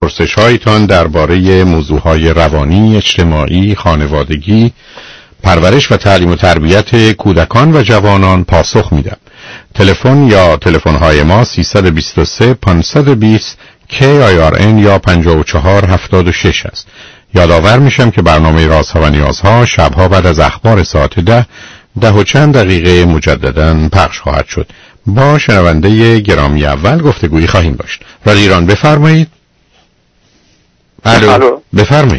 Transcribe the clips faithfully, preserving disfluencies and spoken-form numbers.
پرسش‌هایتان درباره موضوعهای روانی، اجتماعی، خانوادگی، پرورش و تعلیم و تربیت کودکان و جوانان پاسخ میدم. تلفن یا تلفن‌های ما سیصد و بیست و سه پانصد و بیست کی آی آر ان یا پنجاه و چهار هفتاد و شش است. یادآور میشم که برنامه رازها و نیازها شبها بعد از اخبار ساعت ده ده و چند دقیقه مجدداً پخش خواهد شد. با شنونده گرامی اول گفتگویی خواهیم داشت. ولی ایران بفرمایید. الو بفرمایید.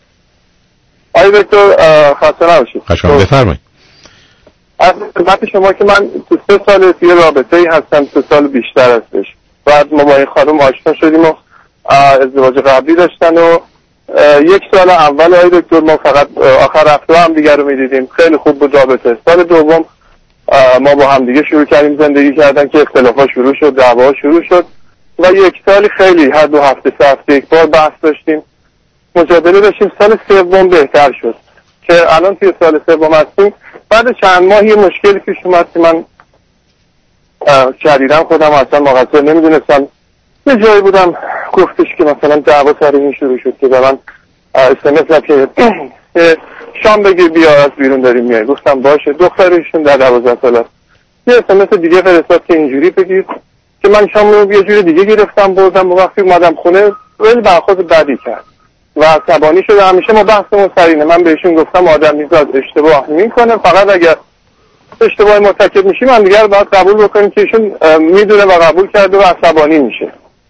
آقای دکتر خسته نباشید. خشم بفرمایید. از خدمت شما که من تو سه سال توی رابطه‌ای هستم، سه سال بیشتر هستش. بعد ما با این خانم آشنا شدیم و ازدواج قبلی داشتن و یک سال اول آقای دکتر ما فقط آخر هفته هم دیگر رو می‌دیدیم. خیلی خوب بود رابطه. سال دوم ما با هم دیگه شروع کردیم زندگی کردن که اختلافات شروع شد، دعوا شروع شد و یک سالی خیلی هر دو هفته سه هفته یک بار بحث داشتیم، مجادله داشتیم. سال سوم بهتر شد که الان توی سال سوم هستیم. بعد چند ماه یه مشکلی پیش اومد که من شدیداً خودم اصلا مقصر نمیدونستم. یه جایی بودم گفتش که مثلا دعوا سر این شروع شد که به من اسمس زد که شام بگیر بیا از بیرون داریم میای. گفتم باشه. دخترشون در دوازده سال است. یه اسمس دیگه فرستاد که اینجوری بگیر که من شام رو یه جوری دیگه گرفتم بردم و وقتی اومدم خونه ولی برخورد بدی کرد و عصبانی شده. همیشه ما بحثمون سرینه. من بهشون گفتم آدمیزاد اشتباه میکنه، فقط اگر اشتباه مرتکب میشیم هم دیگه رو باید قبول بکنیم که ایشون میدونه و قبول کرده و عصبانی میشه.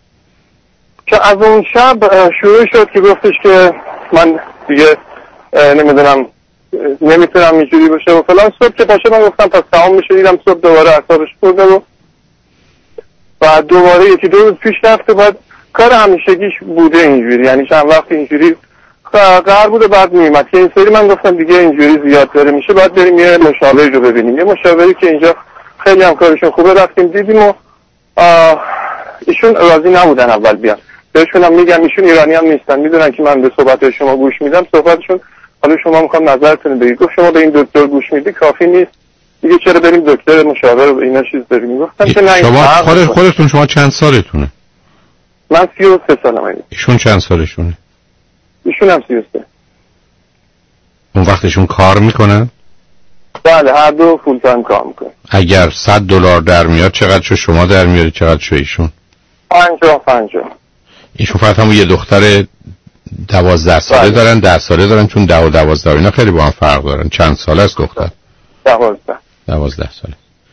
که از اون شب شروع شد که گفتش که من دیگه نمیدونم نمیتونم اینجوری باشه و فلان. صبح که پاشه من گفتم پس تمام میشه. دیدم صبح دوباره اعصابش خورده و بعد دوباره یکی دو روز پیش رفته. بعد کار همیشگیش بوده اینجوری، یعنی چند وقت اینجوری قرار بوده بعد میومد که این سری من گفتم دیگه اینجوری زیاد داره میشه، باید بریم یه مشاوری رو ببینیم. یه مشاوری که اینجا خیلی هم کارشون خوبه رفتیم دیدیم و ایشون راضی نبودن اول بیان. بهشون هم میگم ایشون ایرانی هم نیستن، میدونن که من به صحبت شما گوش میدم صحبتشون. حالا شما میخوام نظرتون بگید. گفت شما به این دکتر گوش میدی کافی نیست دیگه، چرا بریم دکتر مشاور و اینا چیز بریم. گفتم که نه. شما خود خودتون شما چند سالتونه؟ من سی و سه سالمه. ایشون چند سالشونه؟ ایشون هم سی و سه. اون وقتشون کار میکنن؟ بله هر دو فول تایم کار میکنن. اگر صد دلار در میاد چقدر شو شما در میاری چقدر شو ایشون؟ پنجاه پنجاه. ایشون فقط همون یه دختر دوازده ساله دارن، ده ساله دارن، چون ده و دوازده اینا خیلی با هم فرق دارن. چند ساله است دختر؟ دوازده. دوازده ساله.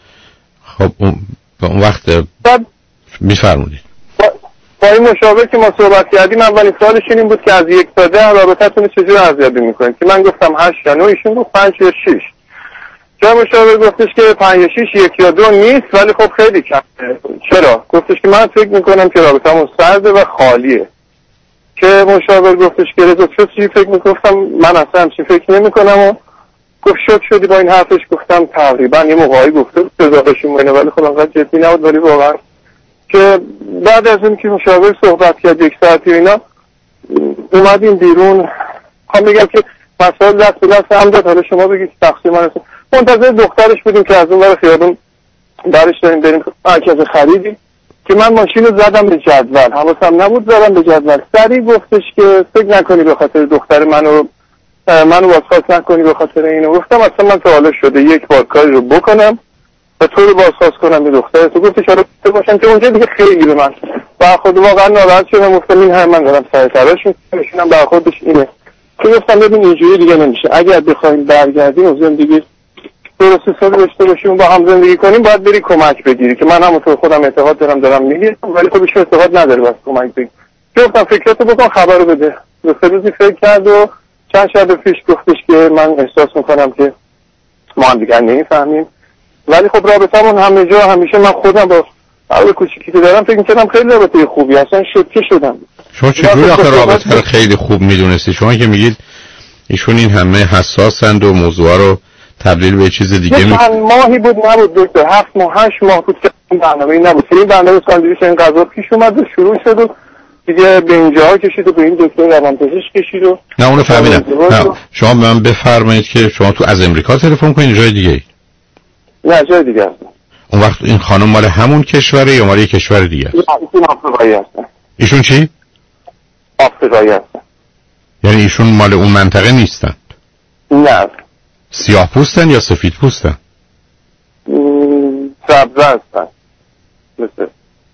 خب اون به اون وقت میفرمودید با این مشاور که ما صحبت کردیم اولین سوالش این بود که از یک تا ده رابطتون چجوری ارزیابی میکنید؟ که من گفتم هشت یا نه، ایشون گفت پنج یا شش. جای مشاور گفتش که پنج یا شش یک یا دو نیست ولی خب خیلی کمه. چرا؟ گفتش که من فکر میکنم که رابطمون سرده و خالیه. که مشاور گفتش که رضا تو چی فکر میگفتم؟ من اصلا همچین فکر نمیکنم و گفت شوک شدی با این حرفش؟ گفتم تقریبا یه موقعی گفته تضادشون بینه ولی خب انقدر جدی نبود. ولی واقعا که بعد از اون که مشاور صحبت کرد یک ساعتی و اینا اومدیم بیرون. هم میگم که مسائل دست به دست هم داد. حالا شما بگید تقصیر من است. منتظر دخترش بودیم که از اون ور خیابون درش داریم بریم مرکز خریدی که من ماشین رو زدم به جدول، حواسم نبود زدم به جدول. سریع گفتش که فکر نکنی به خاطر دختر منو منو بازخواست نکنی به خاطر اینو. گفتم اصلا من تا حالا شده یک بار کاری رو بکنم و تو رو بازخواست کنم به دختر تو؟ گفتش آره باشم که اونجا دیگه خیلی به من برخورد واقعا ناراحت شدم. گفتم این هم من دارم سر تلاش میکنم برخوردش اینه که گفتم ببین اینجوری دیگه نمیشه. اگر بخوایم برگردیم و زندگی درست حسابی داشته باشیم با هم زندگی کنیم باید بری کمک بگیری که من همونطور خودم اعتقاد دارم دارم میگیرم ولی خب ایشون اعتقاد نداره بس کمک بگیری. گفتم فکراتو بکن خبر رو بده. دو سه روزی فکر کرد و چند شب پیش گفتش که من احساس میکنم که ما هم دیگر نمیفهمیم ولی خب رابطمون همه جا همیشه من خودم با علاوه کوچیکی که دارم فکر می‌کردم خیلی رابطه خوبی اصلا شوکه شدم. شما چجوری آخه رابطه رو خیلی خوب میدونستی؟ شما که میگید ایشون این همه حساسند و موضوع رو تبدیل به چیز دیگه می چند ماهی بود نبود دکتر، هفت ماه هشت ماه بود که این برنامه این نبود. این برنامه ساندویچ این غذا پیش اومد و شروع شد و دیگه به اینجا کشید و به این دکتر روانپزشک کشید و نه اونو فهمیدم. نه شما به من بفرمایید که شما تو از امریکا تلفن کنید جای دیگه ای؟ نه جای دیگه هستم. اون وقت این خانم مال همون کشوره یا مال یک کشور دیگه است؟ ایشون آفریقایی هستن. ایشون چی؟ آفریقایی هستن. یعنی ایشون مال اون منطقه نیستن؟ نه. سیاه پوستن یا سفید پوستن؟ سبزه هستن، مثل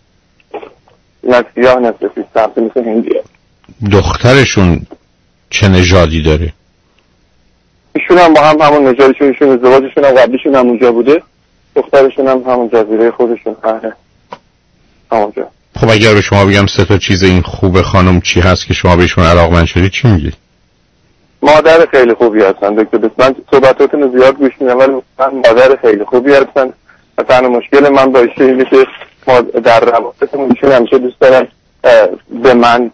نه سیاه نه سفید، سبزه مثل هندی. دخترشون چه نژادی داره؟ ایشون هم با هم همون نژادشون، ایشون ازدواجشون هم قبلیشون هم اونجا بوده، دخترشون هم همون جزیره خودشون اهل همونجا. خب اگر به شما بگم سه تا چیز این خوب خانم چی هست که شما بهشون علاقمند شدید چی میگید؟ مادر خیلی خوبی هستن دکتر. بس من صحبتاتون رو زیاد گوش میدم ولی من مادر خیلی خوبی هستن. مثلا مشکل من با ایشون اینه که ما در روابطمون ایشون همیشه دوست دارن به من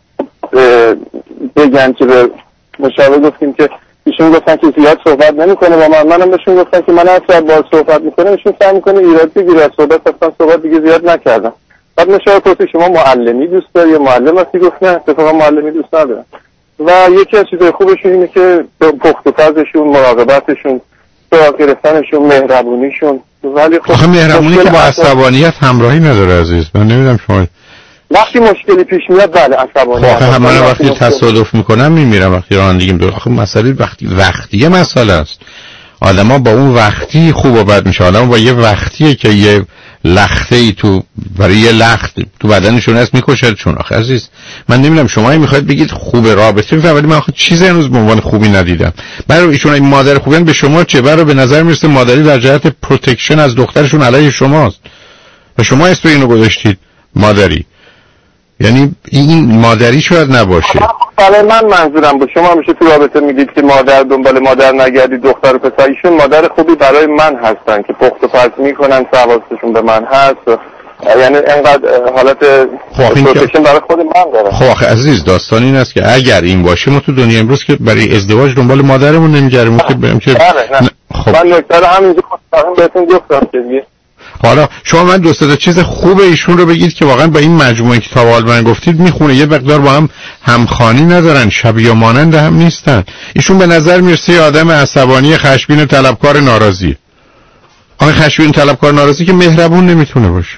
بگن که به مشاور گفتیم که ایشون گفتن که زیاد صحبت نمیکنه با من، منم بهشون گفتم که من اصلا با صحبت میکنه، ایشون سعی میکنه ایراد بگیره از صحبت، اصلا صحبت دیگه زیاد نکردم. بعد مشاور پرسید شما معلمی دوست داری یا معلم هستی؟ گفت نه اتفاقا معلمی دوست ندارم. و یکی از چیزهای خوبشون اینه که پخت و پزشون، مراقبتشون، سراغ گرفتنشون، مهربونیشون. ولی خب آخه مهربونی که با عصبانیت همراهی نداره عزیز. من نمیدونم شما وقتی مشکلی پیش میاد بله عصبانیت. آخه هم من وقتی تصادف میکنم میمیرم، وقتی رانندگی میکنم. آخه مسئله وقتی وقتی مسئله است. آدما با اون وقتی خوب و بد میشه. آدما با یه وقتیه که یه لخته ای تو برای یه لخت تو بدنشون هست میکشدشون. آخه عزیز من نمیدونم شما میخواید بگید خوب رابطه میفهم، ولی من آخه چیزی هنوز به عنوان خوبی ندیدم. برای ایشون این مادر خوبن به شما چه؟ برای به نظر میرسه مادری در جهت پروتکشن از دخترشون علیه شماست و شما اسم اینو گذاشتید مادری. یعنی این مادری شاید نباشه. برای من منظورم بود شما همیشه تو رابطه میگید که مادر دنبال مادر نگردید دختر و پسر. ایشون مادر خوبی برای من هستن که پخت و پز میکنن، حواسشون به من هست، یعنی انقدر حالت پروتکشن برای خود من دارن. خب آخه عزیز داستان این است که اگر این باشه ما تو دنیا امروز که برای ازدواج دنبال مادرمون نمیگردیم که بریم که نه. خب من نکته همینجا خودم بهتون گفتم که حالا شما من دو سه تا چیز خوب ایشون رو بگید که واقعا با این مجموعه که تا حالا من گفتید میخونه. یه مقدار با هم همخوانی ندارن، شبیه مانند هم نیستن. ایشون به نظر میرسه یه آدم عصبانی، خشمگین، طلبکار، ناراضی. آخه خشمگین، طلبکار، ناراضی که مهربون نمیتونه باشه.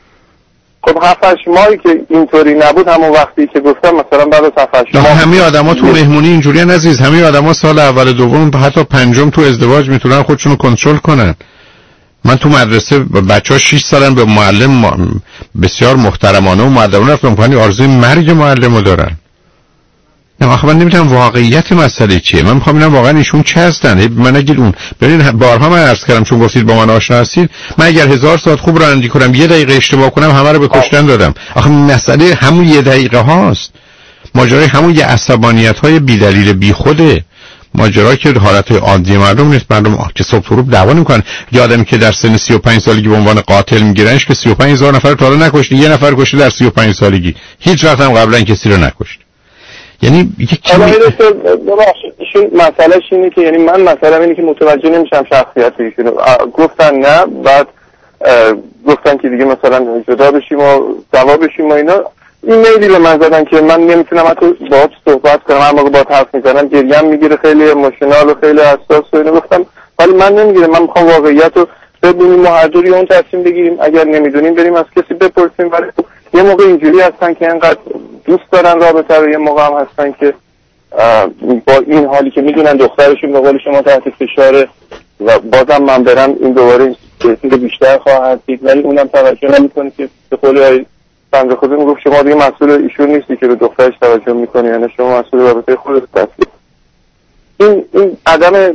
خب هفت هشت ماهی که اینطوری نبود، همون وقتی که گفتم مثلا بعد از هفت هشت ماه همه آدما تو مهمونی اینجوری عزیز. همه آدما سال اول دوم حتی پنجم تو ازدواج میتونن خودشونو کنترل کنن. من تو مدرسه بچه‌ها شش سالن به معلم بسیار محترمانه و مؤدبانه رفتم پایین، آرزوی مرگ معلمو دارن. نه آخه من نمی‌دونم واقعیت مسئله چیه. من می‌خوام ببینم واقعا ایشون چه هستن. من نگید اون ببینید بارها من عرض کردم چون گفتید با من آشنا هستید، من اگر هزار ساعت خوب رانندگی کنم یه دقیقه اشتباه کنم همه رو به کشتن دادم. آخه مسئله همون یه دقیقه هاست. ماجرای همون یه عصبانیت‌های بی‌دلیل بیخوده. ماجرا که حالت عادی مردم نیست. مردم که صبح غروب دعوا نمی‌کنن. یه آدمی که در سن سی و پنج سالگی به عنوان قاتل میگیرنش که سی و پنج هزار نفر تا حالا نکشته، یه نفر کشته در سی و پنج سالگی، هیچ وقت هم قبلا کسی رو نکشته. یعنی یک چیزی ایشون مسئلهش اینه که یعنی من مثلا اینه که متوجه نمیشم شخصیت ایشون. گفتن نه، بعد گفتن که دیگه مثلا جدا بشیم و دعوا بشیم و اینا. ایمیلی به من زدن که من نمیتونم حتی باهات صحبت کنم، هر موقع باهات حرف میزنم گریم میگیره، خیلی ایموشنال و خیلی حساس و اینو. گفتم ولی من نمیگیرم، من میخوام واقعیت رو بدونیم و هر دوری اون تصمیم بگیریم. اگر نمیدونیم بریم از کسی بپرسیم. ولی یه موقع اینجوری هستن که انقدر دوست دارن رابطه رو، یه موقع هم هستن که با این حالی که میدونن دخترشون به قول شما تحت فشاره و بازم من برم این دوباره بیشتر خواهد دید، ولی اونم توجه نمیکنه که به قول بنده خدا میگفت شما دیگه مسئول ایشون نیستی که به دخترش توجه میکنی، یعنی شما مسئول رابطه خودت هستی. این این عدم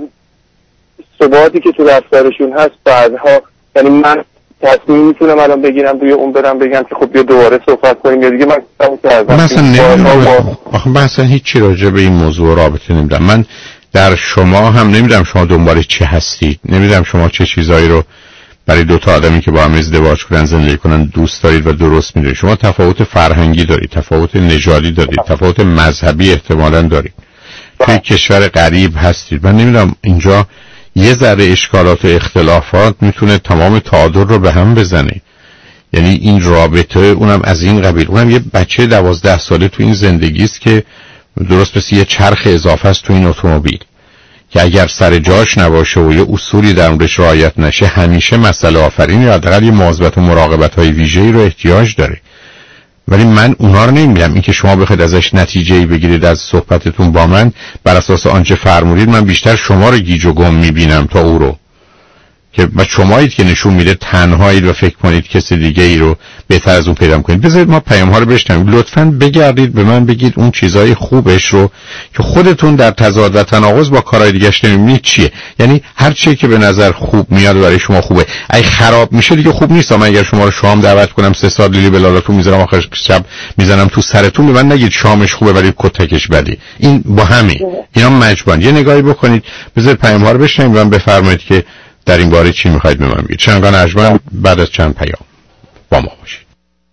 ثباتی که تو رفتارشون هست بعدها، یعنی من تصمیم میتونم الان بگیرم روی اون برم بگم که خب بیا دوباره صحبت کنیم یا دیگه من تموم کردم. مثلا نمیدونم آخه مثلا هیچ راجع به این موضوع رابطه نمیدونم. من در شما هم نمیدونم شما دنبال چه هستید، نمیدونم شما چه چیزایی رو برای دو تا آدمی که با هم ازدواج کنن زندگی کنن دوست دارید و درست میدونید. شما تفاوت فرهنگی دارید، تفاوت نژادی دارید، تفاوت مذهبی احتمالاً دارید، توی کشور غریب هستید. من نمیدونم اینجا یه ذره اشکالات و اختلافات میتونه تمام تعادل رو به هم بزنه. یعنی این رابطه اونم از این قبیل، اونم یه بچه دوازده ساله تو این زندگی است که درست مثل یه چرخ اضافه است تو این اتومبیل که اگر سر جاش نباشه و یه اصولی در موردش رعایت نشه همیشه مسئله آفرین یا حداقل یه مواظبت و مراقبت های ویژه‌ای رو احتیاج داره. ولی من اونا رو نمیگم. این که شما بخواید ازش نتیجه‌ای بگیرید از صحبتتون با من بر اساس آنچه فرمودید، من بیشتر شما رو گیج و گم میبینم تا او رو، که و شمایید که نشون میده تنهایید و فکر کنید کسی دیگه ای رو بهتر از اون پیدا کنید. بذارید ما پیام ها رو بشنویم. لطفاً بگردید به من بگید اون چیزای خوبش رو که خودتون در تضاد و تناقض با کارهای دیگه‌اش نمی‌بینید چیه. یعنی هر چیزی که به نظر خوب میاد برای شما خوبه، اگه خراب میشه دیگه خوب نیست. من اگر شما رو شام دعوت کنم سه ساعت لیلی بلالاتون میذارم آخر شب میزنم تو سرتون، به من نگید شامش خوبه ولی کتکش بدی. این با همین اینا مجبورن یه نگاهی بکنید. بذارید پیام ها رو بشنویم و بفرمایید که در این باره چی میخواید به من بگید. چنگان اجمن بعد از چند پیام با ما باشید.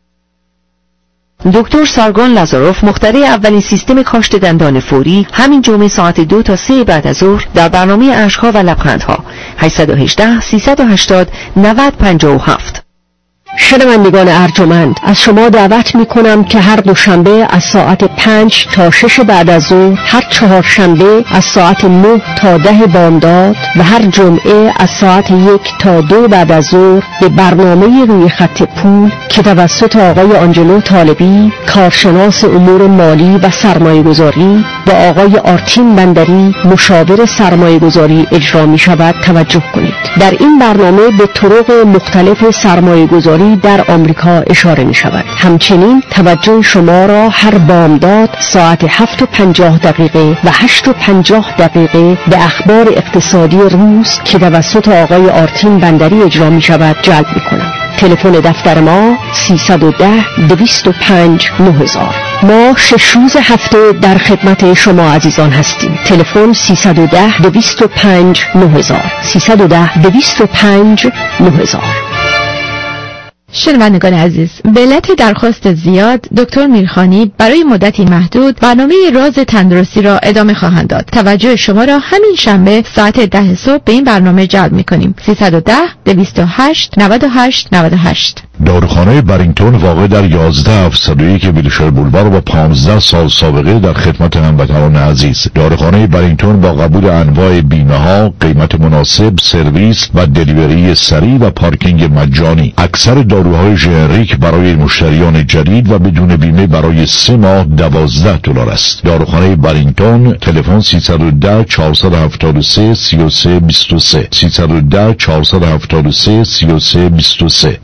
دکتر سارگون لازاروف، مخترع اولین سیستم کاشت دندان فوری، همین جمعه ساعت دو تا سه بعد از ظهر در برنامه اشک‌ها و لبخندها. هشت یک هشت سیصد و هشتاد نود پنجاه و هفت. شنوندگان ارجمند، از شما دعوت می کنم که هر دوشنبه از ساعت پنج تا شش بعد از ظهر، هر چهارشنبه از ساعت نه تا ده بامداد و هر جمعه از ساعت یک تا دو بعد از ظهر به برنامه روی خط پول که توسط آقای آنجلو طالبی، کارشناس امور مالی و سرمایه گذاری، و آقای آرتین بندری، مشاور سرمایه گذاری اجرا می شود توجه کنید. در این برنامه به طرق مختلف سرمایه گذاری در آمریکا اشاره می شود. همچنین توجه شما را هر بامداد ساعت هفت و پنجاه دقیقه و هشت و پنجاه دقیقه به اخبار اقتصادی روز که توسط آقای آرتین بندری اجرا می شود جلب می کنم. تلفن دفتر ما سیصد و ده دویست و پنج نه هزار. ما شش روز هفته در خدمت شما عزیزان هستیم. تلفن سیصد و ده دویست و پنج نه هزار. سیصد و ده دویست و پنج نه هزار. شنوندگان عزیز، به علت درخواست زیاد دکتر میرخانی برای مدتی محدود برنامه راز تندرستی را ادامه خواهند داد. توجه شما را همین شنبه ساعت ده صبح به این برنامه جلب می‌کنیم. سیصد و ده دویست و هشت نود و هشت نود و هشت. داروخانه برینگتون واقع در یازده هفتصد و یک ویلشر بولوار با پانزده سال سابقه در خدمت هموطنان عزیز. داروخانه برینگتون با قبول انواع بیمه ها، قیمت مناسب، سرویس و دلیوری سریع و پارکینگ مجانی. اکثر داروهای ژنریک برای مشتریان جدید و بدون بیمه برای سه ماه دوازده دلار است. داروخانه برینگتون، تلفن سیصد و ده چهارصد و هفتاد و سه سی و سه بیست و سه سیصد و ده چهارصد و هفتاد و سه سی و سه بیست و سه.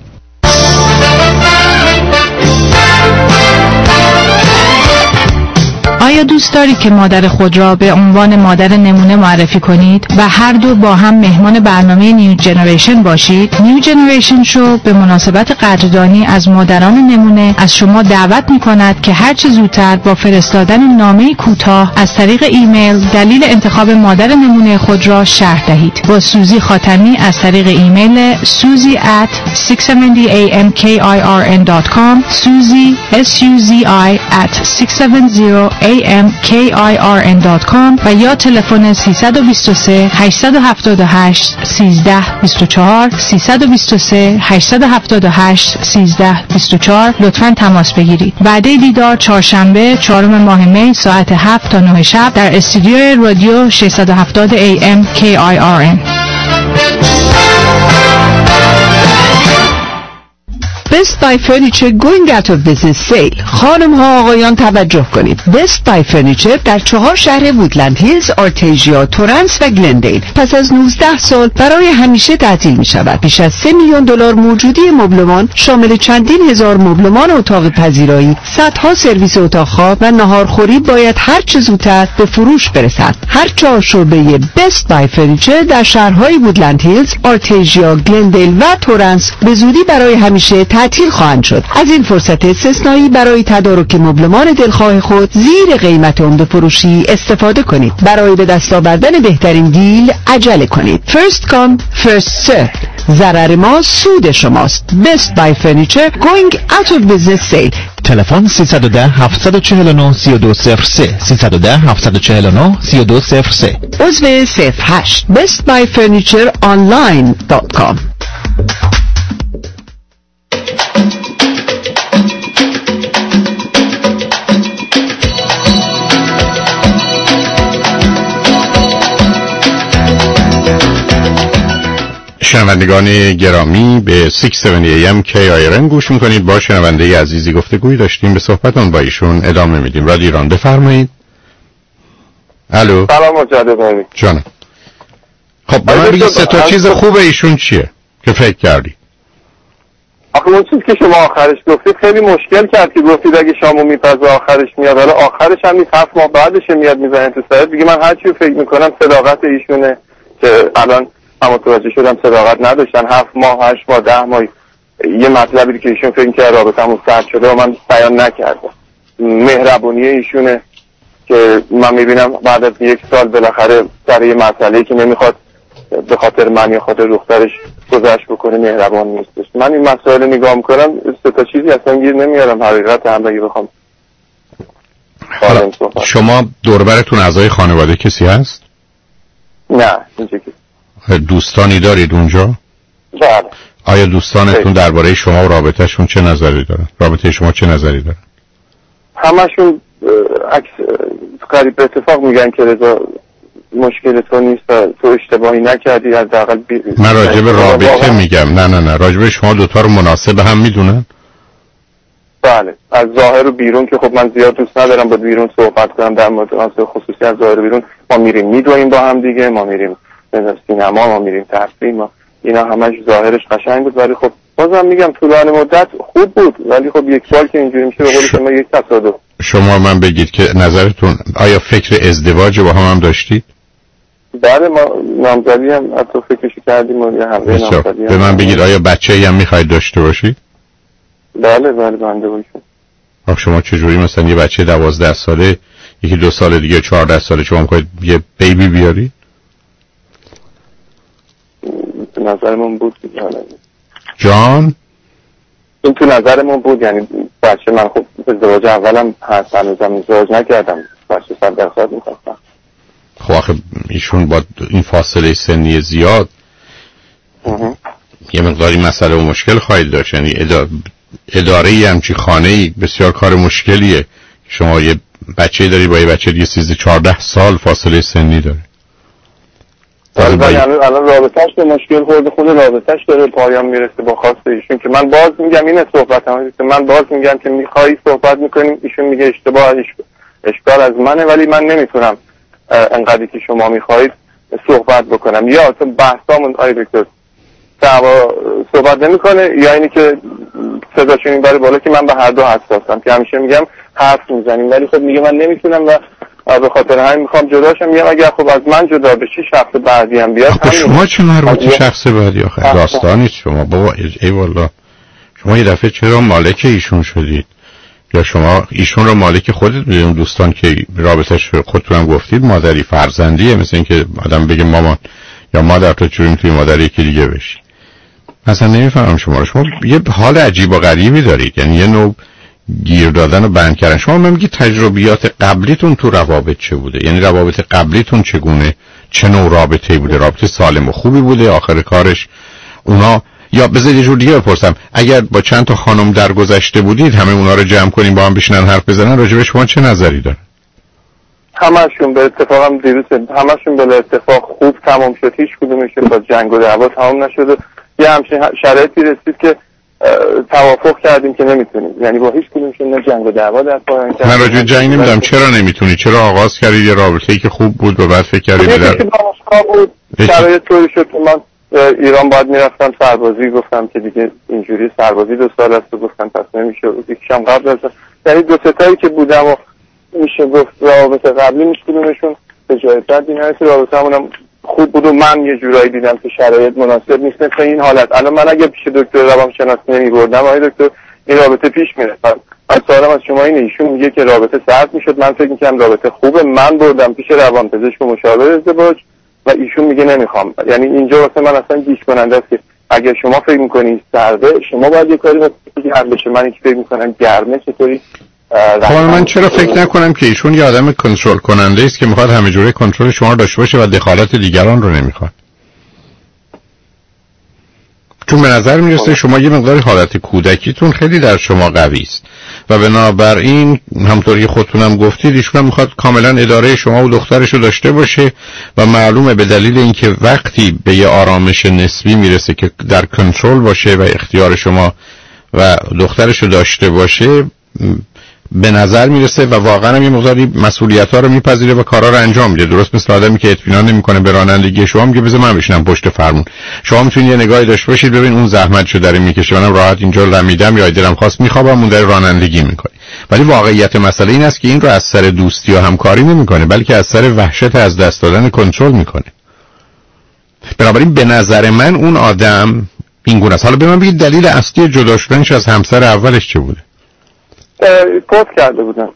آیا دوست داری که مادر خود را به عنوان مادر نمونه معرفی کنید و هر دو با هم مهمان برنامه نیو جنریشن باشید؟ نیو جنریشن شو به مناسبت قدردانی از مادران نمونه از شما دعوت می کند که هر چه زودتر با فرستادن نامه کوتاه از طریق ایمیل دلیل انتخاب مادر نمونه خود را شرح دهید. با سوزی خاتمی از طریق ایمیل suzy at six seventy a m k i r n dot com suzy s u z i at six seventy a m k i r n dot com و یا تلفن سیصد و بیست و سه هشتصد و هفتاد و هشت سیزده بیست و چهار سیصد و بیست و سه هشتصد و هفتاد و هشت سیزده بیست و چهار. لطفاً تماس بگیرید. وعده دیدار چهارشنبه چهارم ماه می ساعت هفت تا نه شب در استودیوی رادیو ششصد و هفتاد ای ام کی آی آر ان. Best Buy Furniture going out of business sale. خانم ها آقایان توجه کنید. Best Buy Furniture در چهار شهر وودلند هیلز، آرتیژیا، تورنس و گلندیل پس از نوزده سال برای همیشه تعطیل می شود. بیش از سه میلیون دلار موجودی مبلمان شامل چندین هزار مبلمان اتاق پذیرایی، صدها سرویس اتاق خواب و ناهارخوری باید هر چه زودتر به فروش برسد. هر چهار شعبه Best Buy Furniture در شهرهای وودلند هیلز، آرتیژیا، گلندیل و تورنس به زودی برای همیشه تعطیل خواهند شد. از این فرصت استثنایی برای تدارک مبلمان دلخواه خود زیر قیمت عمده فروشی استفاده کنید. برای به دست آوردن بهترین دیل عجله کنید. First come, first serve. ضرر ما سود شماست. Best Buy Furniture going out of business sale. تلفن سیصد و ده هفتصد و چهل و نه سی و دو صفر سه سیصد و ده هفتصد و چهل و نه سی و دو صفر سه. عضو صفر هشت best buy furniture online dot com. شنوندگان گرامی به شش هفت ای ام کی آی آر ام گوش میکنید. با شنونده عزیزی گفتگوی داشتیم، به صحبتون با ایشون ادامه میدیم. رادیو ایران، بفرمایید. الو. سلام مجدد. جانم. خب به من بگید سه تا چیز خوب ایشون چیه که فکر کردی؟ آخه اون چیزی که شما آخرش گفتید خیلی مشکل کرد که گفتید اگه شامو میپزه آخرش میاد، حالا آخرش هم نیست، هفت ماه بعدش میاد میزنه تو سرت. دیگه من هر چی فکر میکنم صداقت ایشونه که الان هم متوجه شدم صداقت نداشتن. هفت ماه، هشت ماه، ده ماه یه مطلبی که ایشون فکر کرد رابطمون سرد شده و من بیان نکردم. مهربونی ایشونه که من میبینم بعد از یک سال بالاخره سر یه مسئله‌ای که نمیخواد به خاطر من یا خاطر دخترش گذشت بکنه مهربان نیستش. من این مسائل نگاه میکنم سه تا چیزی اصلا گیر نمیارم حقیقت هم بگی بخوام. شما دوربرتون اعضای خانواده کسی هست؟ نه اینجا که دوستانی دارید اونجا؟ بله. آیا دوستانتون درباره شما و رابطهشون چه نظری دارن؟ رابطه شما چه نظری دارن؟ همشون عکس قریب به اتفاق میگن که رضا مشکل تو نیست و تو اشتباهی نکردی، حداقل بی... من راجع به رابطه میگم. نه نه نه راجع به شما دوتا رو مناسب هم میدونن؟ بله. از ظاهر و بیرون که خب من زیاد دوست ندارم با بیرون صحبت کنم در مورد خصوصی از ظاهر و بیرون. ما میریم میدویم با هم دیگه، ما میریم سینما، ما میریم تفریح، ما اینا همش ظاهرش قشنگ بود، ولی خب بازم میگم طولانی مدت خوب بود، ولی خب یک سال که اینجوری میشه به قول شما یک تصادف. شما من بگید که نظرتون آیا فکر ازدواج با هم هم داشتید؟ بله ما نامزدی هم حتی فکرشو کردیم و یه همه نامزدی. به من بگید آیا بچه‌ای هم میخواید داشته باشید؟ بله بله بنده باشم. آخه شما چجوری مثلا یه بچه دوازده ساله، یکی دو سال دیگه چهارده ساله، شما میخواید یه بیبی بیاری؟ تو نظرمون بود جان؟ این تو نظرمون بود، یعنی بچه من خب ازدواج اولم هست، هنوزم ازدواج نکردم، بچه صد درصد میخواستم. خب آخه ایشون با این فاصله سنی زیاد اه. یه مقداری مسئله و مشکل خواهید داشت. یعنی اداره, اداره ای همچی خانه ای بسیار کار مشکلیه. شما یه بچه داری با یه بچه دیگه سیزده چهارده سال فاصله سنی داره. ولی با... الان الان رابطه‌اش به مشکل خورده، خود رابطه‌اش داره پایان میرسه با خواسته ایشون که من باز میگم اینه صحبتم که من باز میگم که میخوایی صحبت میکنیم، ایشون میگه اشتباه اشکال از منه، ولی من نمیتونم انقدری که شما میخواید صحبت بکنم. یا تو بحثامون آی دکتر دعوا صحبت نمیکنه، یا اینی که صداشون این بره بالا که من به هر دو حساسم که همیشه میگم حرف میزنیم، ولی خب میگه من نمیتونم و به خاطر همین میخوام جداشم. میگم اگر خب از من جدا بشی شخص بعدی هم بیاد. آخه شما چه مربوطی شخص بعدی؟ آخه داستانیست شما بابا. ای والله شما یه دفعه چرا مالک ایشون شدید؟ یا شما ایشون رو مالک خودت میدونید؟ اون دوستان که رابطش خودتون هم گفتید مادری فرزندیه، مثل این که آدم بگه مامان یا مادر تو چجوری میتونی مادر یکی دیگه بشی؟ مثلا نمیفهمم شما رو. شما یه حال عجیب و غریبی دارید، یعنی یه نوع گیر دادن و بند کردن. شما من میگید تجربیات قبلیتون تو روابط چه بوده؟ یعنی روابط قبلیتون چگونه، چه نوع رابطه‌ای بوده؟ رابطه سالم و خوبی بوده آخر کارش اونا؟ یا بذارید یه جور دیگه بپرسم، اگر با چند تا خانم در گذشته بودید همه اونا رو جمع کنیم با هم بشینن حرف بزنن، راجع به شما چه نظری دارن؟ همشون به اتفاق هم دیروز همشون به اتفاق خوب تمام شد، هیچ کدومشون با جنگ و دعوا تمام نشد. یه همچین شرایطی رسید که توافق کردیم که نمیتونیم، یعنی با هیچ کدومشون نه جنگ و دعوا در پایان کردیم. من راجع جنگ نمیدونم چرا نمیتونی، چرا آغاز کردید یه رابطه‌ای که خوب بود و بعد فکر کردید در بود شرایط طوری شد که من ایران باید میرفتم سربازی، گفتم که دیگه اینجوری سربازی دو سال است و گفتم پس نمیشه. یکیشم قبل از یعنی دو ستایی که بودم و میشه گفت رابطه قبلی هیچ کدومشون به جای بدی نرسید. رابطه‌مون خوب بود و من یه جورایی دیدم که شرایط مناسب نیست مثل این حالت. الان من اگه پیش دکتر روانشناس نمی‌بردم آقای دکتر این رابطه پیش میرفت. من سوالم از شما اینه، ایشون میگه که رابطه سرد میشد، من فکر می‌کردم رابطه خوبه، من بردم پیش روانپزشک و مشاور ازدواج و ایشون میگه نمیخوام. یعنی اینجا واسه من اصلا گیج کننده است که اگه شما فکر می‌کنید سرده شما باید یه کاری بکنید حل بشه، من که فکر می‌کنم گرمه چطوری. خب من چرا فکر نکنم که ایشون یه آدم کنترل کننده است که میخواد همه جوره کنترل شما رو داشته باشه و دخالت دیگران رو نمیخواد؟ چون به نظر میرسه شما یه مقدار حالت کودکیتون خیلی در شما قوی است و بنابراین همونطور که خودتونم گفتید ایشون هم میخواد کاملا اداره شما و دخترشو داشته باشه و معلومه به دلیل اینکه وقتی به یه آرامش نسبی میرسه که در کنترل باشه و اختیار شما و دخترشو داشته باشه به نظر میرسه و واقعا هم یه مقداری مسئولیت‌ها رو میپذیره و کارا رو انجام میده. درست مثل آدمی که اطمینان نمیکنه به رانندگی شما میگه بذار من بشینم پشت فرمون. شما میتونید یه نگاهی داشته باشید ببین اون زحمتشو داره میکشه، منم راحت اینجا رمیدم یا دلم خواست میخوابم اون داره رانندگی میکنه. ولی واقعیت مسئله این است که این رو از سر دوستی و همکاری نمیکنه بلکه از سر وحشت از دست دادن کنترل میکنه. بنابراین به نظر من اون آدم این گونه است. حالا به من بگید دلیل اصلی جدا شدنش از همسر اولش چه بوده؟ فوت کرده بودن.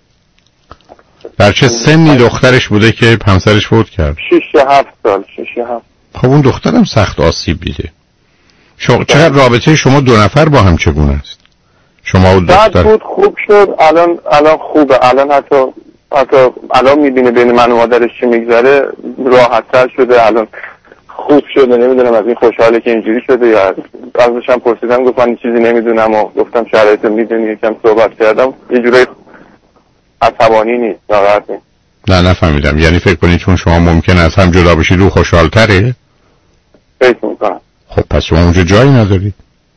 در چه سنی دخترش بوده که همسرش فوت کرد؟ شش هفت سال. شش هفت. خب اون دخترم سخت آسیب دیده. شما چقدر رابطه شما دو نفر با هم چگونه است؟ شما و دختر؟ بعد بود خوب شد، الان الان خوبه، الان حتی حتی الان میبینه بین من و مادرش چی میگذره راحت‌تر شده، الان خوب شده. نمیدونم از این خوشحاله که اینجوری شده یا ازش هم پرسیدم گفت من چیزی نمیدونم و گفتم شرایط میدونی، یکم صحبت کردم یه جورایی عصبانی نیست، ناراحت نیست. نه نفهمیدم. یعنی فکر کنید چون شما ممکنه از هم جدا بشید او خوشحال‌تره؟ فکر میکنم. خب پس شما اونجا جایی ندارید.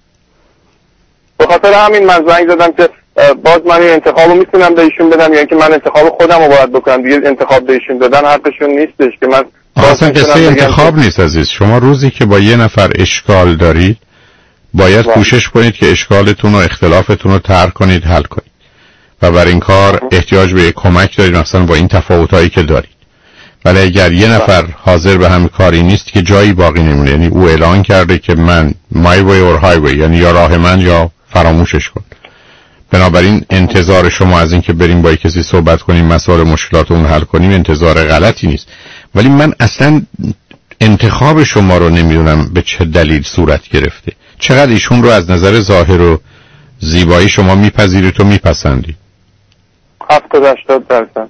به خاطر همین من زنگ زدم که باز من این انتخابو میتونم به ایشون بدم یا اینکه من انتخاب خودم رو باید بکنم، دیگه انتخاب به ایشون دادن حقشون نیستش که من اصلا قصه انتخاب نیست عزیز. شما روزی که با یه نفر اشکال دارید باید باید. کوشش کنید که اشکالتون و اختلافتون رو ترک کنید، حل کنید و برای این کار احتیاج به کمک دارید مثلا با این تفاوتایی که دارید. ولی اگر یه نفر حاضر به همین کاری نیست که جایی باقی نمونه، یعنی او اعلان کرده که من my way or highway، یعنی یا راه من یا فراموشش کن. بنابراین انتظار شما از این که بریم با کسی صحبت کنیم مسائل مشکلاتمون حل کنیم انتظار غلطی نیست. ولی من اصلا انتخاب شما رو نمیدونم به چه دلیل صورت گرفته. چقدر ایشون رو از نظر ظاهر و زیبایی شما میپذیرید و میپسندید؟ هفتاد هشتاد درصد.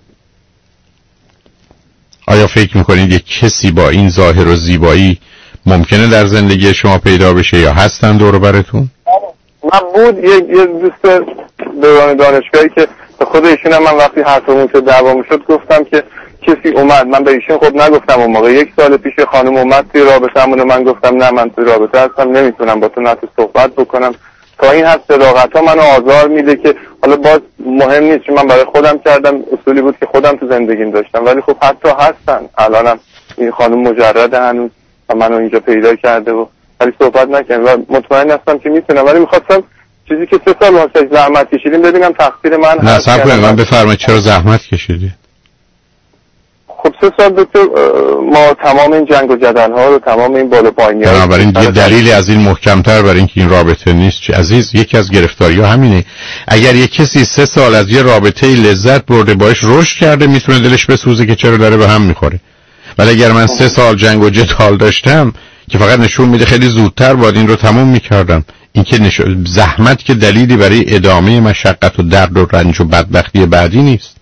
آیا فکر میکنید یک کسی با این ظاهر و زیبایی ممکنه در زندگی شما پیدا بشه یا هستن دور و براتون؟ من بود یه, یه دوست دوران دانشگاهی که به خود ایشون هم من وقتی حرفمون شد دعوامون شد گفتم که کسی اومد، من به ایشون خب نگفتم اون موقع، یک سال پیش خانم اومد توی رابطه‌مون و من گفتم نه من توی رابطه هستم نمیتونم با تو نه تو صحبت بکنم. تا این حد صداقت ها منو آزار میده که حالا باز مهم نیست چون من برای خودم کردم، اصولی بود که خودم تو زندگیم داشتم. ولی خب حتی هستن الانم این خانم مجرد هنوز و منو اینجا پیدا کرده و ولی صحبت نکنم و مطمئن هستم که میتونم. ولی میخواستم چیزی که سه سال واسه زحمت کشیدیم ببینم تقصیر من هست. نه صبر کنید من بفرمایید چرا زحمت کشیدی؟ خب سه سال دکتر ما تمام این جنگ و جدل ها رو تمام این بالا پایینی ها بنابراین یه دلیلی از این محکمتر برای اینکه این رابطه نیست چه عزیز، یکی از گرفتاری ها همینه. اگر یک کسی سه سال از یه رابطه لذت برده باش رشد کرده میتونه دلش بسوزه که چرا داره به هم میخوره. ولی اگر من سه سال جنگ و جدال داشتم که فقط نشون میده خیلی زودتر باید این رو تموم میکردم. این که نش... زحمت که دلیلی برای ادامه مشقت و درد و رنج و بدبختی بعدی نیست.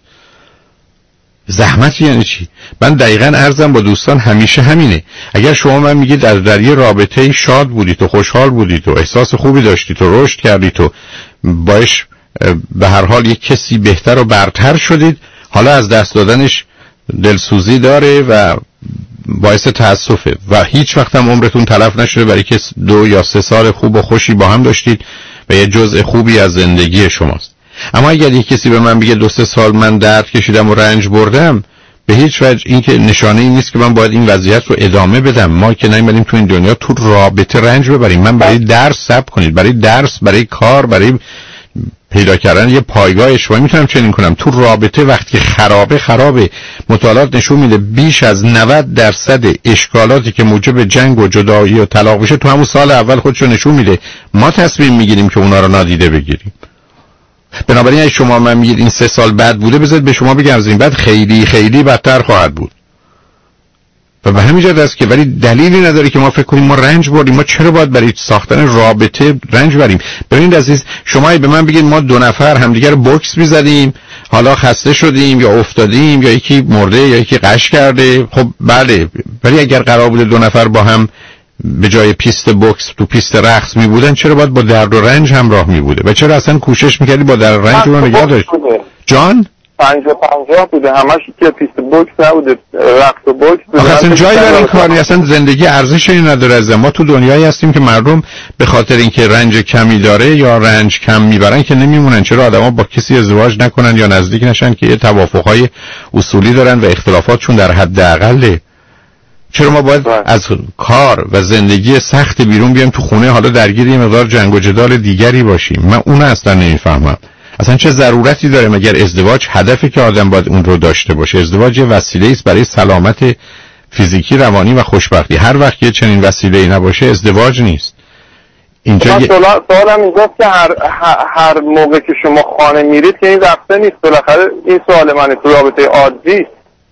زحمت یعنی چی؟ من دقیقاً عرضم با دوستان همیشه همینه. اگر شما من میگید در در یه رابطه شاد بودید و خوشحال بودید و احساس خوبی داشتید و رشد کردید و باش به هر حال یک کسی بهتر و برتر شدید، حالا از دست دادنش دلسوزی داره و باعث تأسفه و هیچ وقت هم عمرتون تلف نشده برای که دو یا سه سال خوب و خوشی با هم داشتید و یه جزء خوبی از زندگی شماست. اما اگر یک کسی به من بگه دو سه سال من درد کشیدم و رنج بردم، به هیچ وجه این که نشانه این نیست که من باید این وضعیت رو ادامه بدم. ما که نمی‌بریم تو این دنیا تو رابطه رنج ببریم. من برای درس صبر کنید، برای درس، برای کار، برای پیدا کردن یه پایگاه اجتماعی میتونم چنین کنم. تو رابطه وقتی خرابه خرابه. مطالعات نشون میده بیش از نود درصد اشکالاتی که موجب جنگ و جدایی و طلاق بشه تو همون سال اول خودشو نشون میده. ما تصمیم میگیریم که اونا رو نادیده بگیریم. بنابراین اگه شما من میگید این سه سال بعد بوده، بذارید به شما بگم از این بعد خیلی خیلی بدتر خواهد بود. و به همین جهت است که ولی دلیلی نداره که ما فکر کنیم ما رنج بردیم. ما چرا باید برای ساختن رابطه رنج بریم؟ ببینید عزیز، شما به من بگید ما دو نفر همدیگه رو بوکس می‌زدیم، حالا خسته شدیم یا افتادیم یا یکی مرده یا یکی قش کرده، خب بله. ولی اگر قرار بوده دو نفر با هم به جای پیست بوکس تو پیست رقص می بودن، چرا باید با درد و رنج همراه می بوده و چرا اصلا کوشش میکردی با درد و رنج رو نگه داشت؟ جان؟ پنجاه پنجاه بوده، همش که پیست بوکس نبوده، رقص و بوکس بوده. آخه اصلا جایی برای این کار نیست، اصلا زندگی ارزشی نداره. از ما تو دنیایی هستیم که مردم به خاطر اینکه رنج کمی داره یا رنج کم میبرن که نمیمونن. چرا آدما با کسی ازدواج نکنن یا نزدیک نشن که یه توافقهای اصولی دارن و اختلافاتشون در حد اقله؟ چرا ما باید از کار و زندگی سخت بیرون بیایم تو خونه حالا درگیر یه مقدار جنگ و جدال دیگری باشیم؟ من اون اصلا نمیفهمم. اصلا چه ضرورتی داره؟ مگر ازدواج هدفی که آدم باید اون رو داشته باشه؟ ازدواج یه وسیله است برای سلامت فیزیکی، روانی و خوشبختی. هر وقت که چنین وسیله‌ای نباشه ازدواج نیست. اینجا سوالم اینجاست که هر هر موقع که شما خانه میرید که این رفته نیست. بالاخره این سوال منه. تو رابطه عادی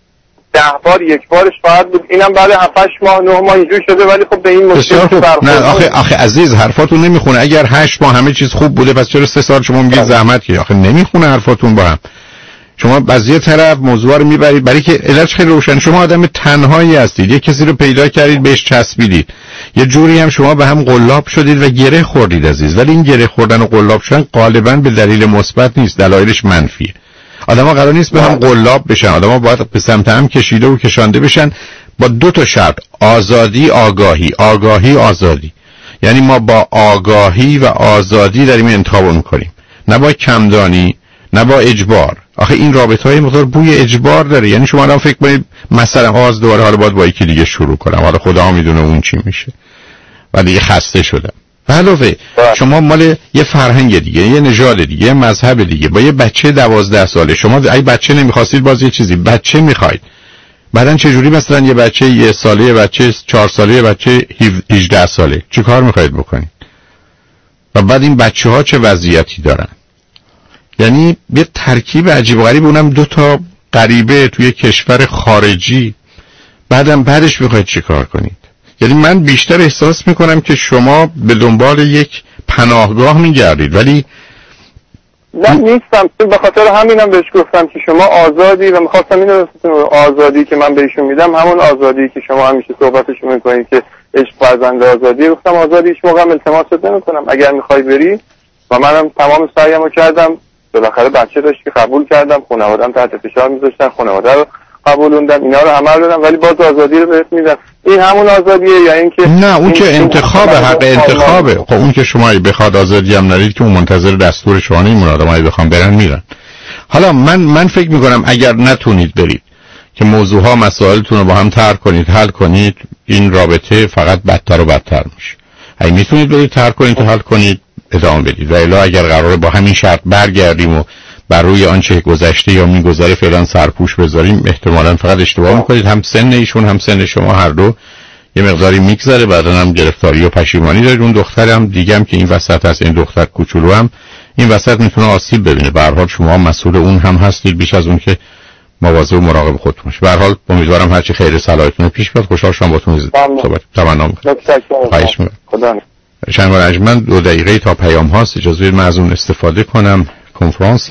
ده بار یک بارش فقط بود، اینم بعد هفت هشت ماه نه ماه اینجوری شده، ولی خب به این مشکل برخورد. نه آخه آخه عزیز حرفاتون نمیخونه. اگر هشت ماه همه چیز خوب بوده پس چرا سه سال شما میگید زحمت کشید؟ آخه نمیخونه حرفاتون با هم. شما از یه طرف موضوع رو میبرید برای که علتش خیلی روشن. شما آدم تنهایی هستید، یه کسی رو پیدا کردید بهش چسبیدید، یه جوری هم شما به هم قلاب شدید و گره خوردید عزیز. ولی این گره خوردن و قلاب شدن غالبا به دلیل مثبت نیست، دلایلش منفیه. آدم‌ها قرار نیست به هم قلاب بشن، آدم‌ها باید به سمت هم کشیده و کشانده بشن با دو تا شرط: آزادی، آگاهی. آگاهی، آزادی. یعنی ما با آگاهی و آزادی داریم انتخاب می‌کنیم، نه با کمدانی، نه با اجبار. آخه این رابطه‌های مقدار بوی اجبار داره. یعنی شما الان فکر کنید مثلا آز دوباره حالا باید با یکی دیگه شروع کنم، حالا خدا میدونه اون چی میشه و دیگه خسته شدم. علاوه شما مال یه فرهنگ دیگه، یه نژاد دیگه، یه مذهب دیگه، با یه بچه دوازده ساله. شما ای بچه نمیخواستید باز یه چیزی بچه میخواید، بعدن چه جوری مثلا یه بچه یه ساله، یه بچه چهار ساله، یه بچه هجده ساله چی کار میخواید بکنید؟ و بعد این بچه ها چه وضعیتی دارن؟ یعنی یه ترکیب عجیب و غریب، اونم دو تا غریبه توی کشور خارجی. بعدم بعدش میخواید چی کار کنید؟ یعنی من بیشتر احساس میکنم که شما به دنبال یک پناهگاه میگردید. ولی نه نیستم. به خاطر همینم بهش گفتم که شما آزادی و میخواستم اینو آزادی که من بهشون میدم همون آزادی که شما همیشه صحبتشون میکنید که عشق فرزند آزادی. گفتم آزادی هیچ موقع التماست نمیکنم. اگر میخوای بری و منم تمام سعیمو کردم، بالاخره بچه داشت که قبول کردم، خانواده‌ام تحت فشار میذاشتن، خانواده رو قبولوندم، اینا رو همه رو دادم، ولی باز آزادی رو بهت میدم. این همون آزادیه یا اینکه نه اون که انتخاب حق انتخابه. خب اون که شما بخواد آزادی هم ندید که اون منتظر دستور شما نمیمونه. آدمایی بخوام برن میرن. حالا من من فکر میکنم اگر نتونید برید که موضوعها مسائلتون رو با هم ترک کنید، حل کنید، این رابطه فقط بدتر و بدتر میشه. اگه میتونید برید ترک کنید، حل کنید، ادامه بدید. و الا اگر قراره با همین شرط برگردیم و بر روی آنچه گذشته یا میگذره فعلا سرپوش بذاریم، احتمالاً فقط اشتباه میکنید. هم سن ایشون هم سن شما هر دو یه مقداری میگذره، بعدن هم گرفتاری و پشیمانی دارید. اون دختر هم دیگه هم که این وسط هست، این دختر کوچولو هم این وسط میتونه آسیب ببینه. به هر حال شما مسئول اون هم هستید بیش از اون که مواظب و مراقب خودتون باشید. به هر حال امیدوارم هرچی خیر صلاحتون پیش بیاد. خوشحال شدم باهاتون صحبت تمنا میکنم. خواهش میکنم. خدا شنوار اجمن دو دقیقه تا پیام هاست، اجازه بدید من از اون استفاده کنم. کنفرانس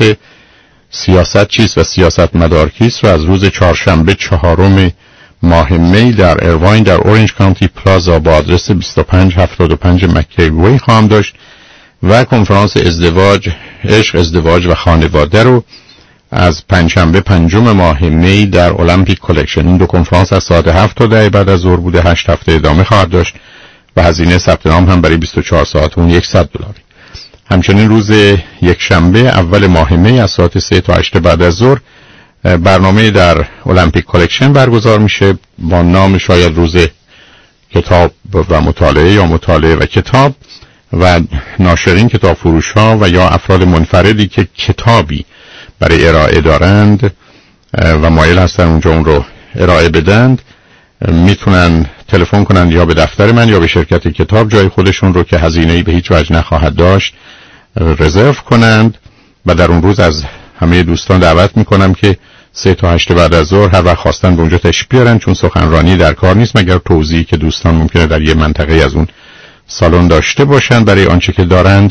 سیاست چیست و سیاست مدار کیست رو از روز چهارشنبه چهارم ماه می در ایرواین در اورنج کانتی پلازا با آدرس بیست و پنج هفتاد و پنج مکی وی خواهم داشت و کنفرانس ازدواج، عشق، ازدواج و خانواده رو از پنجشنبه پنجم ماه می در المپیک کلکشن. این دو کنفرانس از ساعت هفت تا ده بعد از ظهر بوده. هشت هفته ادامه خواهد داشت و هزینه ثبت نام هم برای بیست و چهار ساعت اون صد دلاری. همچنین روز یک شنبه اول ماه می از ساعت سه تا هشت بعد از ظهر برنامه در المپیک کلکشن برگزار میشه با نام شاید روز کتاب و مطالعه یا مطالعه و کتاب و ناشرین، کتاب فروش ها و یا افراد منفردی که کتابی برای ارائه دارند و مایل هستن اونجا اون رو ارائه بدند میتونن تلفن کنند یا به دفتر من یا به شرکت کتاب جای خودشون رو که هزینه‌ای به هیچ وجه نخواهد داشت رزرو کنند و در اون روز از همه دوستان دعوت میکنم که سه تا هشت بعد از ظهر هر وقت خواستن به اونجا تشریف بیارن، چون سخنرانی در کار نیست مگر توضیحی که دوستان ممکنه در یه منطقه از اون سالن داشته باشن برای آنچه که دارند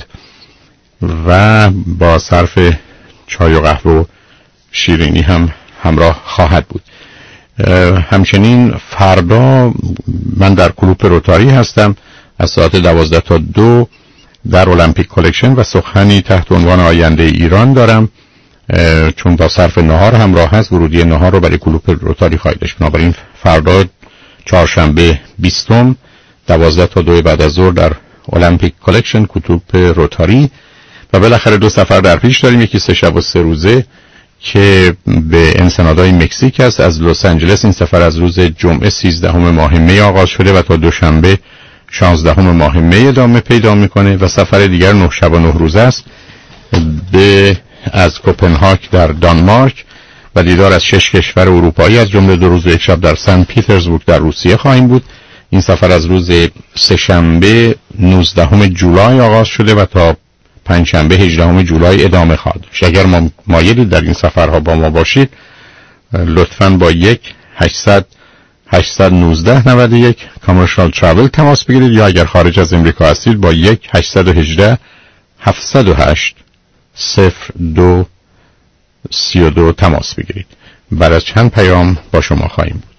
و با صرف چای و قهوه و شیرینی هم همراه خواهد بود. همچنین فردا من در کلوپ روتاری هستم از ساعت دوازده تا دو در المپیک کلکشن و سخنی تحت عنوان آینده ایران دارم، چون با صرف نهار همراه هست. ورودی نهار رو برای کلوپ روتاری خواهید داشت. بنابراین فردا چهارشنبه بیستم دوازده تا دو بعد از ظهر در المپیک کلکشن کلوپ روتاری. و بالاخره دو سفر در پیش داریم، یکی سه شب و سه روزه که به انسنادای مکزیک است. از لس آنجلس این سفر از روز جمعه سیزدهم ماه می آغاز شده و تا دوشنبه شانزدهم ماه می ادامه پیدا میکنه و سفر دیگر نه شب و نه روزه است به از کوپنهاگ در دانمارک و دیدار از شش کشور اروپایی از جمله دو روز و یک شب در سن پیترزبورگ در روسیه خواهیم بود. این سفر از روز سه‌شنبه نوزدهم جولای آغاز شده و تا پنجشنبه هجدهم جولای ادامه خواهد داشت. اگر ما مایلید در این سفرها با ما باشید لطفاً با یک هشتصد هشتصد و نوزده نود و یک کامرشال ترافل تماس بگیرید یا اگر خارج از امریکا هستید با یک هشتصد و هجده هفتصد و هشت صفر دو سی و دو تماس بگیرید. بعد از چند پیام با شما خواهیم بود.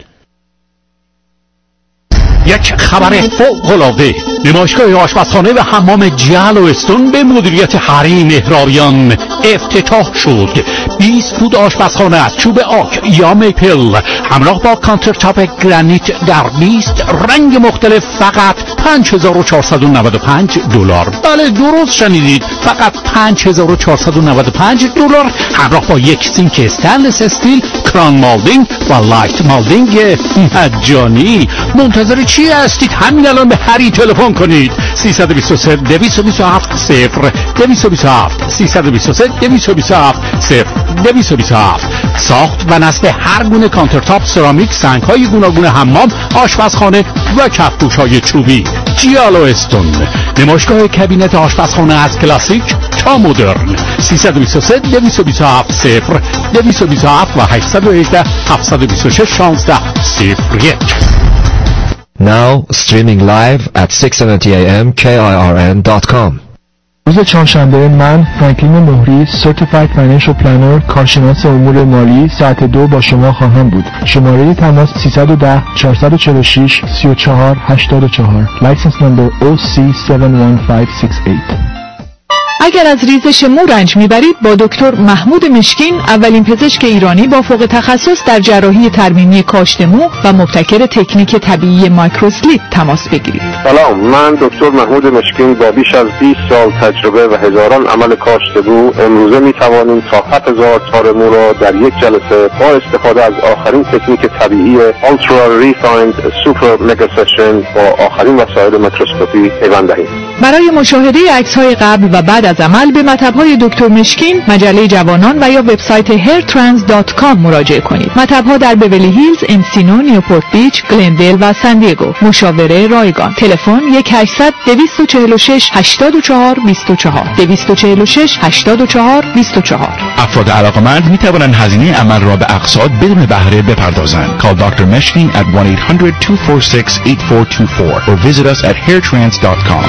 یک خبر فوق‌العاده: نمایشگاه آشپزخانه و حمام جل و استون به مدیریت هری مهرابیان افتتاح شد. بیست فوت آشپزخانه از چوب آک یا میپل همراه با کانتر تاپ گرانیت در بیست رنگ مختلف فقط پنج هزار و چهارصد و نود و پنج دلار. بله درست شنیدید، فقط پنج هزار و چهارصد و نود و پنج دلار همراه با یک سینک استنلس استیل، کران مالدینگ و لایت مالدینگ مجانی. منتظر چی هستید؟ همین الان به هری تلفن کنید. سیصد و بیست و سه دویست و بیست و هفت صفر دویست و بیست و هفت سیصد و بیست و سه دویست و بیست و هفت صفر دویست و بیست و هفت. ساخت و نصب هر گونه کانترتاپ، سرامیک، سنگ‌های گوناگون حمام، آشپزخانه و کفپوش‌های چوبی. جیالو استون، نمایشگاه کابینت آشپزخانه از کلاسیک تا مدرن. سیصد و بیست و سه دویست و بیست و هفت صفر دویست و بیست و هفت و هشتصد و هجده هفتصد و بیست و شش شانزده صفر یک. Now streaming live at six seventy a m K I R N dot com. روز چهارشنبه من فرانکلین مهری Certified Financial Planner کارشناس امور مالی ساعت دو با شما خواهم بود. شماره تماس سیصد و ده چهارصد و چهل و شش سی و چهار هشتاد و چهار. License number O C هفت یک پنج شش هشت. اگر از ریزش مو رنج میبرید با دکتر محمود مشکین، اولین پزشک ایرانی با فوق تخصص در جراحی ترمیمی کاشت مو و مبتکر تکنیک طبیعی مایکروسلیپ تماس بگیرید. سلام، من دکتر محمود مشکین با بیش از بیست سال تجربه و هزاران عمل کاشت مو امروزه میتوانیم تا هفت هزار تار مو را در یک جلسه با استفاده از آخرین تکنیک طبیعی Ultra Refined Super Mega Session با آخرین وسایل میکروسکوپی پیوند دهیم. برای مشاهده عکس‌های قبل و بعد از عمل به مطب‌های دکتر مشکین، مجله جوانان و یا وبسایت هیر ترانس دات کام مراجعه کنید. مطب‌ها در بیولی هیلز، انسینو، نیوپورت بیچ، گلندل و سان دیگو. مشاوره رایگان. تلفن یک هشتصد دویست و چهل و شش هشتاد و چهار بیست و چهار دویست و چهل و شش هشتاد و چهار بیست و چهار. افراد علاقمند می توانند هزینه عمل را به اقساط بدون بهره بپردازند. Call doctor Meshkin at one eight hundred two four six eight four two four or visit us at hair trans dot com.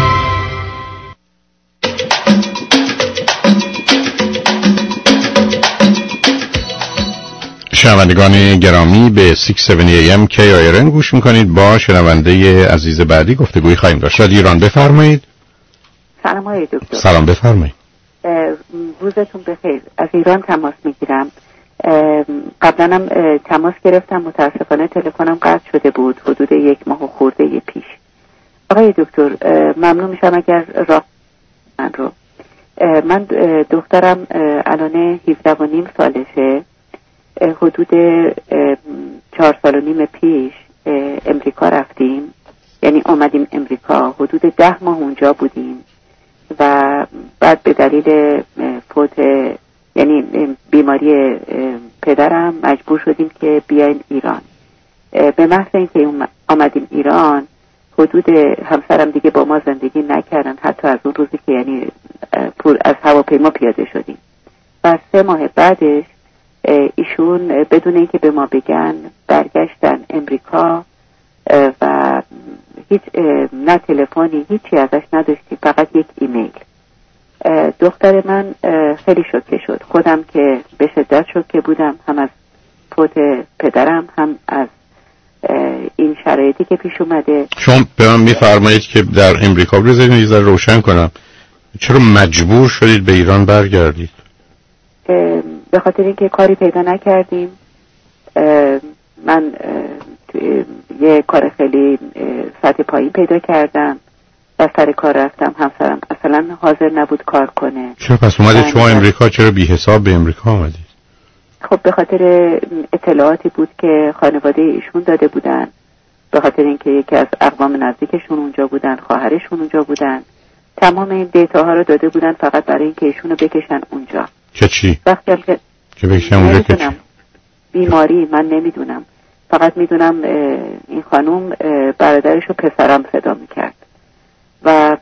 شنوندگان گرامی به شش هفتاد ای ام کی آی آر ان گوش میکنید. با شنونده عزیز بعدی گفتگوی خواهیم داشت. رادیو ایران بفرمایید. سلام آقای دکتر. سلام بفرمایید. روزتون بخیر. از ایران تماس میگیرم. قبلا هم تماس گرفتم، متاسفانه تلفنم قطع شده بود حدود یک ماه و خورده پیش. آقای دکتر ممنون میشم اگر راه من رو من دخترم الان هفده و نیم سالشه. حدود چهار سال و نیم پیش امریکا رفتیم، یعنی آمدیم امریکا، حدود ده ماه اونجا بودیم و بعد به دلیل فوت یعنی بیماری پدرم مجبور شدیم که بیایم ایران. به محض اینکه آمدیم ایران حدود همسرم دیگه با ما زندگی نکردن، حتی از اون روزی که یعنی پور از هواپیما پیاده شدیم و سه ماه بعدش ایشون بدون اینکه به ما بگن برگشتن امریکا و هیچ نه تلفنی هیچی ازش نداشتیم، فقط یک ایمیل. دختر من خیلی شوکه شد، خودم که به شدت شوکه بودم، هم از فوت پدرم هم از این شرایطی مشکلاتی که پیش اومده. شما به من میفرمایید که در امریکا رو یه ذره روشن کنم، چرا مجبور شدید به ایران برگردید؟ به خاطر اینکه کاری پیدا نکردیم. من یه کار خیلی سطح پایین پیدا کردم و سر کار رفتم. همسرم اصلا حاضر نبود کار کنه. چرا پس اومدید شما امریکا؟ چرا بی حساب به امریکا آمدید؟ خب به خاطر اطلاعاتی بود که خانواده ایشون داده بودن، به خاطر اینکه یکی از اقوام نزدیکشون اونجا بودن، خواهرشون اونجا بودن، تمام این دیتاها رو داده بودن فقط برای اینکه ایشونو بکشن اونجا. چه چی؟ وقتی هم که که بکشن اونجا که چی؟ بیماری من نمیدونم، فقط میدونم این خانوم برادرش رو پسرم صدا میکرد. و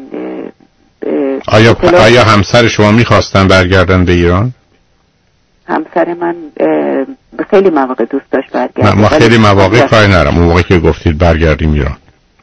آیا آیا همسر شما میخواستن برگردن به ایران؟ همسر من خیلی مواقع دوست داشت برگردن. ما خیلی مواقع کاری نرم. اون موقعی که گفتید برگردیم ایران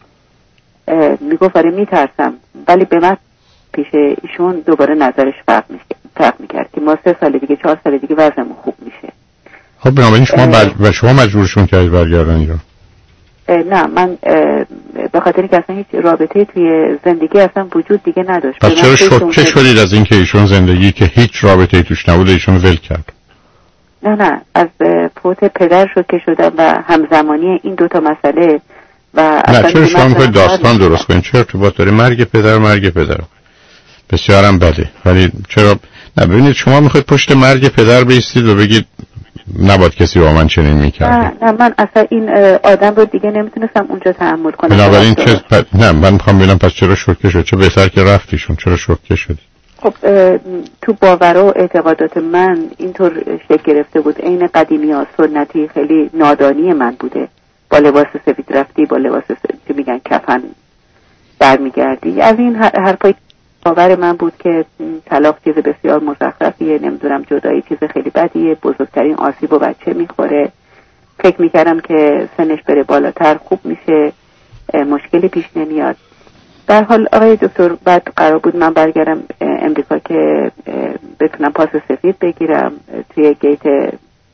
میگفت آره میترسم، ولی به من پیش ایشون دوباره نظرش فرق فرق میکرد که ما سه سال دیگه چهار سال دیگه وضعمون خوب میشه. خب بنابراین شما بر... شما مجبورشون کردید برگردن ایران؟ نه من به خاطر که اصلا هیچ رابطه توی زندگی اصلا وجود دیگه نداشت. پس چرا شوکه شدید از اینکه ایشون زندگی که هیچ رابطه‌ای توش نبود ایشون ول کرد؟ نه نه از فوت پدر شوکه شدم و همزمانی این دوتا مسئله. و نه چرا شما میخواید داستان درست کنید؟ چرا ارتباط داره مرگ پدر مرگ پدر؟ بسیارم بده، ولی چرا نه ببینید شما میخواید پشت مرگ پدر بیستید و بگید نباید کسی با من چنین میکرد. نه نه من اصلا این آدم رو دیگه نمیتونستم اونجا تحمل کنم. بنابراین چه پ... نه من میخوام ببینم پس چرا شوکه شد؟ چه بهتر که رفتیشون، چرا شوکه شدی؟ خب تو باور و اعتقادات من اینطور شکل گرفته بود، عین قدیمی ها سنتی، خیلی نادانی من بوده. با لباس سفید رفتی، با لباس سفید میگن کفن برمیگردی. از این حرفای باور من بود که طلاق چیز بسیار مزخرفیه، نمیدونم جدایی چیز خیلی بدیه، بزرگترین آسیب و بچه میخوره. فکر میکردم که سنش بره بالاتر خوب میشه، مشکلی پیش نمیاد. در حال آقای دکتر بعد قرار بود من برگردم امریکا که بتونم پاس سفید بگیرم. توی گیت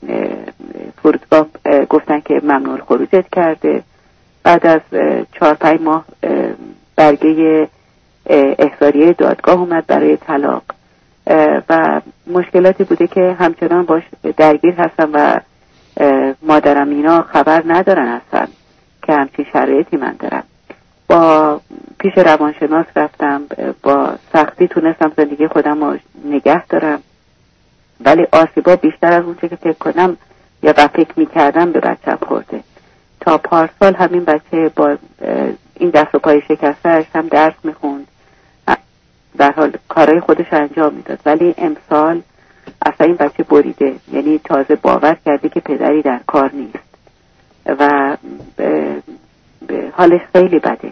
فرودگاه گفتن که ممنوع خروجت کرده. بعد از چهار پنج ماه برگه احضاریه دادگاه اومد برای طلاق و مشکلاتی بوده که همچنان باش درگیر هستم و مادرم اینا خبر ندارن اصلا که همچین شرایطی من دارم. با پیش روانشناس رفتم، با سختی تونستم زندگی خودم رو نگه دارم، ولی آسیبا بیشتر از اونچه که فکر کنم یا فکر میکردم به بچه‌م خورده. تا پارسال همین بچه با این دست و پای شکسته‌اش هم درس میخوند، در حال کارهای خودش انجام میداد، ولی امسال اصلا این بچه بریده، یعنی تازه باور کرده که پدری در کار نیست و حالش خیلی بده.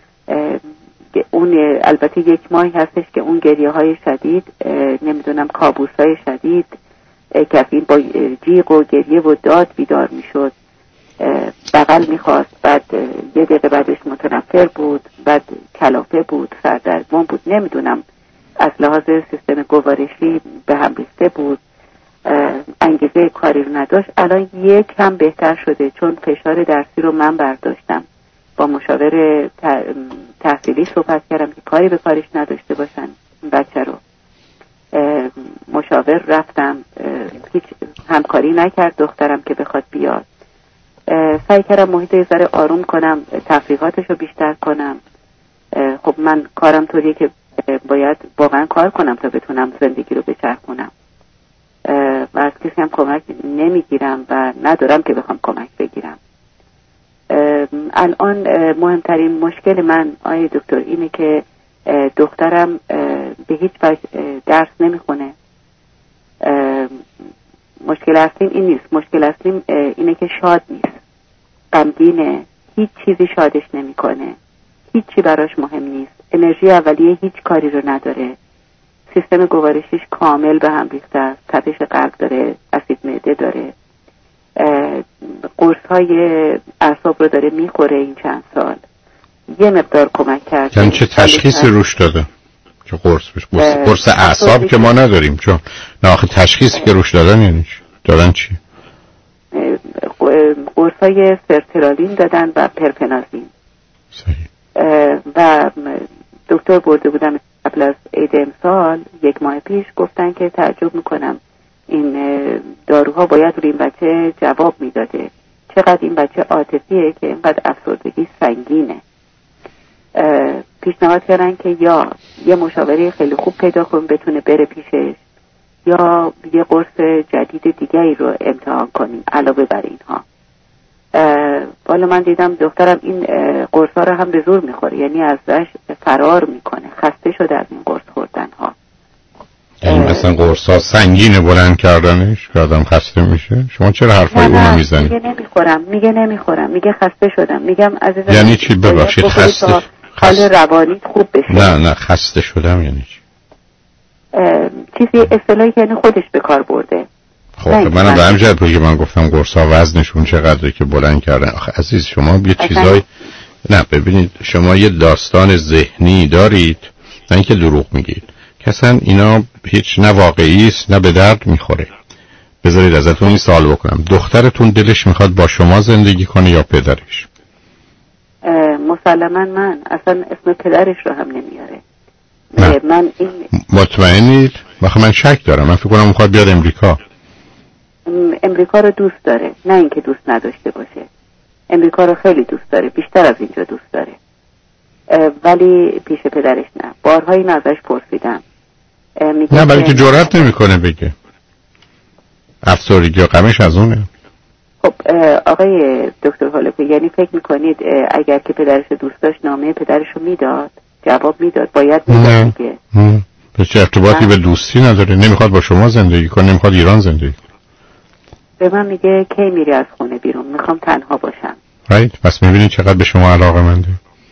اون البته یک ماهی هستش که اون گریه های شدید، نمیدونم کابوس های شدید، کفین با جیغ و گریه و داد بیدار میشد، بغل میخواست، بعد یه دقیقه بعدش متنفر بود، بعد کلافه بود، سردرگم بود، نمیدونم از لحاظ سیستم گوارشی به هم ریخته بود، انگیزه کاری رو نداشت. الان یک هم بهتر شده چون فشار درسی رو من برداشتم. با مشاور تحصیلی صحبت کردم که کاری به کارش نداشته باشن بچه رو. مشاور رفتم، هیچ همکاری نکرد دخترم که بخواد بیاد. سعی کردم محیط یه ذره آروم کنم، تفریحاتش رو بیشتر کنم. خب من کارم طوریه که باید واقعا کار کنم تا بتونم زندگی رو بچرخونم و از کسی هم کمک نمیگیرم و ندارم که بخوام کمک بگیرم. الان مهمترین مشکل من آیه دکتر اینه که دخترم به هیچ وجه درس نمیخونه. مشکل اصلیم این نیست، مشکل اصلیم اینه که شاد نیست، غمگینه، هیچ چیزی شادش نمیکنه، هیچی براش مهم نیست، انرژی اولیه هیچ کاری رو نداره، سیستم گوارشیش کامل به هم ریخته است، تپش قلب داره، اسید معده داره، قرص های اعصاب رو داره میخوره این چند سال. یه مقدار کمک کرد. یعنی چه تشخیصی روش داده؟ چه قرص بش؟ قرص اعصاب که ما نداریم، چون نه آخه تشخیصی که روش دادن یعنی چی؟ دادن چی؟ قرص قرصای سرترالین دادن و پرپنازین. صحیح. و دکتر برده بودم قبل از عید امسال یک ماه پیش، گفتن که تعجب میکنم این داروها باید روی این بچه جواب میداده، چقدر این بچه عاطفیه که اینقدر افسردگی سنگینه. پیشنهاد کردن که یا یه مشاوره خیلی خوب پیدا کن بتونه بره پیشش، یا یه قرص جدید دیگری رو امتحان کنیم علاوه بر اینها. والا من دیدم دخترم این قرصا رو هم به زور میخوره، یعنی ازش فرار میکنه، خسته شده از این قرص خوردن ها. یعنی مثلا قرصا سنگینه بلند کردنش که آدم خسته میشه؟ شما چرا حرفای اونو میزنید؟ میگه نمیخورم، میگه نمیخورم، میگه خسته شدم. میگم عزیزم یعنی چی؟ ببخشید خسته حال روانی خوب بشه. نه نه خسته شدم یعنی چی؟ چیزی اصطلاحی که یعنی خودش به کار برده. خب منم به همین جهت که من گفتم قرصا وزنشون چقدره که بلند کردن. آخه عزیز شما یه چیزای نه ببینید، شما یه داستان ذهنی دارید، نه اینکه دروغ میگید که اصلا اینا هیچ نه واقعی است نه به درد میخوره. بذارید ازتون این سوال بکنم، دخترتون دلش میخواد با شما زندگی کنه یا پدرش؟ مسلما من اصلا اسم پدرش رو هم نمیاره. نه. من این مطمئنید؟ واخه من شک دارم، من فکر کنم میخواد بیاد امریکا. امریکا رو دوست داره، نه اینکه دوست نداشته باشه. امریکا رو خیلی دوست داره، بیشتر از اینجا دوست داره، ولی پیش پدرش نه. بارها این ازش پرسیدم، نه برای که جرأت نمیکنه بگه. افسردگی و غمش از اونه. خب آقای دکتر هولکو، یعنی فکر میکنید اگر که پدرش دوست داشت نامه پدرش رو میداد، جواب میداد، باید میداد دیگه؟ به چه ارتباطی به دوستی نداره؟ نمیخواد با شما زندگی کنه، نمیخواد ایران زندگی کنه. به من میگه کی میری از خونه بیرون، میخوام تنها باشم. رایت right. پس میبینید چقدر به شما علاقه منده.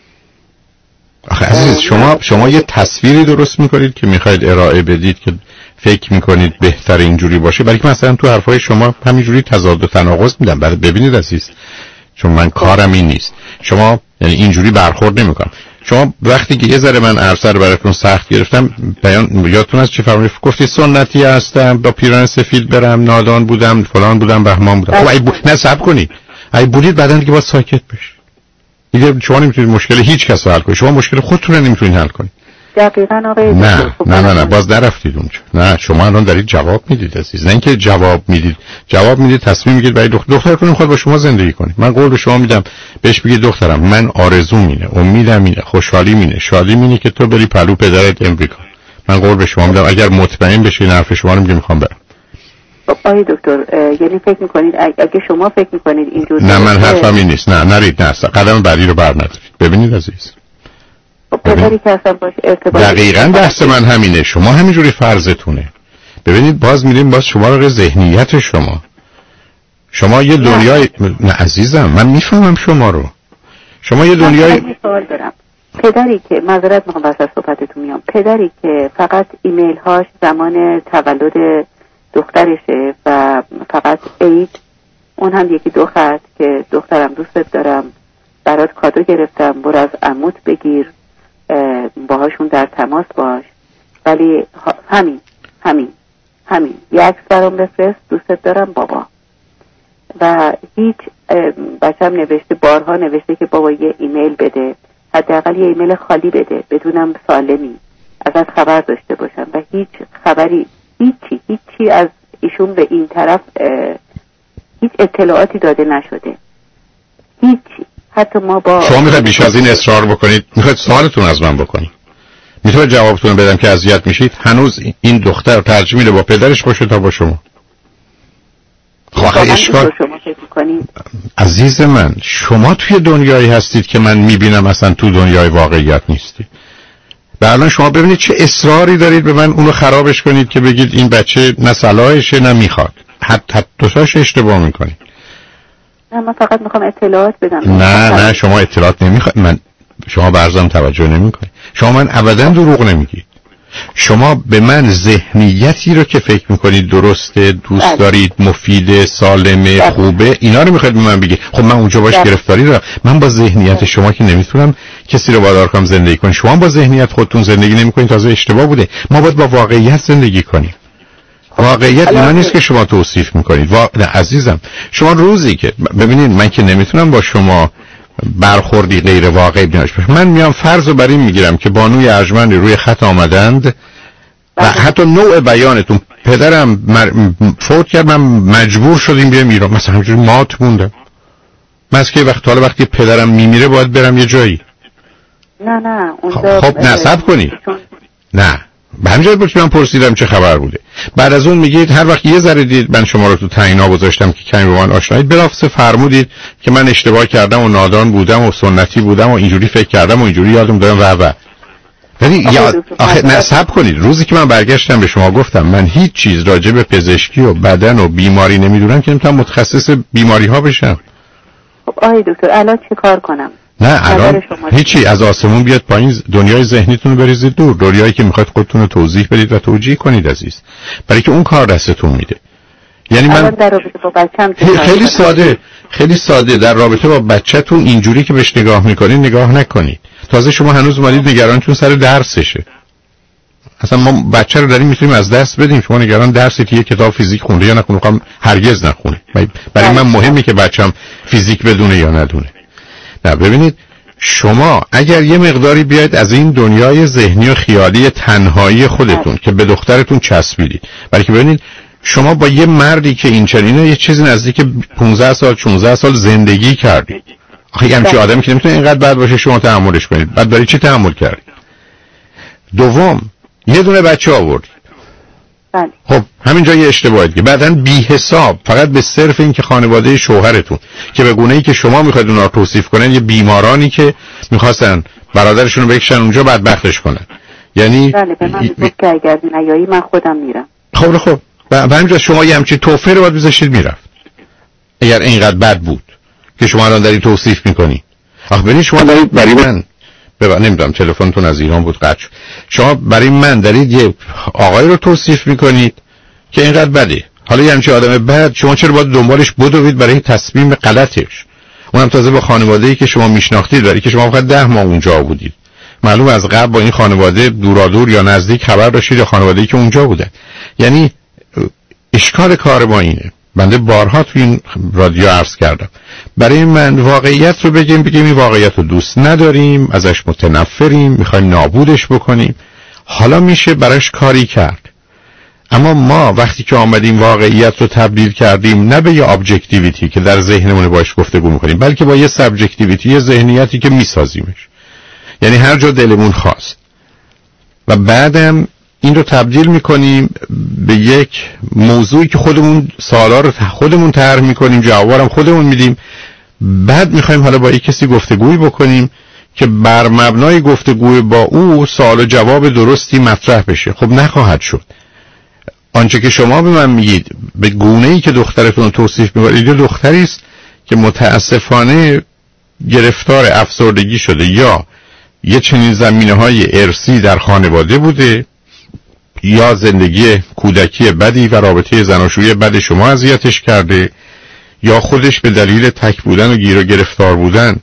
آخه عزیز شما شما یه تصویری درست میکنید که میخواید ارائه بدید که فکر میکنید بهتر اینجوری باشه، برای که مثلا تو حرفای شما همینجوری تضاد و تناقض میدم. برای ببینید عزیز، چون من کارم این نیست، شما یعنی اینجوری برخورد نمیکنم. شما وقتی که یه ذره من عرصه رو براتون سخت گرفتم، بیان یادتون از چی فرمودید؟ گفتی سنتی هستم، با پیران سفید برم، نادان بودم، فلان بودم، بهمان بودم. خب ای بو... نه صبر کنید، ای بودید بعدن دیگه باید ساکت بشید. دیگه شما نمیتونید مشکل هیچ کس رو حل کنید، شما مشکل خودتون رو نمیتونید حل کنید. دقیقاً آقای نه نه نه نه باز نرفتید اونجا. نه شما الان دارید جواب میدید عزیز، نه اینکه جواب میدید، جواب میدید تصمیم میگیرید برای دختر دخترتون میخواد با شما زندگی کنه. من قول به شما میدم بهش بگید دخترم من آرزوم اینه، امیدم اینه، خوشحالیم اینه، شادیم اینه که تو بری پلو پدرت امریکا. من قول به شما میدم اگر مطمئن بشین حرف شما رو میگم میخوام برم. آقای دکتر یعنی فکر میکنید اگه شما فکر میکنید اینجور نه من حرفم این نیست، نه نرید، نه قدم بعدی رو برندارید. ببینید عزیز پدری که اصلا باش ارتباط دقیقاً بحث من همینه، شما همینجوری فرضتونه. ببینید باز میریم باز شما رو ذهنیت شما شما یه دنیای نه عزیزم من میفهمم شما رو. شما یه دنیای سوال دارم. پدری که معذرت میخوام واسه صحبتتون میام، پدری که فقط ایمیل هاش زمان تولد دخترشه و فقط عید، اون هم یکی دو خط که دخترم دوستت دارم، برات کادو گرفتم، برو از عموت بگیر، باهاشون در تماس باش، ولی همین همین همین یه عکس برام بفرست، دوستت دارم بابا. و هیچ بچم نوشته، بارها نوشته که بابا یه ایمیل بده، حداقل یه ایمیل خالی بده بدونم سالمی، ازت خبر داشته باشم. و هیچ خبری، هیچی هیچی از ایشون به این طرف هیچ اطلاعاتی داده نشده، هیچی. حتی ما با شما میخواید بیش از این اصرار بکنید؟ میخواید سوالتون از من بکنید؟ میتونم جوابتون بدم که اذیت میشید؟ هنوز این دختر ترجیح میده با پدرش باشه تا با شما. خواهی اشکال عزیز من، شما توی دنیایی هستید که من میبینم اصلا تو دنیای واقعیت نیستید. و الان شما ببینید چه اصراری دارید به من اونو خرابش کنید که بگید این بچه نه صلاحشه نه میخواد. حتی دوتاش اشتباه میکنید. نه من فقط میخوام اطلاعات بدم. نه نه شما اطلاعات نمیخواید. من شما برزم توجه نمیکنید. شما من ابدا دروغ نمیگید. شما به من ذهنیتی رو که فکر میکنید درسته، دوست دارید، مفیده، سالمه، خوبه، اینا رو میخواید به من بگید. خب من اونجا باش گرفتاری دارم. من با ذهنیت شما که نمیتونم کسی رو وادار کنم زندگی کنه. شما با ذهنیت خودتون زندگی نمیکنید، تازه اشتباه بوده. ما باید با واقعیت زندگی کنیم. واقعیت اینا نیست که شما توصیف میکنید. وا... نه عزیزم، شما روزی که ببینید من که نمیتونم با شما برخوردی غیر واقعی داشته باشم. من میام فرض رو بر این میگیرم که بانوی ارجمند روی خط آمدند و حتی نوع بیانتون پدرم مر... فوت کرد، من مجبور شدیم بیام ایران، مثلا همینجوری مات موندم. من از که وقت حالا وقتی پدرم میمیره باید برم یه جایی. نه نه اونجا خب نصب کنید. نه به همینجا بود که من پرسیدم چه خبر بوده. بعد از اون میگید هر وقت یه ذره دید من شما رو تو تعیینا گذاشتم که کمی با من آشنایید، بلافاصله فرمودید که من اشتباه کردم و نادان بودم و سنتی بودم و اینجوری فکر کردم و اینجوری یادم دارم و و ولی یاد آخه نصب کنید. روزی که من برگشتم به شما گفتم من هیچ چیز راجع به پزشکی و بدن و بیماری نمیدونم که نمیتونم متخصص بیماری ها بشم. خب آقای دکتر الان چه کار کنم؟ نه الان هیچی، از آسمون بیاد پایین، دنیای ذهنیتون رو بریزید دور، دنیایی که میخواید خودتون رو توضیح بدید و توجیه کنید عزیز، برای که اون کار دستتون میده. یعنی من در رابطه با بچه‌م خیلی ساده خیلی ساده در رابطه با بچه‌تون اینجوری که بهش نگاه میکنید نگاه نکنید. تازه شما هنوز اومدید نگرانتون سر درسشه. اصلا ما بچه رو داریم میتونیم از دست بدیم. شما نگران درسی که یه کتاب فیزیک خونده یا نخونه، میخوام هرگز نخونه. برای من مهمه که بچه‌م فیزیک بدونه یا ندونه. نه ببینید، شما اگر یه مقداری بیاید از این دنیای ذهنی و خیالی تنهایی خودتون که به دخترتون چسبیدید، برای که ببینید شما با یه مردی که این چنینه یه چیزی نزدیک پانزده سال شانزده سال زندگی کردید، آخه یه همچین آدمی که نمیتونه اینقدر بد باشه شما تحملش کنید، بعد برای چی تحمل کردید؟ دوم یه دونه بچه آوردید. خب همینجا یه اشتباهید که بعداً بی حساب فقط به صرف این که خانواده شوهرتون که به گونه‌ای که شما میخواید اونا رو توصیف کنن یه بیمارانی که میخواستن برادرشون رو بکشن اونجا بدبختش کنن، یعنی بله به من گفت که اگر نیایی من خودم میرم. خب خب و همینجا شما یه همچین توفه رو باید بذاشید میرفت اگر اینقدر بد بود که شما الان دارید توصیف میکنی. آخه ببینید شما دارید برای من ببین نمیدونم تلفنتون از ایران بود قطع شد، شما برای من دارید یه آقای رو توصیف میکنید که اینقدر بده، حالا یه همچین آدم بد شما چرا باید دنبالش بدوید برای تصمیم غلطش، اونم تازه با خانواده‌ای که شما میشناختید، برای که شما فقط ده ماه اونجا بودید، معلوم از قبل با این خانواده دورادور یا نزدیک خبر داشتید یا خانواده‌ای که اونجا بودن. یعنی اشکال کار ما اینه، بنده بارها تو این رادیو عرض کردم، برای من واقعیت رو بگیم بگیم این واقعیت رو دوست نداریم، ازش متنفریم، میخوایم نابودش بکنیم، حالا میشه براش کاری کرد. اما ما وقتی که آمدیم واقعیت رو تبدیل کردیم نه به یه ابجکتیویتی که در ذهنمون باش گفتگو میکنیم، بلکه با یه سابجکتیویتی، یه ذهنیتی که میسازیمش، یعنی هر جا دلمون خواست، و بعدم این رو تبدیل میکنیم به یک موضوعی که خودمون سوالا رو خودمون طرح میکنیم، جوابارم خودمون میدیم، بعد میخوایم حالا با یک کسی گفتگویی بکنیم که بر مبنای گفتگوی با او سوال و جواب درستی مطرح بشه. خب نخواهد شد. آنچه که شما به من میگید به گونه‌ای که دخترتون رو توصیف میکنید، یه دختری است که متاسفانه گرفتار افسردگی شده یا یه چنین زمینه‌های ارثی در خانواده بوده، یا زندگی کودکی بدی و رابطه زناشویی بد شما اذیتش کرده، یا خودش به دلیل تک بودن و گیر و گرفتار بودن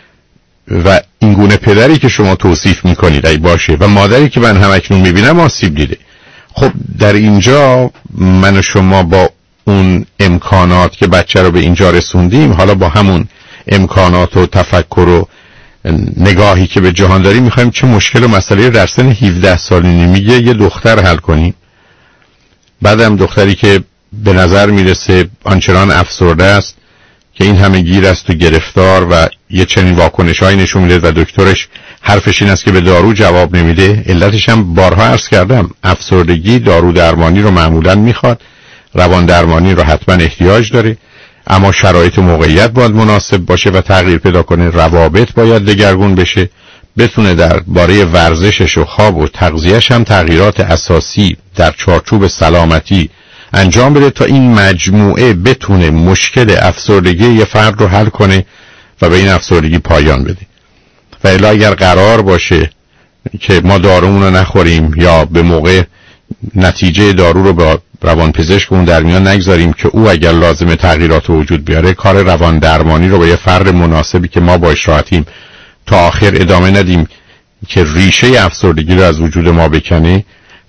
و این گونه پدری که شما توصیف میکنید ای باشه و مادری که من همکنون میبینم آسیب دیده. خب در اینجا من و شما با اون امکانات که بچه رو به اینجا رسوندیم، حالا با همون امکانات و تفکر و نگاهی که به جهان داریم، میخوایم چه مشکل و مسئله در سن هفده سالگی میگه یه دختر حل کنیم. بعدم دختری که به نظر میرسه آنچنان افسرده است که این همه گیر است و گرفتار و یه چنین واکنشایی نشون میده و دکترش حرفش این است که به دارو جواب نمیده. علتش هم بارها عرض کردم، افسردگی دارو درمانی رو معمولا میخواد، روان درمانی رو حتما احتیاج داره، اما شرایط موقعیت باید مناسب باشه و تغییر پیدا کنه، روابط باید دگرگون بشه، بتونه در باره ورزشش و خواب و تغذیه‌اش هم تغییرات اساسی در چارچوب سلامتی انجام بده تا این مجموعه بتونه مشکل افسردگی یه فرد رو حل کنه و به این افسردگی پایان بده. و الا اگر قرار باشه که ما دارومون رو نخوریم یا به موقع نتیجه دارو رو با روان پزشکمون در میان نگذاریم که او اگر لازمه تغییرات وجود بیاره، کار روان درمانی رو با یه فرد مناسبی که ما باش راحتیم تا آخر ادامه ندیم که ریشه افسردگی رو از وجود ما بکنه،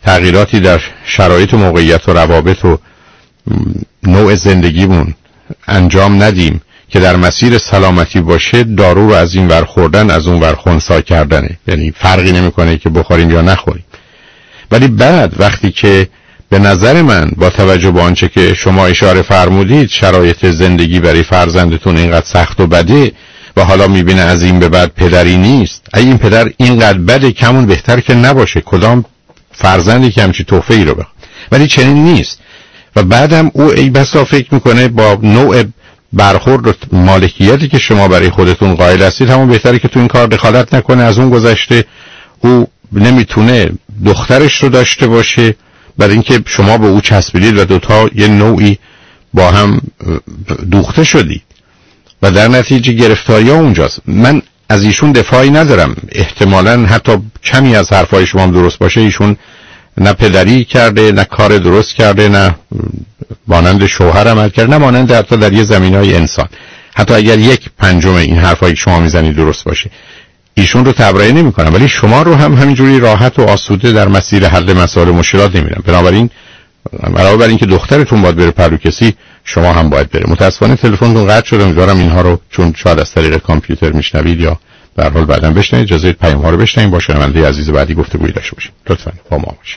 تغییراتی در شرایط و موقعیت و روابط و نوع زندگیمون انجام ندیم که در مسیر سلامتی باشه، دارو رو از این ور خوردن از اون ور خنثی کردنه. یعنی فرقی نمیکنه که بخوریم یا نخوریم. ولی بعد وقتی که به نظر من با توجه به آنچه که شما اشاره فرمودید شرایط زندگی برای فرزندتون اینقدر سخت و بده و حالا میبینه از این به بعد پدری نیست، اگه این پدر اینقدر بده کمون بهتر که نباشه. کدام فرزندی که همچی تحفه ای رو بخواد؟ ولی چنین نیست. و بعدم او ای بسا فکر میکنه با نوع برخورد و مالکیتی که شما برای خودتون قائل هستید همون بهتره که تو این کار دخالت نکنه. از اون گذشته او نمیتونه دخترش رو داشته باشه برای اینکه شما به او چسبیدید و دوتا یه نوعی با هم دوخته شدید و در نتیجه گرفتاری ها اونجاست. من از ایشون دفاعی ندارم، احتمالاً حتی کمی از حرفای شما هم درست باشه. ایشون نه پدری کرده، نه کار درست کرده، نه مانند شوهر عمل کرده، نه مانند حتی در یه زمینهای انسان. حتی اگر یک پنجم این حرفایی که شما میزنید درست باشه، ایشون رو تبرئه نمی‌کنم، ولی شما رو هم همینجوری راحت و آسوده در مسیر حل مسائل مشکلات نمی‌بینم. بنابراین علاوه بر اینکه دخترتون باید بره پروکسی، شما هم باید بره. متأسفانه تلفنتون قطع شد. امیدوارم اینها رو چون شاید از طریق کامپیوتر میشنوید یا به هر حال بعداً بشنوید، اجازه پیام‌ها رو بشنوید. با شنونده عزیز بعدی گفتگویی داشته باشید. لطفاً با ما باشید.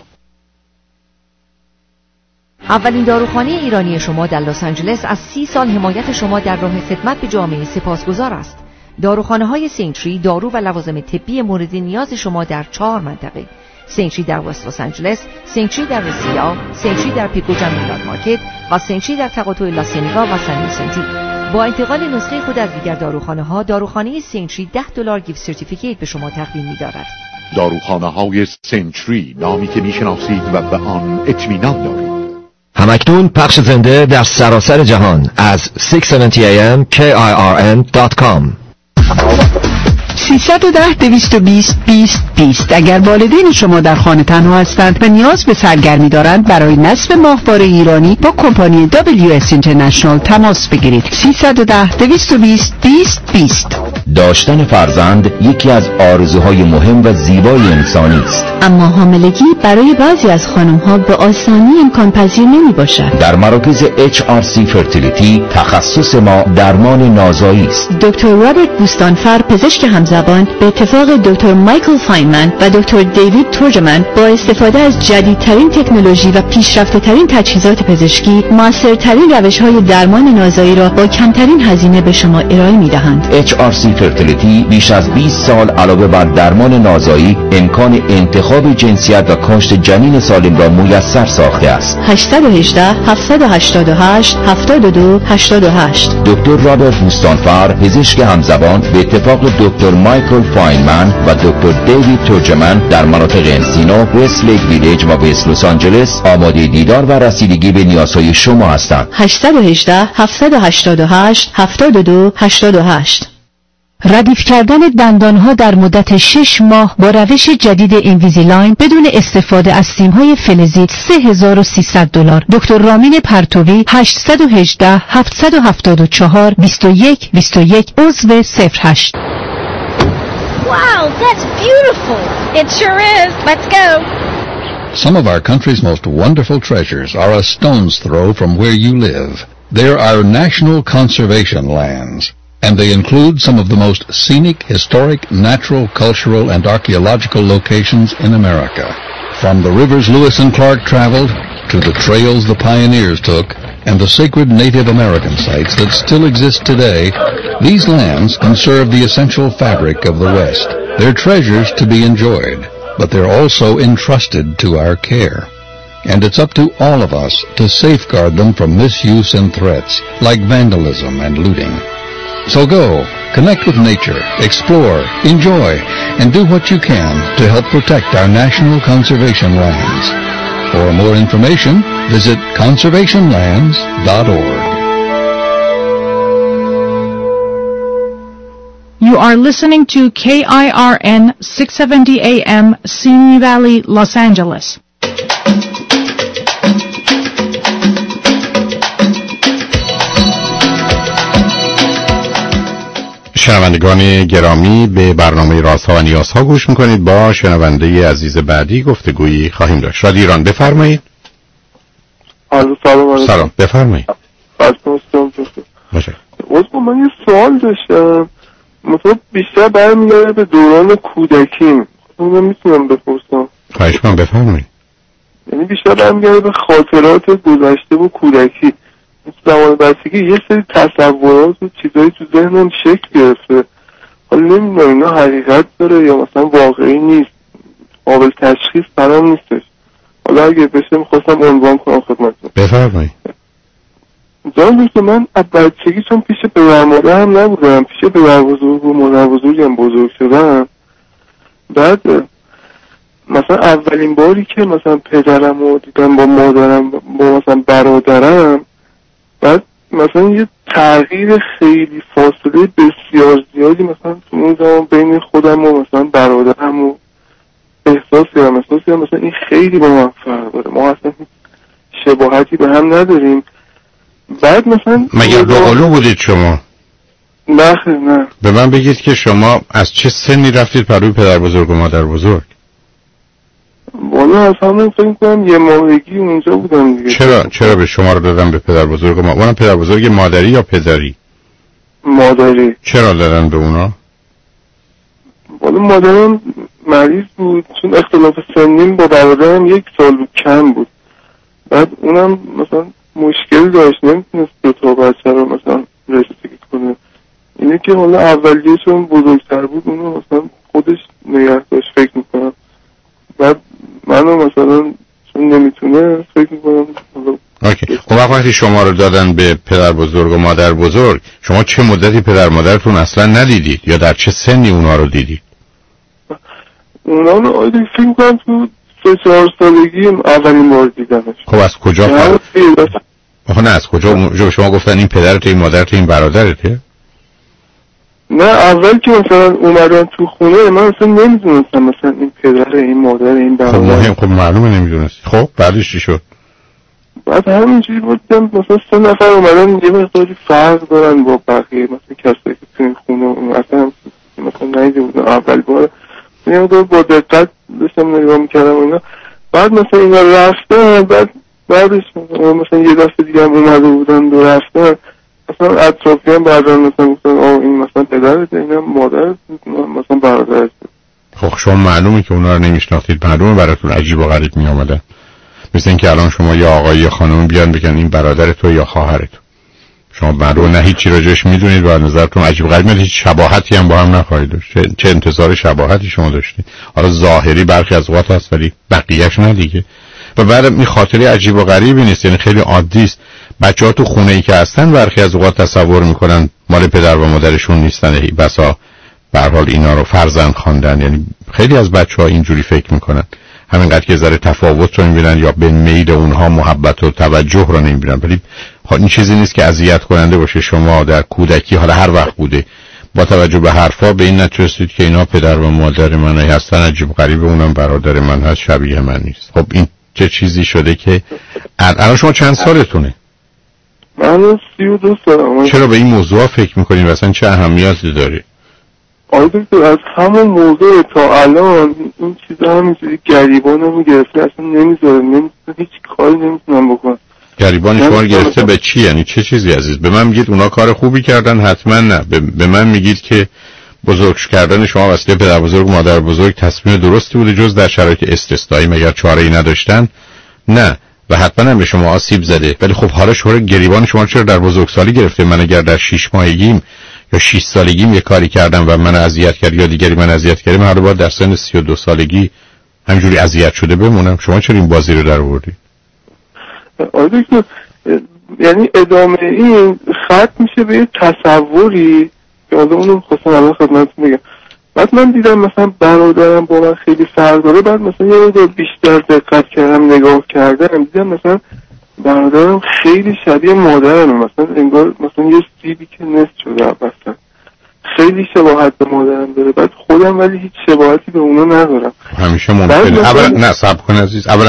اولین داروخانه ایرانی شما در لس آنجلس از سی سال حمایت شما در راه خدمت به جامعه سپاسگزار است. داروخانه‌های سینتری دارو و لوازم طبی مورد نیاز شما در چهار منطقه: سینتری در وست لس آنجلس، سینتری در رسیا، سینتری در پیکوجا میلاد مارکت و سینتری در تقاطع لاسینیگا و سن ویسنتی. با انتقال نسخه خود از دیگر داروخانه‌ها، داروخانه سینتری ده دلار گیفت سرتیفیکیت به شما تقدیم می‌دارد. داروخانه‌های سینتری، نامی که می‌شناسید و به آن اطمینان دارید. همکنون پخش زنده در سراسر جهان از ششصد و هفتاد ای ام کی آی آر ان دات کام. سیصد و ده دویست و بیست بیست بیست. اگر والدین شما در خانه تنها هستند و نیاز به سرگرمی دارند، برای نصب ماهواره ایرانی با کمپانی دبلیو اس اینترنشنال تماس بگیرید. سیصد و ده دویست و بیست بیست بیست. داشتن فرزند یکی از آرزوهای مهم و زیبای انسانی است، اما حاملگی برای بعضی از خانم‌ها به آسانی امکان پذیر نمی باشد. در مراکز اچ آر سی فرتیلیتی تخصص ما درمان نازایی است. دکتر رابرت بوستانفر، پزشک همزبان، به اتفاق دکتر مایکل فاینمن و دکتر دیوید تورجمن با استفاده از جدیدترین تکنولوژی و پیشرفته‌ترین تجهیزات پزشکی، موثرترین روش‌های درمان نازایی را با کمترین هزینه به شما ارائه می‌دهند. اچ آر سی فرتیلیتی بیش از بیست سال علاوه بر درمان نازایی، امکان انتخاب جنسیت و کاشت جنین سالم را میسر ساخته است. هشت یک هشت، هفت هشت هشت، هفت دو هشت هشت. دکتر رابرت بوستانفر، پزشک همزبان، به اتفاق دکتر مایکل فاینمن و دکتر دیوید تورجمن در مناطق انسینو، وست لیک ویلیج و وست لس آنجلس آماده دیدار و رسیدگی به نیازهای شما هستند. هشت یک هشت، هفت هشت هشت، هفت دو هشت هشت. ردیف کردن دندانها در مدت شش ماه با روش جدید اینویزیلاین بدون استفاده از سیم‌های فلزی سه هزار و سیصد دلار. دکتر رامین پرتوی، هشت یک هشت، هفت هفت چهار، دو یک دو یک، عضو صفر هشت. Wow, that's beautiful. It sure is. Let's go. Some of our country's most wonderful treasures are a stone's throw from where you live. They're our national conservation lands, and they include some of the most scenic, historic, natural, cultural, and archaeological locations in America. From the rivers Lewis and Clark traveled, to the trails the pioneers took, and the sacred Native American sites that still exist today, these lands conserve the essential fabric of the West. They're treasures to be enjoyed, but they're also entrusted to our care. And it's up to all of us to safeguard them from misuse and threats, like vandalism and looting. So go, connect with nature, explore, enjoy, and do what you can to help protect our national conservation lands. For more information, visit conservation lands dot org. You are listening to K I R N six seventy A M, Simi Valley, Los Angeles. شنوندگان گرامی، به برنامه رازها و نیازها گوش میکنید. با شنونده عزیز بعدی گفتگویی خواهیم داشت. رادیو ایران، بفرمایید. سلام. سلام، بفرمایید. عزیز من یه سوال داشتم، مثلا بیشتر برمیگرده به دوران کودکیم، اونو میتونم بپرسم؟ خواهش من بفرمایید. یعنی بیشتر برمیگرده به خاطرات گذشته و کودکی. زمان بچگی یه سری تصورات و چیزایی تو ذهنم شکل گرفته، حالا نمیدونم اینا حقیقت داره یا مثلا واقعی نیست، قابل تشخیص برام نیستش. حالا اگه بشه میخواستم عنوان کنم خدمتتون. بفرمایید. جان که من از بچگی چون پیش پدر مادرم نبودم، پیش پدر بزرگ و مادر بزرگم بزرگ شدم. بعد مثلا اولین باری که مثلا پدرم رو دیدم با مادرم با مثلا برادرم، بعد مثلا یه تغییر خیلی فاصله بسیار زیادی مثلا تو اون زمان بین خودم و مثلا برادرم و احساس کردم احساس کردم مثلا این خیلی با من فرق داره، ما اصلا شباهتی به هم نداریم. بعد مثلا مگر دوقلو بودید شما؟ نه نه. به من بگید که شما از چه سنی رفتید پروی پدر بزرگ و مادر بزرگ؟ والا از همون فکر کنم یه ماهگی اونجا بودم دیگه. چرا چرا به شما رو دادن به پدر بزرگ و ما... اونم پدر بزرگ مادری یا پدری؟ مادری. چرا دادن به اونا؟ والا مادرم مریض بود، چون اختلاف سنیم با برادرم یک سال کم بود. بعد اونم مثلا مشکل داشت، نمیتونست دو تا بچه رو مثلا رسیدگی کنه. اینه که حالا اولیه چون بزرگتر بود اونو مثلا خودش نگه داشت فکر میکنم. بعد منو مثلا چون نمیتونه فکر میکنم. اوکی. خب وقتی شما رو دادن به پدر بزرگ و مادر بزرگ، شما چه مدتی پدر مادرتون اصلا ندیدید یا در چه سنی اونا رو دیدید؟ اونا رو فکر میکنم تو سه چهار سالگی اولین بار دیدمش. خب از کجا فرق؟ آخه نه از کجا به شما گفتن این پدرت این مادرت این برادرته؟ نه اول که مثلا اومدن تو خونه من اصلا نمیدونستم مثلا این پدر این مادر این برادر. خب مهم خب معلومه نمیدونستی. خب بعدش چی شد؟ بعد همینجوری بودم مثلا سه نفر اومدن یه مقداری فرق دارن با بقیه، مثلا کسایی که تو این خونه اصلا مثلا نیده بودن اول بار، یه مقدار با دقت داشتم نگاه میکردم اینا. بعد مثلا اینا رفتن، بعد بعدش مثلا یه دفعه دیگه هم اومده بودن و رفتن، مثلا اطرافی هم بعدن مثلا گفتن آه این مثلا پدرت این هم مادرت مثلا برادرت. خب شما معلومه که اونا رو نمیشناختید، معلومه براتون عجیب و غریب می آمدن. مثل این که الان شما یا آقایی یا خانم بیان بگن این برادر تو یا خواهر تو، شما معلومه نه هیچی راجعش میدونید و از نظرتون عجیب غریب میاد، هیچ شباهتی هم با هم نخواهید داشت. چه, چه انتظار شباهتی شما داشتید؟ حالا ظاهری برخی از اوقات هست ولی بقیه‌اش نه دیگه. و بعد این خاطره عجیب و غریبی نیست، یعنی خیلی عادی است. بچه‌ها تو خونه‌ای که هستن برخی از اوقات تصور میکنن مال پدر و مادرشون نیستن، بسا به هر حال اینا رو فرزند خواندن. یعنی خیلی از بچه‌ها اینجوری فکر میکنن، همینقدر که ذره تفاوت رو میبینن یا به میل اونها محبت و توجه رو نمیبینن. ولی این چیزی نیست که اذیت کننده باشه. شما در کودکی حالا هر وقت بوده با توجه به حرفا به این نتیجه رسیدید که اینا پدر و مادر من هستن، عجیب غریبه اونم برادر من هست، شبیه من نیست. خب این چه چیزی شده که الان شما چند سالتونه؟ من سی و دو سالم. چرا به این موضوع فکر میکنین و اصلا چه اهمیتی داره؟ آره دکتر از همون موضوع تا الان این چیزا همینجوری گریبانمو گرفته، اصلا نمیذاره، نمیذاره هیچ کاری نمیتونم بکنم. گریبان شما رو گرفته به چی؟ یعنی چه چیزی عزیز؟ به من میگید اونا کار خوبی کردن؟ حتما نه. به, به من میگید که بزرگ کردن شما واسه پدر بزرگ مادر بزرگ تصمیم درستی بوده جز در شرایط استثنایی مگر چاره‌ای نداشتن؟ نه. و حتما هم به شما آسیب زده. ولی خب حالا شما گریبان شما چرا در بزرگسالی گرفته؟ من اگر در شش ماهگیم یا شش سالگیم یه کاری کردم و من اذیت کرد یا دیگری من اذیت کرد، من حالا باید در سن سی و دو سالگی همینجوری اذیت شده بمونم؟ شما چرا این بازی رو در آوردید؟ آره دکتر، یعنی ادامه این ختم میشه به یه تصوری که حالا اونو خواستم الان خدمتتون بگم. بعد من دیدم مثلا برادرم با من خیلی فرق داره، بعد مثلا یه مقدار بیشتر دقت کردم نگاه کردم دیدم مثلا برادرم خیلی شبیه مادرمه، مثلا انگار مثلا یه سیبی که نصف شده مثلا خیلی شباهت به مادرم داره. بعد خودم ولی هیچ شباهتی به اونا ندارم. همیشه ممکنه اولا نه صبر کن عزیز، اولا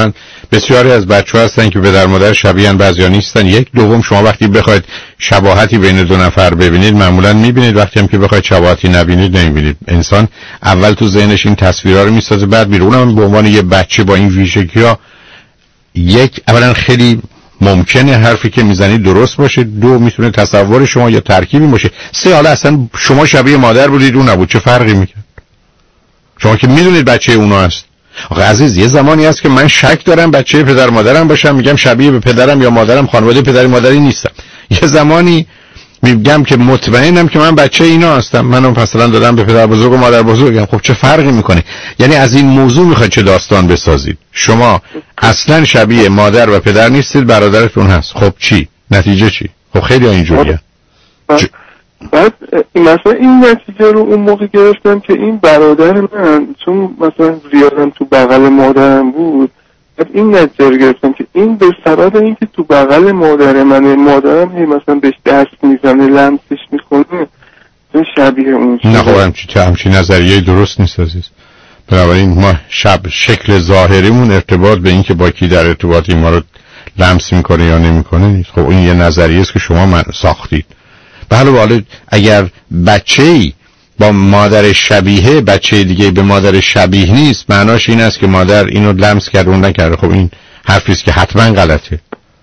بسیاری از بچه‌ها هستن که پدر مادر شبیهن، بعضیا نیستن. یک دوم شما وقتی بخواید شباهتی بین دو نفر ببینید معمولا میبینید، وقتی هم که بخواید شباهتی نبینید نمیبینید. انسان اول تو ذهنش این تصویرها رو میسازه، بعد میره. اونم به عنوان یه بچه با این ویژگی‌ها، یک اولا خیلی ممکنه حرفی که میزنید درست باشه، دو میتونه تصور شما یا ترکیبی باشه، سه حالا اصلا شما شبیه مادر بودید اون نبود، چه فرقی میکنه؟ شما که میدونید بچه اونا هست. آخه عزیز یه زمانی هست که من شک دارم بچه پدر مادرم باشم، میگم شبیه به پدرم یا مادرم، خانواده پدر مادری نیستم. یه زمانی میگم که مطمئنم که من بچه اینا هستم، منو مثلا دادم به پدر بزرگ و مادر بزرگم. خب چه فرقی میکنه؟ یعنی از این موضوع میخواید چه داستان بسازید؟ شما اصلا شبیه مادر و پدر نیستید، برادرتون هست. خب چی؟ نتیجه چی؟ خب خیلی اینجوریه. بعد مثلا این نتیجه رو اون موقع گرفتم که این برادر من چون مثلا زیادم تو بغل مادرم بود، بعد این نتیجه رو گرفتم که این به سبب اینکه تو بغل مادر منه، مادرم هی مثلا بهش دست میزنه، لمسش میکنه، تو شبیه اون شده. نه خب همچی, همچی نظریه درست نیست عزیز. بنابراین ما شب شکل ظاهریمون ارتباط به اینکه با کی در ارتباطی ما رو لمس میکنه یا نمیکنه نیست. خب این یه نظریه است که شما من ساختید. به حال حالا اگر بچه‌ای با مادر شبیه بچه دیگه به مادر شبیه نیست، معناش این است که مادر اینو لمس کرده اون نکرده. خب این حرفی است که حتما غلطه.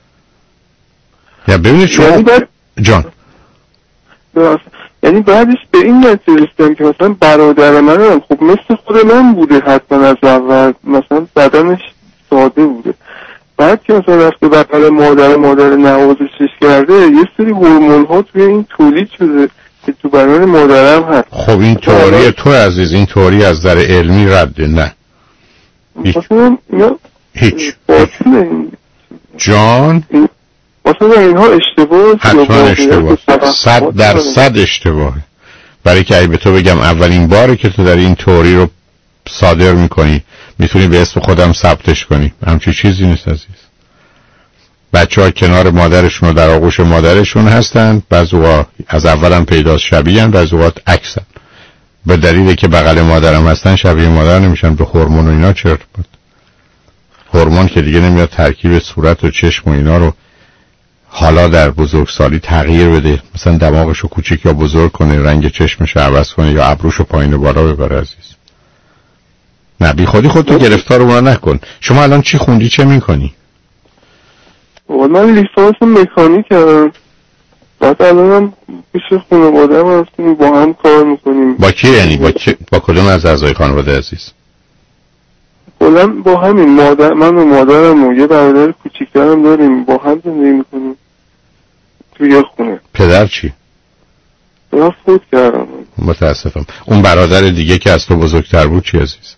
یا ببینید شما بر... جان درست. یعنی بعدش به این نتیجه رسیدم که مثلا برادر من خب مثل خود من بوده، حتما از اول مثلا بدنش ساده بوده، بعد که مثلا رفته بغل مادر مادر نوازشش کرده، یه سری هورمون ها توی این تولید شده که تو بدن مادرم هست. خب این تئوری تو عزیز، این تئوری از نظر علمی رده. نه هیچ هیچ, هیچ. جان مثلا اینها اشتباه، حتما اشتباه، صد درصد اشتباه. برای که اگه به تو بگم اولین باره که تو در این تئوری رو صادر میکنی میتونی به اسم خودم ثبتش کنی، همچی چیزی نیست عزیز. بچه ها کنار مادرشون و در آغوش مادرشون هستن، بعض اوقات از اولم پیداست شبیهن، بعض اوقات عکسن. به دلیلی که بغل مادرم هستن شبیه مادر نمیشن. به هورمون و اینا چه ارتباط؟ هورمون که دیگه نمیاد ترکیب صورت و چشم و اینا رو حالا در بزرگسالی تغییر بده، مثلا دماغشو کوچیک یا بزرگ کنه، رنگ چشمشو عوض کنه یا ابروشو پایین و بالا ببره عزیز. نه بی خودی خودتو گرفتار اونا نکن. شما الان چی خوندی، چه میکنی؟ من لیسانس مکانیک کردم، بعد الانم پیش خانواده هم هستیم، با هم کار میکنیم. با کی یعنی؟ با کی؟ با کدوم از اعضای خانواده عزیز؟ کلا با همین مادر، من و مادرم و یه برادر کوچیکترم داریم، با هم زندگی میکنیم توی یه خونه. پدر چی؟ پدر فوت کردم. متاسفم. اون برادر دیگه که از تو بزرگتر بود چی عزیز؟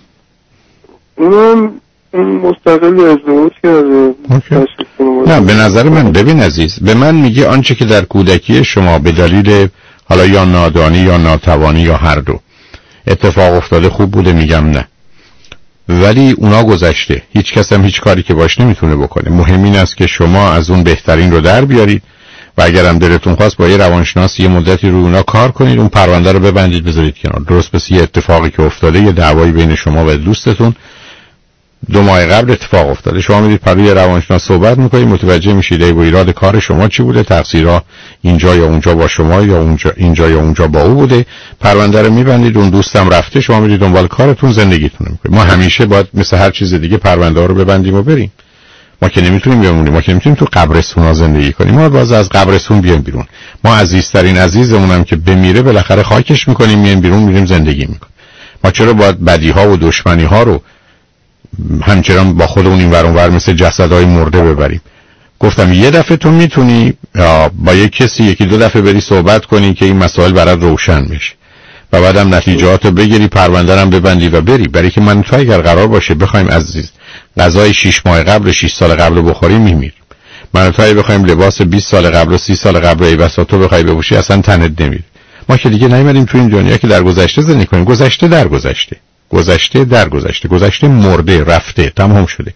اونم مستقل ازدواج کرده. نه به نظر من ببین عزیز، به من میگه آنچه که در کودکی شما به دلیل حالا یا نادانی یا ناتوانی یا هر دو اتفاق افتاده خوب بوده، میگم نه، ولی اونا گذشته. هیچ کس هم هیچ کاری که باش نمیتونه بکنه. مهم این است که شما از اون بهترین رو در بیارید و اگرم دلتون خواست با یه روانشناس یه مدتی رو اونا کار کنید، اون پرونده رو ببندید بذارید کنار. درست مثل یه اتفاقی که افتاده، یه دعوایی بین شما و دوستتون دو ماه قبل اتفاق افتاده، شما میرید پروی روانشناس صحبت میکنید، متوجه میشید ای و ایراد کار شما چی بوده، تقصیرها اینجا یا اونجا با شما یا اونجا اینجا یا اونجا با او بوده، پرونده رو میبندید، اون دوستم رفته، شما میرید دنبال کارتون، زندگیتون میکنید. ما همیشه باید مثل هر چیز دیگه پرونده رو ببندیم و بریم. ما که نمیتونیم بمونیم، ما که نمیتونیم تو قبرستونا زندگی کنیم، ما باز از قبرستون بیایم بیرون. ما عزیزترین عزیزمونم که بمیره بالاخره خاکش میکنیم، میایم بیرون، میریم زندگی میکنیم. ما چرا باید بدیها و دشمنیها رو همچنان با خودمون این ور اون ور مثل جسدهای مرده ببریم؟ گفتم یه دفعه تو میتونی با یک کسی یکی دو دفعه بری صحبت کنی که این مسائل برات روشن بشه و بعدم نتیجهاتو بگیری، پرونده رو ببندی و بری. برای که من تو اگر قرار باشه بخوایم از غذای شش ماه قبل شش سال قبل بخوریم میمیریم. من تو اگه بخوایم لباس بیست سال قبل و سی سال قبل ای بسا تو بخوای بپوشی اصلا تنت نمیره. ما که دیگه نیومدیم تو این دنیا که در گذشته زندگی کنیم. گذشته در گذشته، گذشته در گذشته، گذشته مرده، رفته، تمام شده.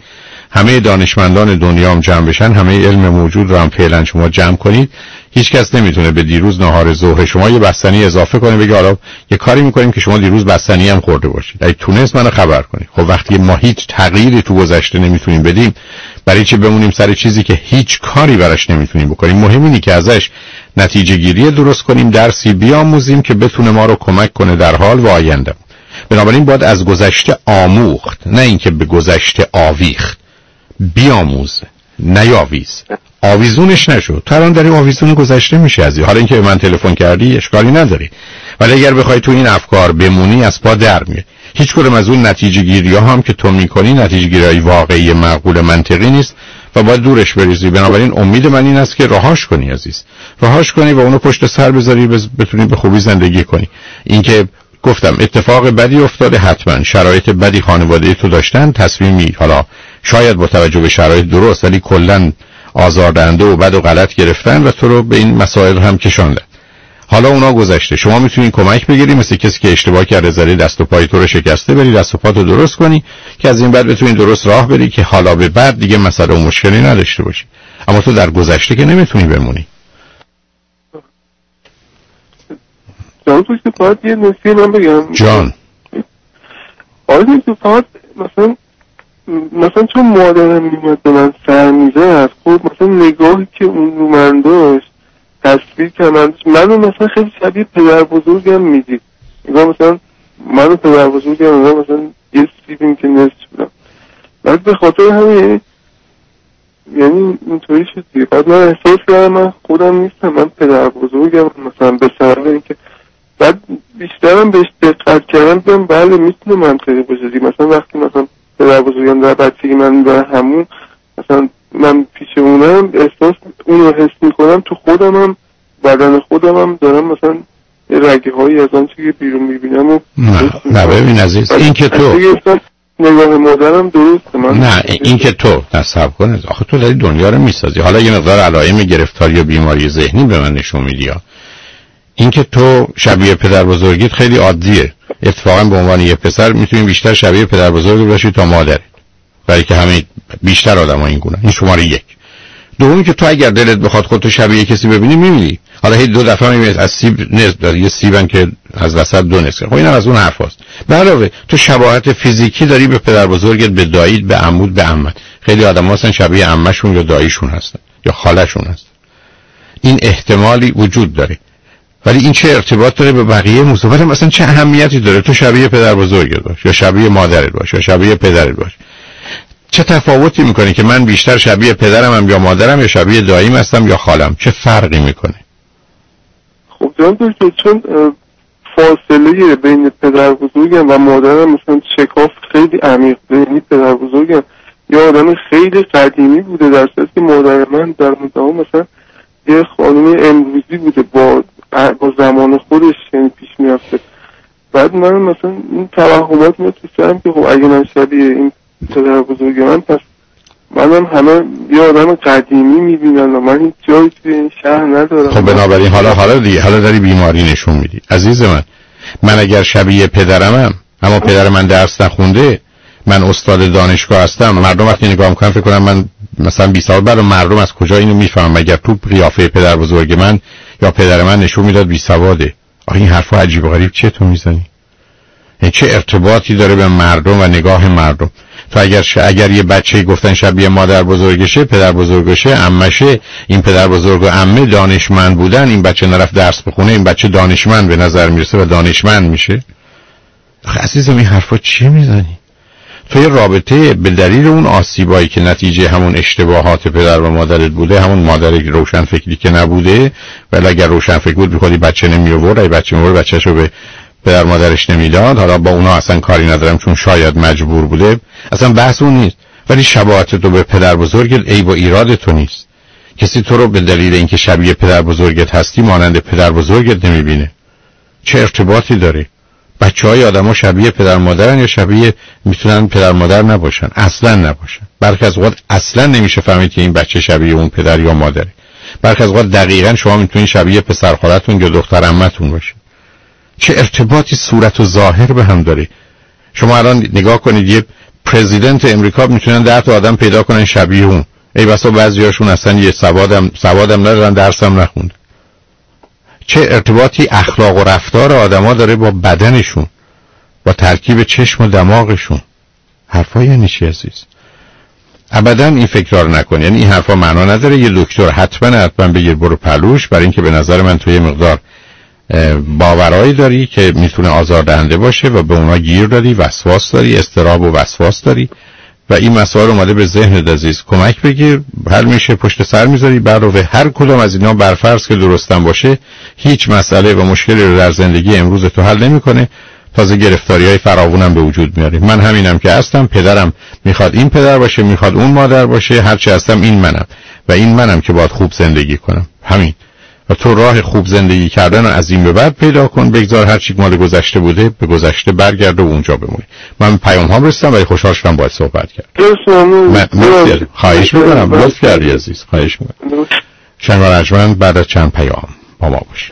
همه دانشمندان دنیا هم جمع بشن، همه علم موجود رو هم فعلا شما جمع کنید، هیچ کس نمیتونه به دیروز نهار ظهر شما یه بستنی اضافه کنه بگه حالا یه کاری میکنیم که شما دیروز بستنی هم خورده باشید. اگه تونست منو خبر کنید. خب وقتی ما هیچ تغییری تو گذشته نمیتونیم بدیم، برای چه بمونیم سر چیزی که هیچ کاری براش نمیتونیم بکنیم؟ مهم اینه که ازش نتیجه گیری درست کنیم، درسی بیاموزیم که بتونه ما رو کمک کنه در حال و آینده. بنابراین باید از گذشته آموخت، نه اینکه به گذشته آویخت. بیاموز، نیاویز. آویزونش نشو. تو الان داری آویزون گذشته میشه ازی. حالا اینکه به من تلفن کردی اشکالی نداری، ولی اگر بخوای تو این افکار بمونی از پا در میای. هیچ کدوم از اون نتیجه گیری ها هم که تو میکنی نتیجه گیری واقعی معقول منطقی نیست و باید دورش بریزی. بنابراین امید من این است که رهاش کنی عزیز، رهاش کنی و اونو پشت سر بذاری، بتونی به خوبی زندگی کنی. اینکه گفتم اتفاق بدی افتاده، حتما شرایط بدی خانواده تو داشتن، تصمیمی حالا شاید با توجه به شرایط درست ولی کلا آزاردهنده و بد و غلط گرفتن و تو رو به این مسائل هم کشاندن. حالا اونا گذشته، شما میتونین کمک بگیری، مثل کسی که اشتباه کرده زده دست و پای تو رو شکسته، بری دست و پاتو درست کنی که از این بعد بتونین درست راه بری که حالا به بعد دیگه مسئله و مشکلی نداشته باشی. اما تو در گذشته که نمیتونی بمونی. جان توی فقط یه نصیحه من بگم. جان آره تو فقط مثلا مثلا چون مادرم میمد به من سر میزد، خب مثلا نگاهی که اون رو من داشت تصویر که من منو مثلا خیلی شبیه پدر بزرگم میدید. نگاه مثلا منو پدر بزرگم مثلا یه سیبیم که نصف بودم، بعد به خاطر همین یعنی اینطوری شد دیگه. بعد من احساس کردم من خودم نیستم، من پدر بزرگم مثلا به سبب اینکه بعد بیشترم بهش دقت کردم دیدم بله میتونه منطقی باشه دیگه. مثلا وقتی مثلا پدر بزرگم در بچگی من داره همون مثلا من پیش اونم احساس اونو حس میکنم، تو خودم هم بدن خودم هم دارم مثلا یه رگه هایی از آن چیزی بیرون میبینم و نه نه ببین عزیز، این که تو نگاه مادرم درسته. من نه این که تو نصب کنه آخه تو داری دنیا رو میسازی. حالا یه مقدار علائم گرفتاری یا بیماری ذهنی به من نشون میدی. این که تو شبیه پدر بزرگیت خیلی عادیه. اتفاقا به عنوان یه پسر میتونی بیشتر شبیه پدر بزرگ باشی تا مادرت، برای که همه بیشتر آدم‌ها این گونه. این شماره یک. دومی که تو اگر دلت بخواد خودتو شبیه کسی ببینی می‌بینی. حالا هی دو دفعه می‌بینی از سیب نصف داری، یه سیبن که از وسط دو نصف. خب اینا از اون حرفاست. به علاوه تو شباهت فیزیکی داری به پدر بزرگت، به داییت، به عموت، به عمت. خیلی آدم‌ها هستن شبیه عمه‌شون یا داییشون هستن یا خاله‌شون هستن. این احتمالی وجود داره. ولی این چه ارتباط داره به بقیه موضوعات؟ مثلا چه اهمیتی داره تو شبیه پدر بزرگت باش یا شبیه مادرت باش یا شبیه پدرت باش؟ چه تفاوتی میکنه که من بیشتر شبیه پدرمم یا مادرم یا شبیه داییم هستم یا خالم؟ چه فرقی میکنه؟ خب جان دکتر چون فاصله بین پدر بزرگم و مادرم مثلا شکاف خیلی عمیق، یعنی پدر بزرگم یه آدم خیلی قدیمی بوده در صورتی که مادر من در مدام مثلا یه خانم امروزی بوده با با زمان خودش یعنی پیش میرفته. بعد من مثلا این توهمات میاد تو سرم که خب اگه من شبیه این پدر بزرگ من پس منم همه یه آدم قدیمی میبینن و من هیچ جایی توی این شهر ندارم. خب بنابراین حالا حالا دیگه حالا داری بیماری نشون میدی عزیز من. من اگر شبیه پدرمم اما پدر من درس نخونده، من استاد دانشگاه هستم، مردم وقتی نگاه میکنن فکر کنم من مثلا بیست سال بعد مردم از کجا اینو میفهمن؟ مگر تو قیافه پدر بزرگ من یا پدر من نشون میداد بی سواده؟ آخه این حرفا عجیب و غریب چیه تو میزنی؟ این چه ارتباطی داره به مردم و نگاه مردم؟ تو اگر ش... اگر یه بچه گفتن شبیه مادر بزرگشه، پدر بزرگشه، عمشه، این پدر بزرگ و عمه دانشمند بودن، این بچه نرفت درس بخونه، این بچه دانشمند به نظر میرسه و دانشمند میشه. آخه عزیزم این حرفا چیه میزنی؟ تو یه رابطه به دلیل اون آسیبایی که نتیجه همون اشتباهات پدر و مادرت بوده، همون مادر روشن فکری که نبوده، ولی اگر روشن فکر بود بخوادی بچه نمی آورد، ای بچه میورد بچه‌شو به پدر مادرش نمیداد. حالا با اونا اصلا کاری ندارم چون شاید مجبور بوده، اصلا بحث اون نیست. ولی شباهت تو به پدر بزرگت عیب و ایراد تو نیست. کسی تو رو به دلیل اینکه شبیه پدر بزرگت هستی مانند پدر بزرگت نمیبینه. چه ارتباطی داره؟ بچه‌های آدم‌ها شبیه پدر مادرن یا شبیه میتونن پدر مادر نباشن؟ اصلا نباشن. برخی از اوقات اصلا نمیشه فهمید که این بچه شبیه اون پدر یا مادره. برخی از اوقات دقیقاً شما میتونید شبیه پسر خالتون یا دختر عمتون باشید. چه ارتباطی صورت و ظاهر به هم داره؟ شما الان نگاه کنید یه پرزیدنت امریکا میتونن ده تا آدم پیدا کنن شبیه اون. ای بسا بعضیاشون اصلا یه سوادم سوادم ندارن، درسم نخوند. چه ارتباطی اخلاق و رفتار آدما داره با بدنشون، با ترکیب چشم و دماغشون؟ حرفا یعنی چی عزیز؟ ابدا این فکر رو نکن. یعنی این حرفا معنا نداره. یه دکتر حتما حتما بگیر برو پلوش، برای اینکه به نظر من توی مقدار باورایی داری که میتونه آزاردهنده باشه و به اونا گیر داری، وسواس داری، اضطراب و وسواس داری و این مسائل اومده به ذهنت عزیز. کمک بگیر، حل میشه، پشت سر میذاری. برای هر کدوم از اینا برفرض که درستن باشه هیچ مسئله و مشکلی رو در زندگی امروز تو حل نمیکنه، تازه گرفتاری‌های فراوونم به وجود میاره. من همینم که هستم، پدرم میخواد این پدر باشه، میخواد اون مادر باشه، هرچی هستم این منم و این منم که باید خوب زندگی کنم. همین. و تو راه خوب زندگی کردن رو از این به بعد پیدا کن. بگذار هر چی مال گذشته بوده به گذشته برگرد و اونجا بمونی. من پیام ها رسیدم ولی خوشحال شدم باهات صحبت کردم. خواهش می‌کنم لطف کردی عزیز. خواهش می‌کنم. شنوار ارجمند بعد از چند پیام با ما باشید.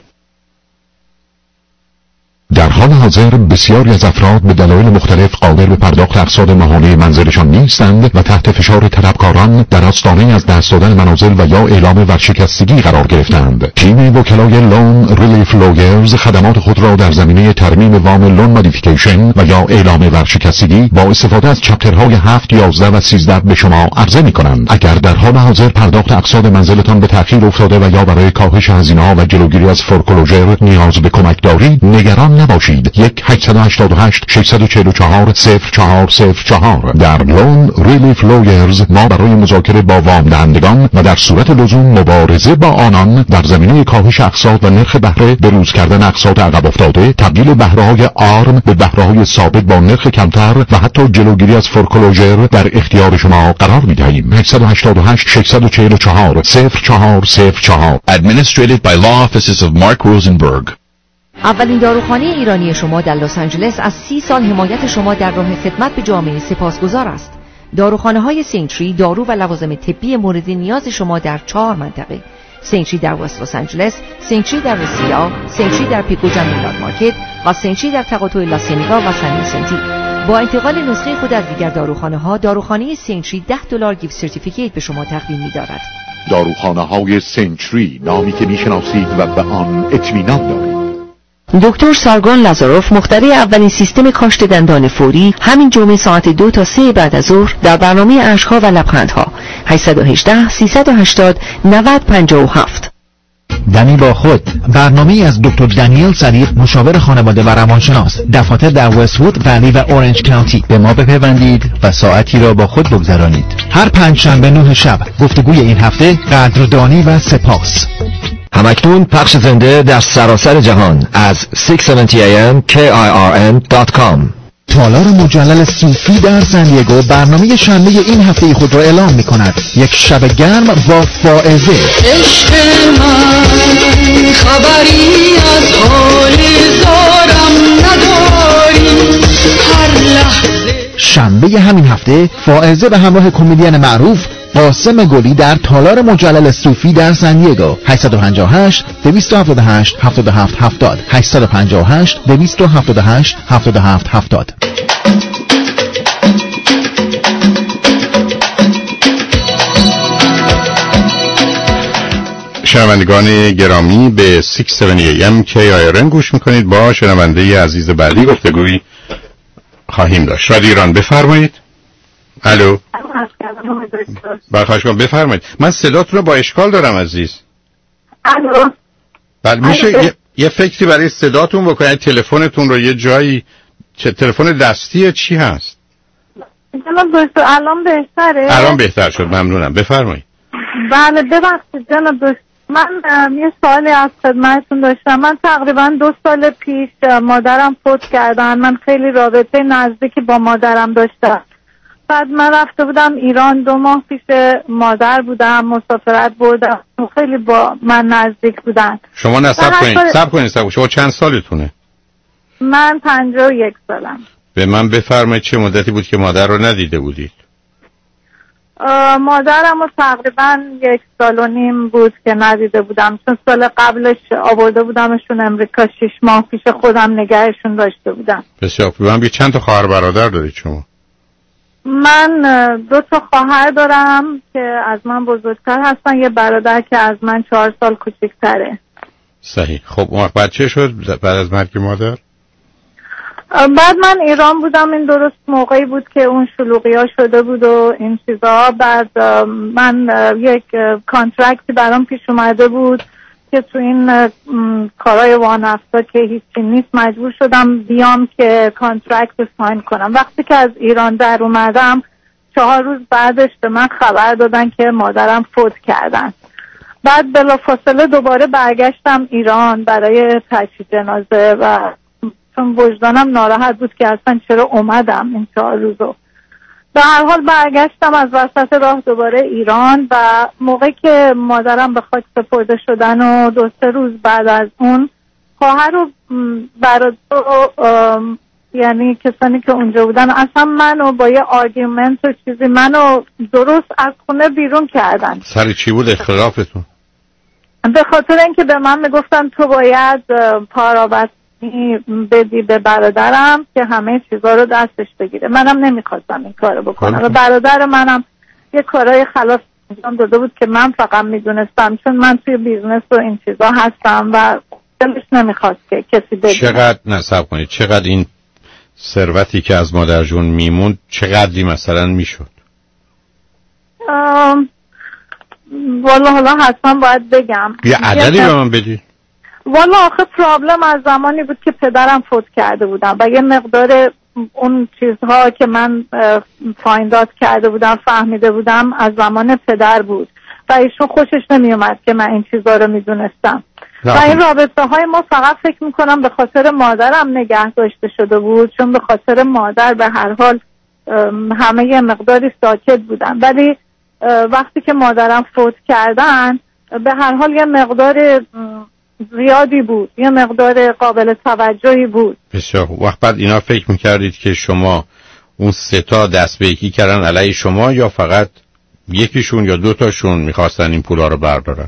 در حال حاضر بسیاری از افراد به دلایل مختلف قادر به پرداخت اقساط ماهانه منزلشان نیستند و تحت فشار طلبکاران در آستانه از دست دادن منازل و یا اعلام ورشکستگی قرار گرفتند. تیم وکلای لون ریلیف لویرز خدمات خود را در زمینه ترمیم وام لون مودیفیکیشن و یا اعلام ورشکستگی با استفاده از چپترهای هفت، یازده و سیزده به شما عرضه می‌کنند. اگر در حال حاضر پرداخت اقساط منزلتان به تأخیر افتاده و یا برای کاهش هزینه‌ها و جلوگیری از فورکلوژر نیاز به کمک دارید، نگران نباشید. یک هشت هشت هشت شش چهار چهار صفر چهار صفر چهار در لون ریلیف لویرز ما برای مذاکره با وام دهندگان و در صورت لزوم مبارزه با آنان در زمینه کاهش اقساط و نرخ بهره، بروز کردن اقساط عقب افتاده، تبدیل بهره‌های آرم به بهره‌های ثابت با نرخ کمتر و حتی جلوگیری از فورکلوژر در اختیار شما قرار می‌دهیم. هشت هشت هشت شش چهار چهار صفر چهار صفر چهار Administrated by Law Offices of Mark Rosenberg. اولین داروخانه ایرانی شما در لس آنجلس از سی سال حمایت شما در راه خدمت به جامعه سپاسگزار است. داروخانه‌های سینتری دارو و لوازم طبی مورد نیاز شما در چهار منطقه: سینتری در وست لس آنجلس، سینتری در رسیلا، سینتری در پیکو جنرال مارکت و سینتری در تقاطع لاسینیگا و سن ویسنتی. با انتقال نسخه خود از دیگر داروخانه‌ها، داروخانه سینتری ده دلار گیفت سرتیفیکیت به شما تقدیم می‌دارد. داروخانه‌های سینتری، نامی که می‌شناسید و به آن اطمینان دارید. دکتر سارگون لازاروف مخترع اولین سیستم کاشت دندان فوری همین جمعه ساعت دو تا سه بعد از ظهر در برنامه اشک‌ها و لبخندها هشت یک هشت سیصد و هشتاد نود پنجاه و هفت. دنی با خود، برنامه از دکتر دانیل صدیق، مشاور خانواده و روانشناس، دفاتر در وست‌وود، ولی و اورنج کانتی. به ما بپیوندید و ساعتی را با خود بگذرانید. هر پنج شنبه نه شب گفتگوی این هفته قدردانی و سپاس. همکنون پخش زنده در سراسر جهان از شش هفتاد ای ام کی آی آر ان دات کام. تالار مجلل صوفی در سن دیگو برنامه شنبه این هفته خود را اعلام می کند. یک شب گرم با فائزه. عشق من خبری از حال زارم نداری، هر لحظه. شنبه همین هفته فائزه به همراه کمدین معروف قاسم گلی در تالار مجلل صوفی در سن دیگو. هشت پنج هشت دویست و هفتاد و هشت هفتاد و هفت هفتاد هشت پنج هشت دویست و هفتاد و هشت هفتاد و هفت هفتاد. شنوندگان گرامی به شش هفتاد ای ام کی آی آر ان گوش میکنید. با شنونده عزیز بعدی گفتگویی خواهیم داشت. رادیو ایران بفرمایید. الو. برخواهش کنم بفرمایید. من صداتون رو با اشکال دارم عزیز. الو. بله میشه یه, یه فکری برای صداتون بکنید. تلفنتون رو یه جایی، چه تلفن دستی چی هست؟ جناب دکتر الان بهتره؟ الان بهتر شد، ممنونم. بفرمایید. بله ببخشید جناب دکتر، من یه سوالی از خدمتتون داشتم. من تقریبا دو سال پیش مادرم فوت کردن. من خیلی رابطه نزدیکی با مادرم داشتم. بعد من رفته بودم ایران، دو ماه پیش مادر بودم، مسافرت بردم، خیلی با من نزدیک بودن. شما نصب کنید صبر کنید صبر شما چند سالتونه؟ من پنجاه و یک سالم. به من بفرمایید چه مدتی بود که مادر رو ندیده بودید؟ مادرم رو تقریبا یک سال و نیم بود که ندیده بودم، چون سال قبلش آورده بودمشون امریکا، شش ماه پیش خودم نگهشون داشته بودم. بسیار خوب. من بی چند تا خواهر برادر دارید شما؟ من دو تا خواهر دارم که از من بزرگتر هستن، یه برادر که از من چهار سال کوچکتره. صحیح. خب اون وقت بعد چه شد بعد از مرگ مادر؟ بعد من ایران بودم، این درست موقعی بود که اون شلوغی ها شده بود و این چیزا. بعد من یک کانترکتی برام پیش اومده بود که تو این کارهای وانفتا که هیچی نیست مجبور شدم بیام که کانترکت رو ساین کنم. وقتی که از ایران در اومدم چهار روز بعدش به من خبر دادن که مادرم فوت کردن. بعد بلافاصله دوباره برگشتم ایران برای تجهیز جنازه و چون وجدانم ناراحت بود که اصلا چرا اومدم این چهار روزو. به هر حال برگشتم از وسط راه دوباره ایران و موقعی که مادرم به خاک سپرده شدن و دو سه روز بعد از اون خواهر و برادر یعنی کسانی که اونجا بودن اصلا منو با یه آرگومنت و چیزی منو درست از خونه بیرون کردن. سر چی بود اختلافتون؟ به خاطر اینکه به من میگفتن تو باید پاراوت بدی به برادرم که همه چیزا رو دستش بگیره. منم نمیخواستم این کارو بکنم و برادر منم یه کارهای خلاف انجام داده بود که من فقط میدونستم چون من توی بیزنس و این چیزا هستم و دلش نمیخواست که کسی بدونه. چقدر نصب کنید چقدر این ثروتی که از مادر جون میموند چقدری مثلا میشد؟ والا حالا حتما باید بگم یه عددی به من بدی؟ والا آخه پرابلم از زمانی بود که پدرم فوت کرده بودم و یه مقدار اون چیزها که من فایندات کرده بودم فهمیده بودم از زمان پدر بود و ایشون خوشش نمیومد که من این چیزها رو میدونستم و این رابطه های ما فقط فکر میکنم به خاطر مادرم نگه داشته شده بود چون به خاطر مادر به هر حال همه یه مقداری ساکت بودن ولی وقتی که مادرم فوت کردن به هر حال یه مقدار زیادی بود، یه مقدار قابل توجهی بود. بسیار وقت بعد اینا فکر میکردید که شما اون سه تا دست به یکی کردن علیه شما یا فقط یکیشون یا دو تاشون میخواستن این پولا رو بردارن؟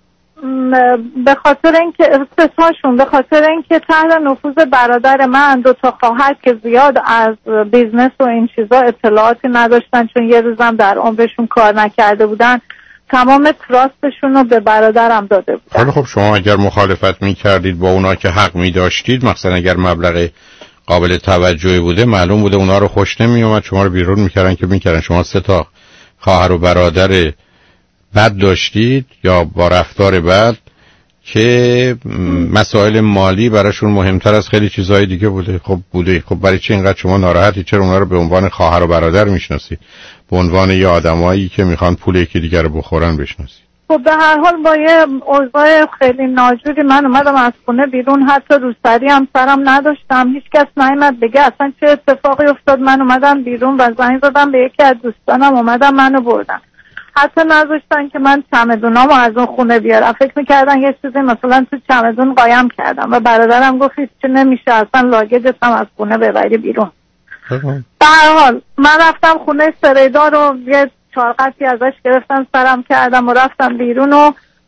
به خاطر اینکه سه تاشون به خاطر اینکه تحت نفوذ برادر من دو تا خواهر که زیاد از بیزنس و این چیزا اطلاعاتی نداشتن چون یه روزم در عمرشون کار نکرده بودن تمام تراستشون رو به برادرم داده بودن. حالا خب شما اگر مخالفت میکردید با اونا که حق میداشتید مثلا اگر مبلغ قابل توجهی بوده معلوم بوده اونا رو خوش نمیومد شما رو بیرون میکردن که میکردن شما سه تا خواهر و برادر بد داشتید یا با رفتار بد که مسائل مالی براشون مهمتر از خیلی چیزهای دیگه بوده. خب بوده. خب برای چی اینقدر شما ناراحتی؟ چرا اونا رو به عنوان خواهر و برادر میشناسید؟ به عنوان یه آدمایی که میخوان پول یکی دیگر رو بخورن بشناسید؟ خب به هر حال با یه اوضاع خیلی ناجوری من اومدم از خونه بیرون، حتی روسری هم سرم نداشتم، هیچ کس نیامد بگه اصلا چه اتفاقی افتاد. من اومدم بیرون و زنگ زدم به یکی از دوستانم، اومدم منو بردن. حتی نذاشتن که من چمدونامو از اون خونه بیارم. فکر میکردن یه چیزی مثلا تو چمدون قایم کردم و برادرم گفت هیچ چی نمیشه، اصلا لاگجت هم از خونه ببری بیرون. به هر حال من رفتم خونه سریدار رو یه چارقتی ازش گرفتم، سرم کردم و رفتم بیرون و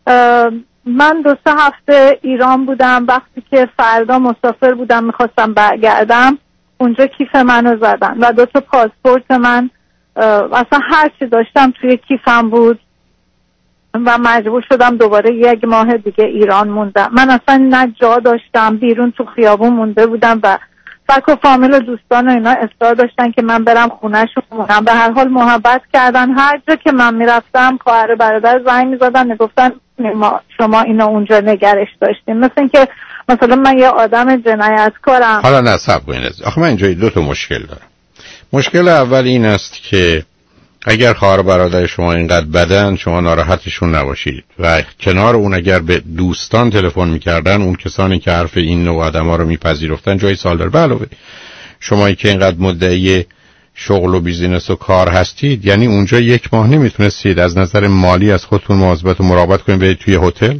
من دو سه هفته ایران بودم. وقتی که فردا مسافر بودم میخواستم برگردم اونجا کیف منو زدن و دو تا پاسپورت من اصلا هر چی داشتم توی کیفم بود و مجبور شدم دوباره یک ماه دیگه ایران موندم. من اصلا نه جا داشتم، بیرون تو خیابون مونده بودم و فک و فامیل و دوستان و اینا اصرار داشتن که من برم خونه‌شون مونم. به هر حال محبت کردن، هر جا که من میرفتم خواهر برادر زنگ میزدن میگفتن شما اینو اونجا نگرش داشتیم، مثل اینکه مثلا من یه آدم جنایتکارم. حالا نه صبر کنید، آخه من اینجا دو تا مشکل دارم. مشکل اول این است که اگر خواهر برادر شما اینقدر بدن شما ناراحتشون نباشید و کنار اون اگر به دوستان تلفن میکردن اون کسانی که حرف این نوع آدما رو میپذیرفتن جای سال داره. علاوه شمایی که اینقدر مدعی شغل و بیزینس و کار هستید یعنی اونجا یک ماه نمیتونستید از نظر مالی از خودتون مواظبت و مراقبت کنید برید توی هتل؟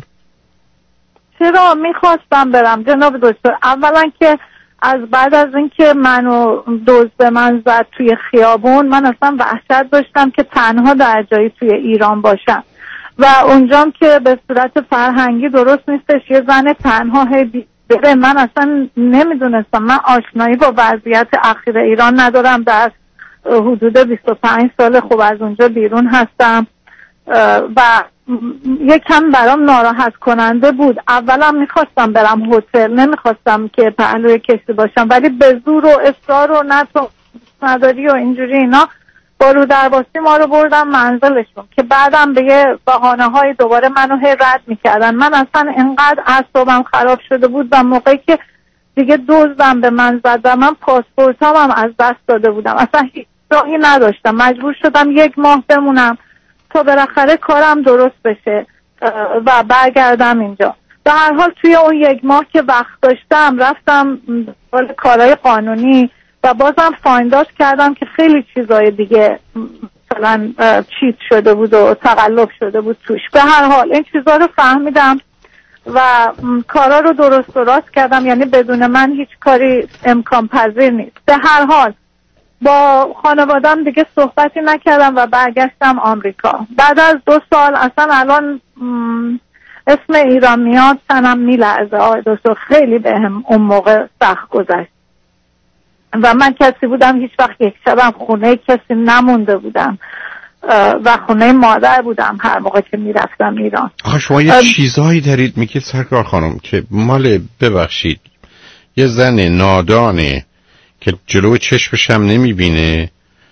چرا میخواستم برم جناب دکتر. اولا که از بعد از اینکه منو دزد به من زد توی خیابون من اصلا وحشت داشتم که تنها در جایی توی ایران باشم و اونجام که به صورت فرهنگی درست نیستش یه زن تنها هی بره. من اصلا نمیدونستم، من آشنایی با وضعیت اخیر ایران ندارم، در حدود بیست و پنج سال خوب از اونجا بیرون هستم و یکم برام ناراحت کننده بود. اولا میخواستم برم هتل، نمیخواستم که پهلوی کسی باشم، ولی به زور و اصرار و نتو نداری و اینجوری اینا با رو درباسی ما رو بردم منزلشون که بعدم به یه بهانه های دوباره منو هی رد میکردن. من اصلا انقدر اعصابم خراب شده بود و موقعی که دیگه دزدم به من زد و من پاسپورتام هم از دست داده بودم، اصلا هیچ راهی نداشتم، مجبور شدم یک ماه بمونم تا بالاخره کارم درست بشه و برگردم اینجا. به هر حال توی اون یک ماه که وقت داشتم رفتم دنبال کارهای قانونی و بازم فاینداش کردم که خیلی چیزای دیگه مثلا چیت شده بود و تقلب شده بود توش. به هر حال این چیزا رو فهمیدم و کارا رو درست و راست کردم، یعنی بدون من هیچ کاری امکان پذیر نیست. به هر حال با خانوادم دیگه صحبتی نکردم و برگشتم آمریکا. بعد از دو سال اصلا الان اسم ایران میاد تنم میلرزه آقای دکتر، خیلی بهم اون موقع سخت گذشت و من کسی بودم هیچ وقت یک شبم خونه کسی نمونده بودم و خونه مادر بودم هر موقع که میرفتم ایران. آخه شما یه چیزایی دارید میگید سرکار خانم که مال ببخشید یه زن نادانه که جلو چشمش هم نمیبینه،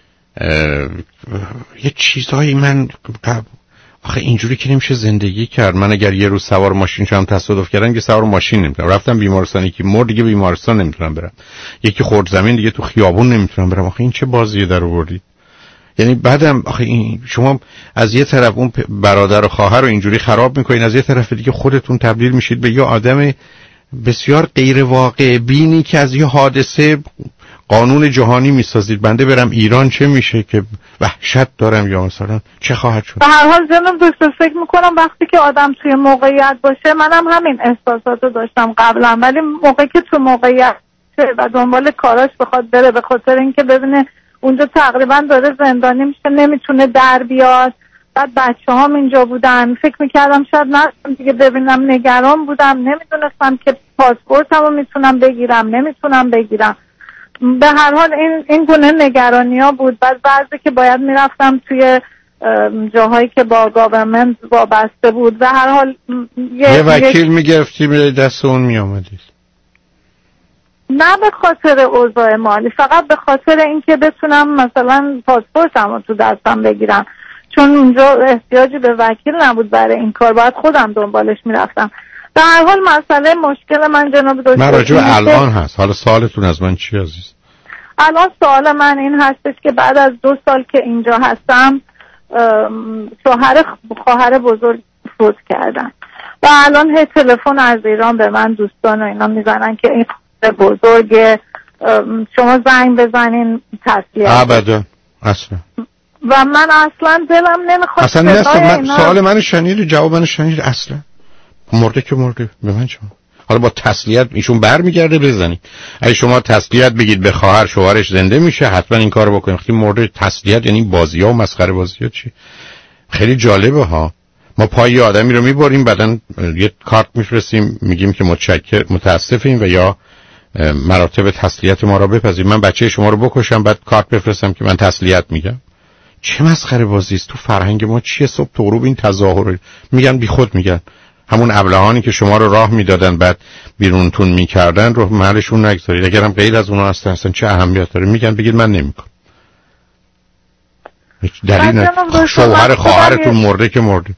یه چیزایی من آخه اینجوری که نمیشه زندگی کرد. من اگر یه روز سوار ماشین شدم تصادف کردم که سوار ماشین نمیتونم، رفتم بیمارستانی که مرد دیگه بیمارستان نمیتونم برم، یکی خورد زمین دیگه تو خیابون نمیتونم برم. آخه این چه بازیه در آوردی؟ یعنی بعدم آخه این شما از یه طرف اون برادر و خواهر رو اینجوری خراب میکنین، از یه طرف دیگه خودتون تبدیل میشید به یه آدم بسیار غیر واقع بینی که از یه حادثه قانون جهانی میسازید. بنده برم ایران چه میشه که وحشت دارم یا مثلا چه خواهد شد؟ به هر حال جناب دکتر فکر میکنم وقتی که آدم توی موقعیت باشه، منم همین احساساتو داشتم قبلا، ولی موقعی که تو موقعیت و دنبال کاراش بخواد بره به خاطر اینکه ببینه اونجا تقریبا داره زندانی میشه نمیتونه در بیاد، بعد بچه هم اینجا بودن، فکر میکردم شاید نرسم دیگه ببینم، نگران بودم، نمیدونستم که پاسپورتمو میتونم بگیرم نمیتونم بگیرم. به هر حال این این گونه نگرانی ها بود. بعد بعضی که باید میرفتم توی جاهایی که با گاورمنت وابسته بود، به هر حال یه, یه وکیل میگرفتی میره دست اون میامدید؟ نه به خاطر اوضاع مالی، فقط به خاطر اینکه بتونم مثلا پاسپورتمو تو دستم بگیرم، چون اونجا احتیاجی به وکیل نبود برای این کار، باید خودم دنبالش میرفتم. به هر حال مسئله مشکل من جناب دکتر من راجع به الان هست. حالا سوالتون از من چی عزیز؟ الان سوال من این هستش که بعد از دو سال که اینجا هستم شوهر خواهر بزرگ فوت کردن و الان هی تلفن از ایران به من دوستان و اینا میزنن که این خواهر بزرگ شما زنگ بزنین تسلیت. ابدا اصلا. و من اصلا دلم نمیخواد. اصلا نه من سوال من شنید، جواب من شنید، اصلا مرده که مرده به من چون. حالا با تسلیت ایشون برمیگرده بزنید. اگه شما تسلیت بگید به خواهر شوهرش زنده میشه حتما این کارو بکنید. وقتی مرده تسلیت یعنی بازی‌ها و مسخره بازی‌ها چی؟ خیلی جالبه ها. ما پای آدمی رو میبریم بعدن یه کارت میفرستیم میگیم که متشکر متاسفیم و یا مراتب تسلیت ما رو بپذیرید. من بچه شما رو بکشم بعد کارت بفرستم که من تسلیت میگم. چه مسخره بازی است تو فرهنگ ما؟ چیه صبح تا غروب این تظاهر میگن بی خود میگن همون ابلهانی که شما رو راه میدادن بعد بیرونتون میکردن رو محلشون نگذارید. اگرم غیر از اونها هستن اصلا چه اهمیت داره؟ میگن بگید من نمیکنم. هیچ دلیل نداره. شوهر خواهرتون مرده که مرده.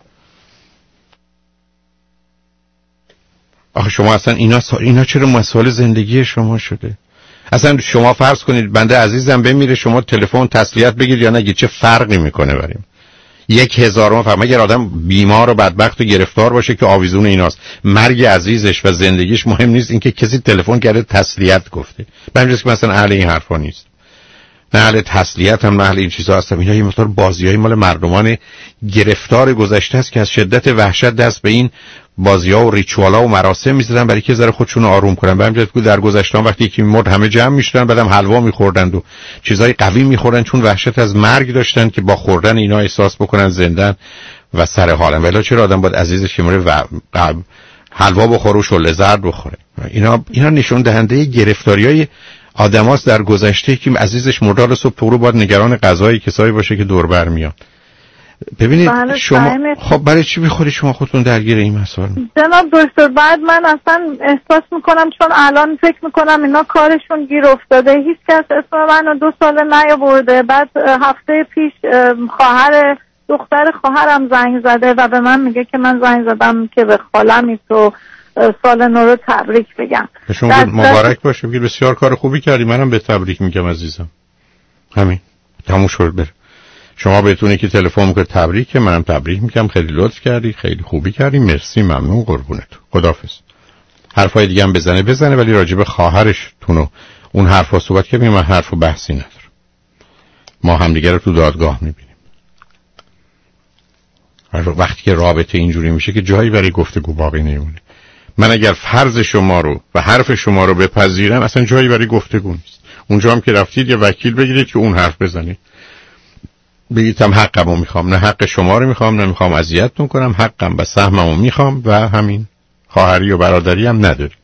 آخه شما اصلا اینا سا... اینا چرا مسائل زندگی شما شده؟ اصلا شما فرض کنید بنده عزیزم بمیره شما تلفن تسلیت بگید یا نگید چه فرقی میکنه بریم؟ یک هزارم فرق. مگر آدم بیمار و بدبخت و گرفتار باشه که آویزون ایناست. مرگ عزیزش و زندگیش مهم نیست، اینکه کسی تلفن کرده تسلیت گفته. به همین جاست که مثلا اهل این حرفا نیست. نه اهل تسلیت هم نه اهل این چیزا هستم. اینا یه مقدار بازیای مال مردمان گرفتار گذشته است که از شدت وحشت دست به این بازی‌ها و ریچوالا و مراسم می‌زدن برای که ذره خودشون رو آروم کنن. به همین جاست که در گذشته وقتی یکی مرد همه جمع می‌شدن بعدم حلوا می‌خوردن و چیزای قوی می‌خوردن چون وحشت از مرگ داشتن که با خوردن اینا احساس بکنن زندن و سر حالن. ولی چرا آدم باید عزیزش که مره و حلوا بخوره و شله زرد بخوره؟ اینا اینا نشون دهنده گرفتاریای آدماست در گذشته که عزیزش مردار صبح تو باید نگران غذای کسایی باشه که دور بر میاد. ببینید بله شما خب برای چی بخوری شما خودتون درگیر این مسائل؟ جناب دکتر بعد من اصلا احساس میکنم چون الان فکر میکنم اینا کارشون گیر افتاده، هیچ کس اسم منو دو سال نیاورده. بعد هفته پیش خواهر دختر خواهرم زنگ زده و به من میگه که من زنگ زدم که به خالمی تو سال نو رو تبریک بگم. شما مبارک باشه، بگید بسیار کار خوبی کردی، منم به تبریک میگم عزیزم. همین تموم شد. بره شما بهتونه که تلفن کنید تبریک، منم تبریک میگم، خیلی لطف کردی، خیلی خوبی کردی، مرسی، ممنون، قربونت، خداحافظ. حرفای دیگه هم بزنه بزنه ولی راجب خواهرش تونو اون حرفا صحبت کنیم. من حرف و بحثی ندارم، ما همدیگه رو تو دادگاه میبینیم. وقتی که رابطه اینجوری میشه که جایی برای گفتگو باقی نمیمونه. من اگر فرض شما رو و حرف شما رو بپذیرم اصلا جایی برای گفتگو نیست. اونجا هم که رفتید یه وکیل بگیرید که اون حرف بزنید، بگید هم حقمو میخوام، نه حق شما رو میخوام، نه میخوام اذیتتون کنم، حقم و سهممو میخوام و همین. خواهری و برادری هم نداریم.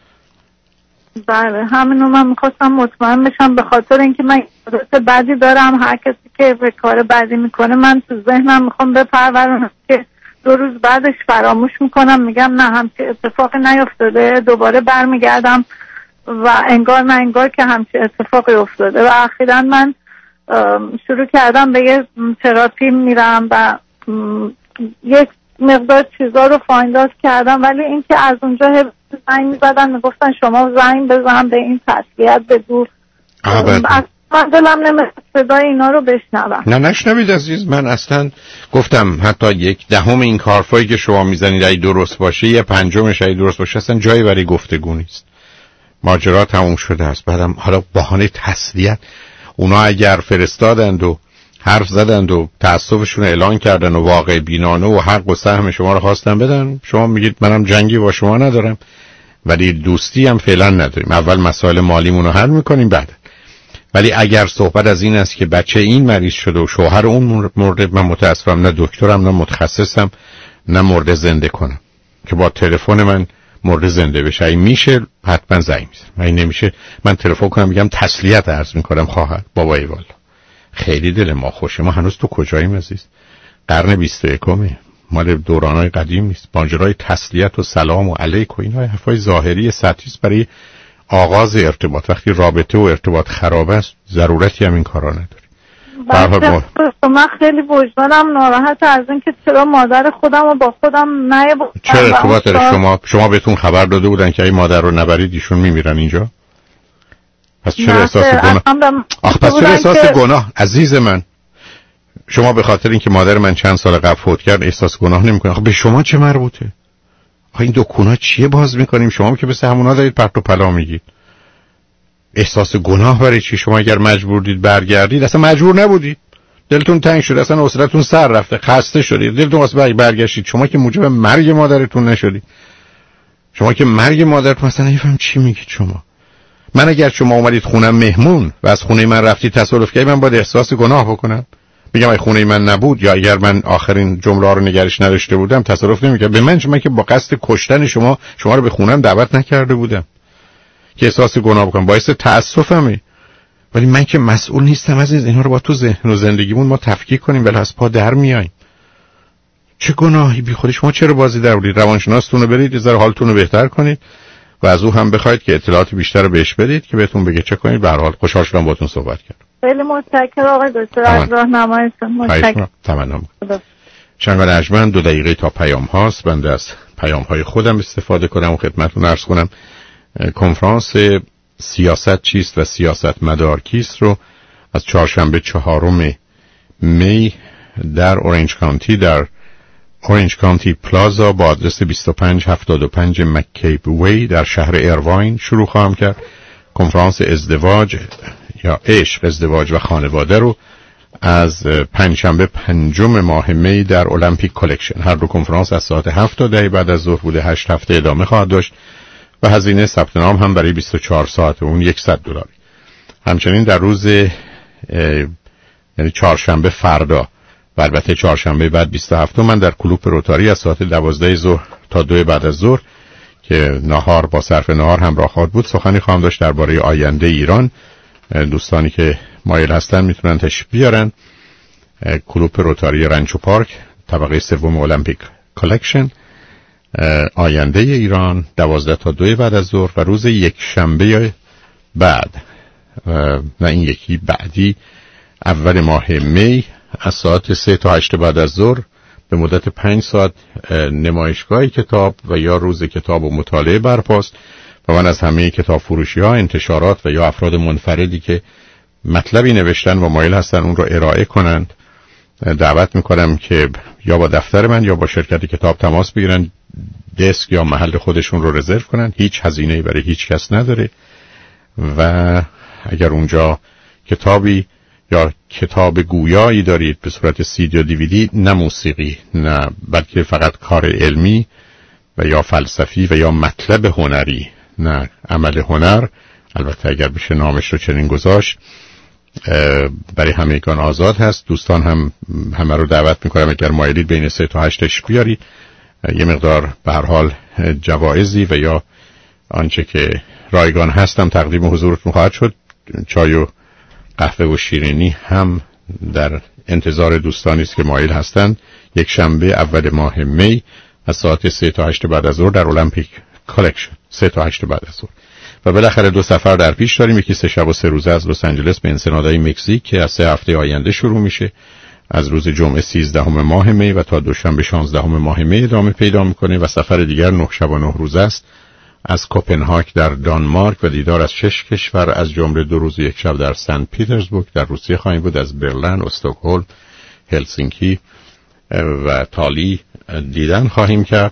بله همینو من میخواستم مطمئن بشم، به خاطر اینکه من عادت بدی دارم، هر کسی که به کار بدی میکنه من تو ذهنم میخوام بپرورونم که دو روز بعدش فراموش میکنم، میگم نه همچه اتفاقی نیفتاده، دوباره برمیگردم و انگار نه انگار که همچه اتفاقی افتاده. و اخیراً من شروع کردم به یه تراپی میرم و یک مقدار چیزا رو فایند اوت کردم، ولی اینکه از اونجا زنگ میزدن میگفتن شما زنگ بزن به این تسلیت بگو، اصلا دلم نمیخواد صدای اینا رو بشنوم. نه نشنوید عزیز، من اصلا گفتم حتی یک دهم این حرفایی که شما میزنید اگه درست باشه، یه پنجمش اگه درست باشه، اصلا جایی برای گفتگو نیست. ماجرا تموم شده است. بعدم حالا بهانه تسلیت، اونا اگر فرستادند و حرف زدند و تأسفشون اعلان کردن و واقع بینانه و حق و سهم شما رو خواستن بدن، شما میگید منم جنگی با شما ندارم ولی دوستی هم فعلا نداریم، اول مسائل مالیمون رو حل میکنیم بعد. ولی اگر صحبت از این است که بچه این مریض شده و شوهر اون مرده، من متاسفم نه دکترم نه متخصصم نه مرده زنده کنم که با تلفن من مرده زنده بشه. این میشه حتما زنگ میزنم، این نمیشه من تلفن کنم میگم تسلیت عرض میکنم خواهر بابای والا خیلی دل ما خوشه، ما هنوز تو کجاییم عزیز؟ قرن بیست و یکمه، مال دورانای قدیم نیست. ماجرای تسلیت و سلام و علیک و اینا حرفای ظاهری سطحی است برای آغاز ارتباط. وقتی رابطه و ارتباط خراب است ضرورتی هم این کارا نداره. من خیلی وجدانم ناراحت از اینکه چرا مادر خودم رو با خودم نیاوردم. چرا ارتباط داره؟ شما شما بهتون خبر داده بودن که این مادر رو نبرید ایشون میمیرن اینجا؟ پس چرا احساس گناه؟ آخ پس چرا احساس که... گناه عزیز من؟ شما به خاطر اینکه مادر من چند سال قبل فوت کرد احساس گناه نمی‌کنید. خب به شما چه مربوطه؟ آخه این دکونا چیه باز می‌کنیم؟ شما که مثل همونا دارید پرت و پلا میگید. احساس گناه برای چی؟ شما اگر مجبور دید برگردید، اصلا مجبور نبودید. دلتون تنگ شد، اصلا حوصلتون سر رفته، خسته شدید، دلتون واسه برگشتید. شما که موجب مرگ مادرتون نشدید. شما که مرگ مادرتون اصلا نمی‌فهم چی میگید شما. من اگر شما اومدید خونم مهمون و از خونه من رفتید تصادف کردید، من باید احساس گناه بکنم؟ بگم ای خونه من نبود، یا اگر من آخرین جمله رو نگرش نداشته بودم تصادف نمی‌کردم. به من من که با قصد کشتن شما شما رو به خونم دعوت نکرده بودم که احساس گناه بکنم، باعث تأسفمه. ولی من که مسئول نیستم عزیز، اینا رو با تو ذهن و زندگیمون ما تفکیک کنیم ولی از پا در میایم. چه گناهی بی خودی؟ شما چرا بازی در آورید؟ روانشناستون رو برید یه ذره حالتون رو بهتر کنید و از او هم بخواید که اطلاعات بیشتر رو بهش بدید که بهتون بگه چه کنید. به هر حال خوشحال شدم باهاتون صحبت کردم. خیلی متشکرم آقای دکتر از راهنماییتون. متشکرم. تمام. شنوندگان ارجمند، دو دقیقه تا پیام هاست. بنده از پیام های خودم استفاده کنم و خدمتتون عرض کنم کنفرانس سیاست چیست و سیاست مدار کیست رو از چهارشنبه چهارم می در اورنج کانتی در اورنج کانتی پلازا با آدرس بیست و پنج هفتاد و پنج مکیب وی در شهر ایرواین شروع خواهم کرد. کنفرانس ازدواج یا عشق، ازدواج و خانواده رو از پنجشنبه پنجم ماه می در المپیک کلکشن. هر دو کنفرانس از ساعت هفت تا ده بعد از ظهر بوده. هشت هفته ادامه خواهد داشت و هزینه ثبت نام هم برای بیست و چهار ساعت اون صد دلاری. همچنین در روز یعنی چهارشنبه فردا و البته چهارشنبه بعد بیست و هفت من در کلوپ روتاری از ساعت دوازده ظهر تا دو بعد از ظهر که نهار با صرف نهار همراه خواهد بود سخنی خواهم داشت درباره آینده ایران. دوستانی که مایل هستن میتونن تشریف بیارن. کلوب روتاری رنچو پارک، طبقه سوم المپیک کالکشن. آینده ایران دوازده تا دو بعد از ظهر و روز یک شنبه بعد نه این یکی بعدی اول ماه می از ساعت سه تا هشت بعد از ظهر به مدت پنج ساعت نمایشگاه کتاب و یا روز کتاب و مطالعه برپاست و من از همه کتاب فروشی ها، انتشارات و یا افراد منفردی که مطلبی نوشتن و مایل هستن اون رو ارائه کنند دعوت میکنم که یا با دفتر من یا با شرکت کتاب تماس بگیرن، دسک یا محل خودشون رو رزرو کنن. هیچ هزینه‌ای برای هیچ کس نداره و اگر اونجا کتابی یا کتاب گویایی دارید به صورت سیدی یا دیویدی، نه موسیقی نه بلکه فقط کار علمی و یا فلسفی و یا مطلب هنری نه عمل هنر، البته اگر بشه نامش رو چنین گذاشت، برای همگان آزاد هست. دوستان هم همه رو دعوت میکنم اگر مایلید بین سه تا هشتش بیارید. یه مقدار به هر حال جوایزی و یا آنچه که رایگان هستم تقدیم حضورتون خواهد شد. چای و قهوه و شیرینی هم در انتظار دوستانی است که مایل هستند. یک شنبه اول ماه می از ساعت سه تا هشت بعد از ظهر در المپیک کالکشن، سه تا هشت بعد از ظهر. و بالاخره دو سفر در پیش داریم. یکی سه شب و سه روزه از لس آنجلس به انسنادای مکزیک که از سه هفته آینده شروع میشه، از روز جمعه سیزدهم ماه می و تا دوشنبه شانزدهم ماه می ادامه پیدا میکنه. و سفر دیگر نه شب و نه روزه است از کوپنهاگ در دانمارک و دیدار از شش کشور از جمله دو روز یک شب در سنت پیترزبورگ در روسیه خواهیم بود. از برلین، استکهلم، هلسینکی و تالی دیدن خواهیم کرد.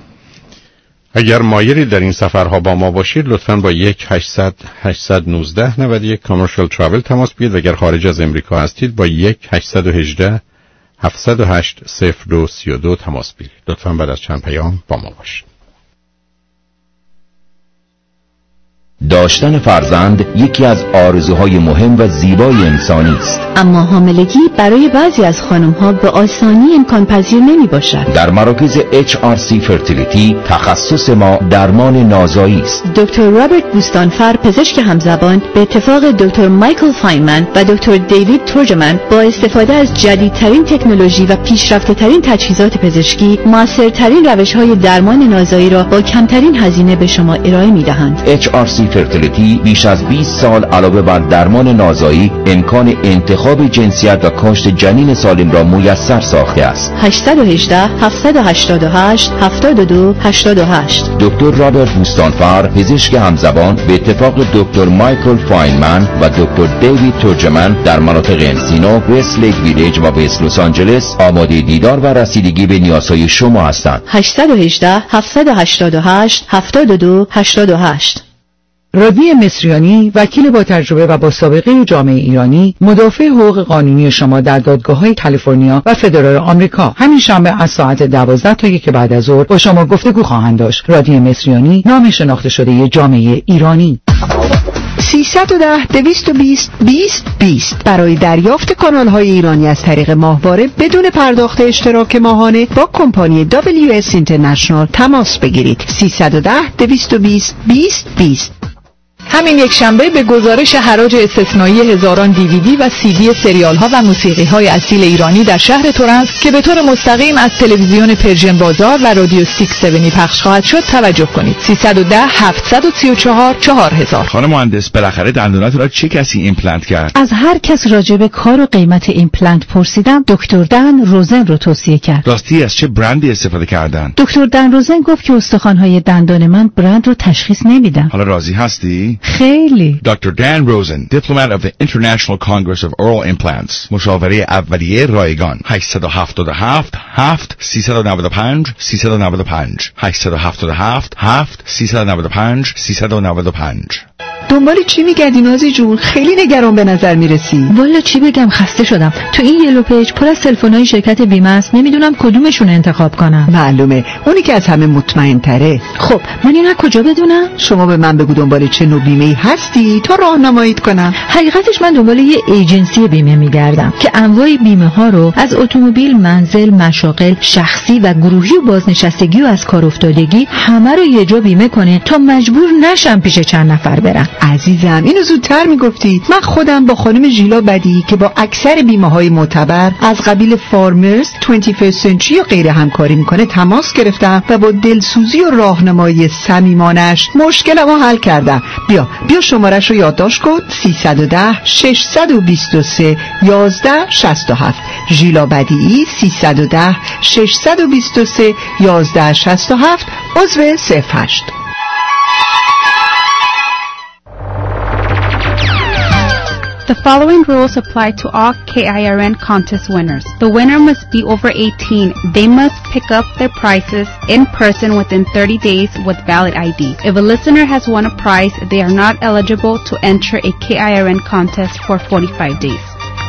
اگر مایلید در این سفرها با ما باشید لطفاً با یک هشتصد هشتصد و نوزده نود و یک کامرشال تراول تماس بگیرید و اگر خارج از امریکا هستید با یک هشتصد و هجده هفتصد و هشت صفر دو سه دو تماس بگیرید. لطفاً بعد از چند پیام با ما باشید. داشتن فرزند یکی از آرزوهای مهم و زیبای انسانی است، اما حاملگی برای بعضی از خانم‌ها به آسانی امکان پذیر نمی باشد. در مراکز اچ آر سی فرتیلیتی تخصص ما درمان نازایی است. دکتر رابرت بوستانفر پزشک همزبان به اتفاق دکتر مایکل فاینمن و دکتر دیوید تورجمن با استفاده از جدیدترین تکنولوژی و پیشرفته‌ترین تجهیزات پزشکی موثرترین روش‌های درمان نازایی را با کمترین هزینه به شما ارائه می‌دهند. اچ آر سی فرتیلیتی بیش از بیست سال علاوه بر درمان نازایی امکان انتخاب جنسیت و کاشت جنین سالم را میسر ساخته است. هشت یک هشت هفت هشت هشت هفت دو هشت هشت. دکتر رابرت بوستانفر پزشک همزبان به اتفاق دکتر مایکل فاینمن و دکتر دیوید تورجمن در مناطق انسینو، وست لیک ویلیج و وست لس آنجلس آماده دیدار و رسیدگی به نیازهای شما هستند. هشت یک هشت هفت هشت هشت هفت دو هشت هشت. رادنی مصریانی، وکیل با تجربه و با سابقه جامعه ایرانی، مدافع حقوق قانونی شما در دادگاه‌های کالیفرنیا و فدرال آمریکا، همین شنبه از ساعت دوازده تا یک بعد از ظهر با شما گفتگو خواهند داشت. رادنی مصریانی، نام شناخته شده جامعه ایرانی. سیصد و ده دویست و بیست بیست بیست برای دریافت کانال‌های ایرانی از طریق ماهواره بدون پرداخت اشتراک ماهانه با کمپانی دبلیو اس اینترنشنال تماس بگیرید. سیصد و ده دویست و بیست بیست بیست. همین یک شنبه به گزارش حراج استثنایی هزاران دیویدی و سیدی سریال ها و موسیقی های اصیل ایرانی در شهر تورنت که به طور مستقیم از تلویزیون پرژن بازار و رادیو ششصد و هفتاد پخش خواهد شد توجه کنید. سیصد و ده هفتصد و سی و چهار چهار هزار. خانم مهندس، بالاخره دندونات را چه کسی ایمپلنت کرد؟ از هر کس راجع به کار و قیمت ایمپلنت پرسیدم، دکتر دن روزن رو توصیه کرد. راستی از چه برندی استفاده کردن؟ دکتر دن روزن گفت که استخوان‌های دندان من برند رو تشخیص نمیدن. حالا راضی هستی؟ خیلی. دکتر Dan Rosen, diplomat of the International Congress of Oral Implants. مشاوره اولیه رایگان. هشت هفت هفت هفت سه نه پنج سه نه پنج هشت هفت هفت هفت سه نه پنج سه نه پنج. دنبال چی میگردی نازی جون؟ خیلی نگران به نظر میرسی. والا چی بگم، خسته شدم. تو این یلو پیج پر از تلفن‌های شرکت بیمه است، نمیدونم کدومشون انتخاب کنم. معلومه اونی که از همه مطمئن تره. خب من اینا کجا بدونم؟ شما به من بگو دنبال چه نوع بیمه‌ای هستی تا راهنماییت کنم. حقیقتش من دنبال یه ایجنسی بیمه میگردم که انواع بیمه ها رو از اتومبیل، منزل، مشاغل، شخصی و گروهی و بازنشستگی و از کار افتادگی همه رو یه جا بیمه کنه تا مجبور نشم پیش چند نفر برم. عزیزم اینو زودتر میگفتی. من خودم با خانم ژیلا بدی که با اکثر بیمه‌های معتبر از قبیل فارمرز، بیست و یک سنچری و غیره همکاری میکنه تماس گرفتم و با دلسوزی و راهنمایی صمیمانش مشکلمو حل کردم. بیا بیا شماره‌شو یادداشت کن: سیصد و ده ششصد و بیست و سه یازده شصت و هفت. ژیلا بدی سیصد و ده ششصد و بیست و سه یازده شصت و هفت، عضو صفر هشت. The following rules apply to all K I R N contest winners. The winner must be over eighteen. They must pick up their prizes in person within thirty days with valid I D. If a listener has won a prize, they are not eligible to enter a K I R N contest for forty-five days.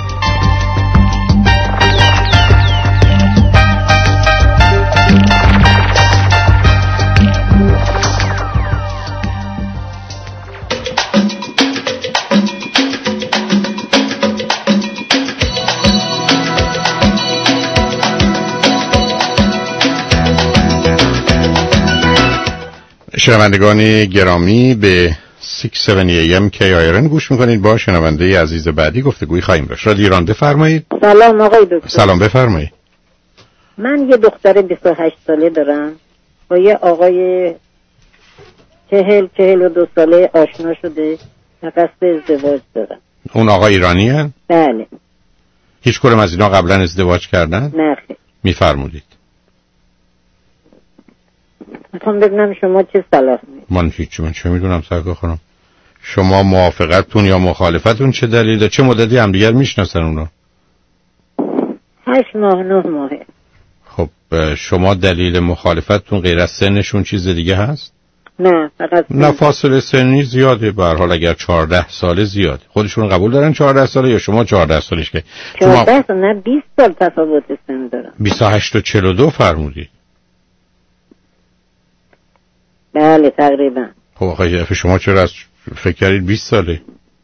شنوندگان گرامی به شش هفت ای ام کی آی آر ان گوش میکنید. با شنونده عزیز بعدی گفتگوی خواهیم داشت. رادیو ایران بفرمایید. سلام آقای دکتر. سلام بفرمایید. من یه دختر بیست و هشت ساله دارم با یه آقای چهل چهل و دو ساله آشنا شده و قصد ازدواج دارم. اون آقا ایرانی هن؟ بله. هیچ کدوم از اینا قبلا ازدواج کردن؟ نه خیر. میفرمودید. میخوام ببینم شما چه صلاح می‌دید. من هیچ من چه میدونم سرکار خانم. شما موافقتون یا مخالفتون چه دلیله؟ چه مدتی هم دیگر میشناسن اونا؟ هشت ماه نه ماهه. خب شما دلیل مخالفتون غیر از سنشون چیز دیگه هست؟ نه فقط نه فاصله سنی زیاده. به هر حال اگر چهارده ساله زیاده. خودشون قبول دارن چهارده ساله یا شما چهارده سالش که؟ چهارده سال نه بیست سال تفاوت سن دارم. بیست و هشت و چهل و دو فرمودید. بله تقریبا. خب آخه شما چرا از فکر کردید بیست ساله؟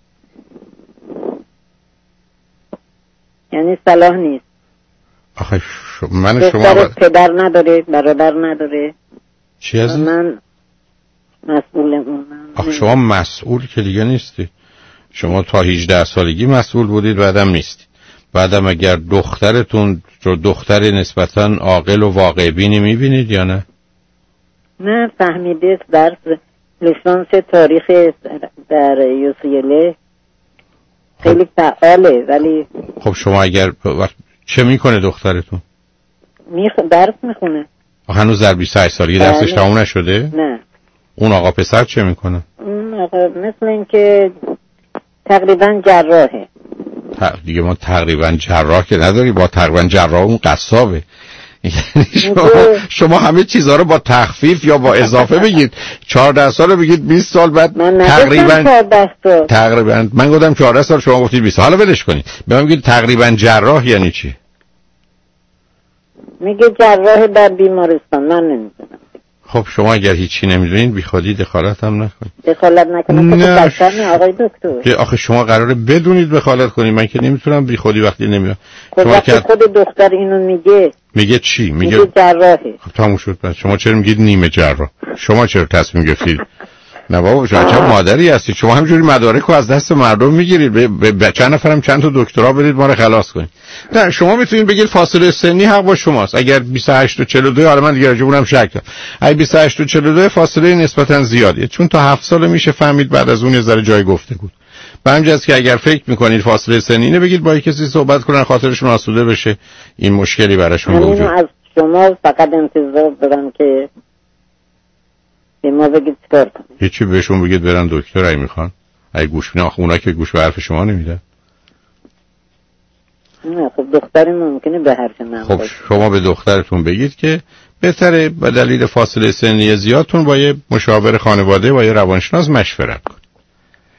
یعنی صلاح نیست. آخه ش... من شما دختر بر... پدر نداره، برادر نداره. چی عزیز؟ من مسئول اونم. آخه شما مسئول که دیگه نیستی. شما تا هجده سالگی مسئول بودید، بعدم نیستید. بعدم اگر دخترتون رو دختر نسبتاً عاقل و واقع بینی میبینید یا نه؟ نه فهمیده درس لیسانس تاریخ در یو سی ال خیلی فعاله. ولی خب شما اگر چه میکنه دخترتون؟ میخ... درس میخونه. هنوز در بیست و هشت سالگی درسش تموم نشده؟ نه. اون آقا پسر چه میکنه؟ اون آقا مثل این که تقریبا جراحه. دیگه ما تقریبا جراح که نداری، با تقریبا جراح اون قصابه. شما, شما همه چیزها رو با تخفیف یا با اضافه بگید. چهارده سال بگید بیست سال، بعد تقریبا تقریبا من گفتم چهارده سال شما گفتید بیست. حالا ولش کنید. به من بگید تقریبا جراح یعنی چی؟ میگه جراح در بیمارستان. من نمیدونم. خب شما اگر هیچی نمیدونید بی خودی دخالت هم نکنید. دخالت نکنید نه ش... آقای دکتر. آخه شما قراره بدونید دخالت کنید. من که نمیتونم بی خودی وقتی نمیام. خب وقتی که... خود دختر اینو میگه میگه چی؟ میگه, میگه جراحه. خب تموم شد. بس شما چرا میگید نیمه جراح؟ شما چرا تصمیم گرفتید؟ نه بابا شما چه مادری هستید؟ شما همینجوری مدارک رو از دست مردم میگیرید. به, به... به چند نفرم چند تا دکترا بدید ما رو خلاص کنید. نه شما میتونید بگید فاصله سنی حق با شماست. اگر بیست و هشت و چهل و دو، حالا من دیگه راجع اونم شک دارم. اگه بیست و هشت و چهل و دو فاصله نسبتا زیادیه، چون تا هفت سال میشه فهمید. بعد از اون یه ذره جای گفتگو. به همین جاست که اگر فکر میکنید فاصله سنی اینه، بگید با کسی صحبت کنن خاطرشون آسوده بشه، این مشکلی براشون وجود. من از شما فقط انتظار دارم که به ما بگید چیکار کنیم. هیچی بهشون بگید برن دکتر اگه میخوان. اگه گوش میدن، اونا که گوش به حرف شما نمیدن. نه خب دختری ممکنه به حرف من خب باشه. شما به دخترتون بگید که بهتره به دلیل فاصله سنی زیادتون با یه مشاور خانواده و یه روانشناس مشورت کنید.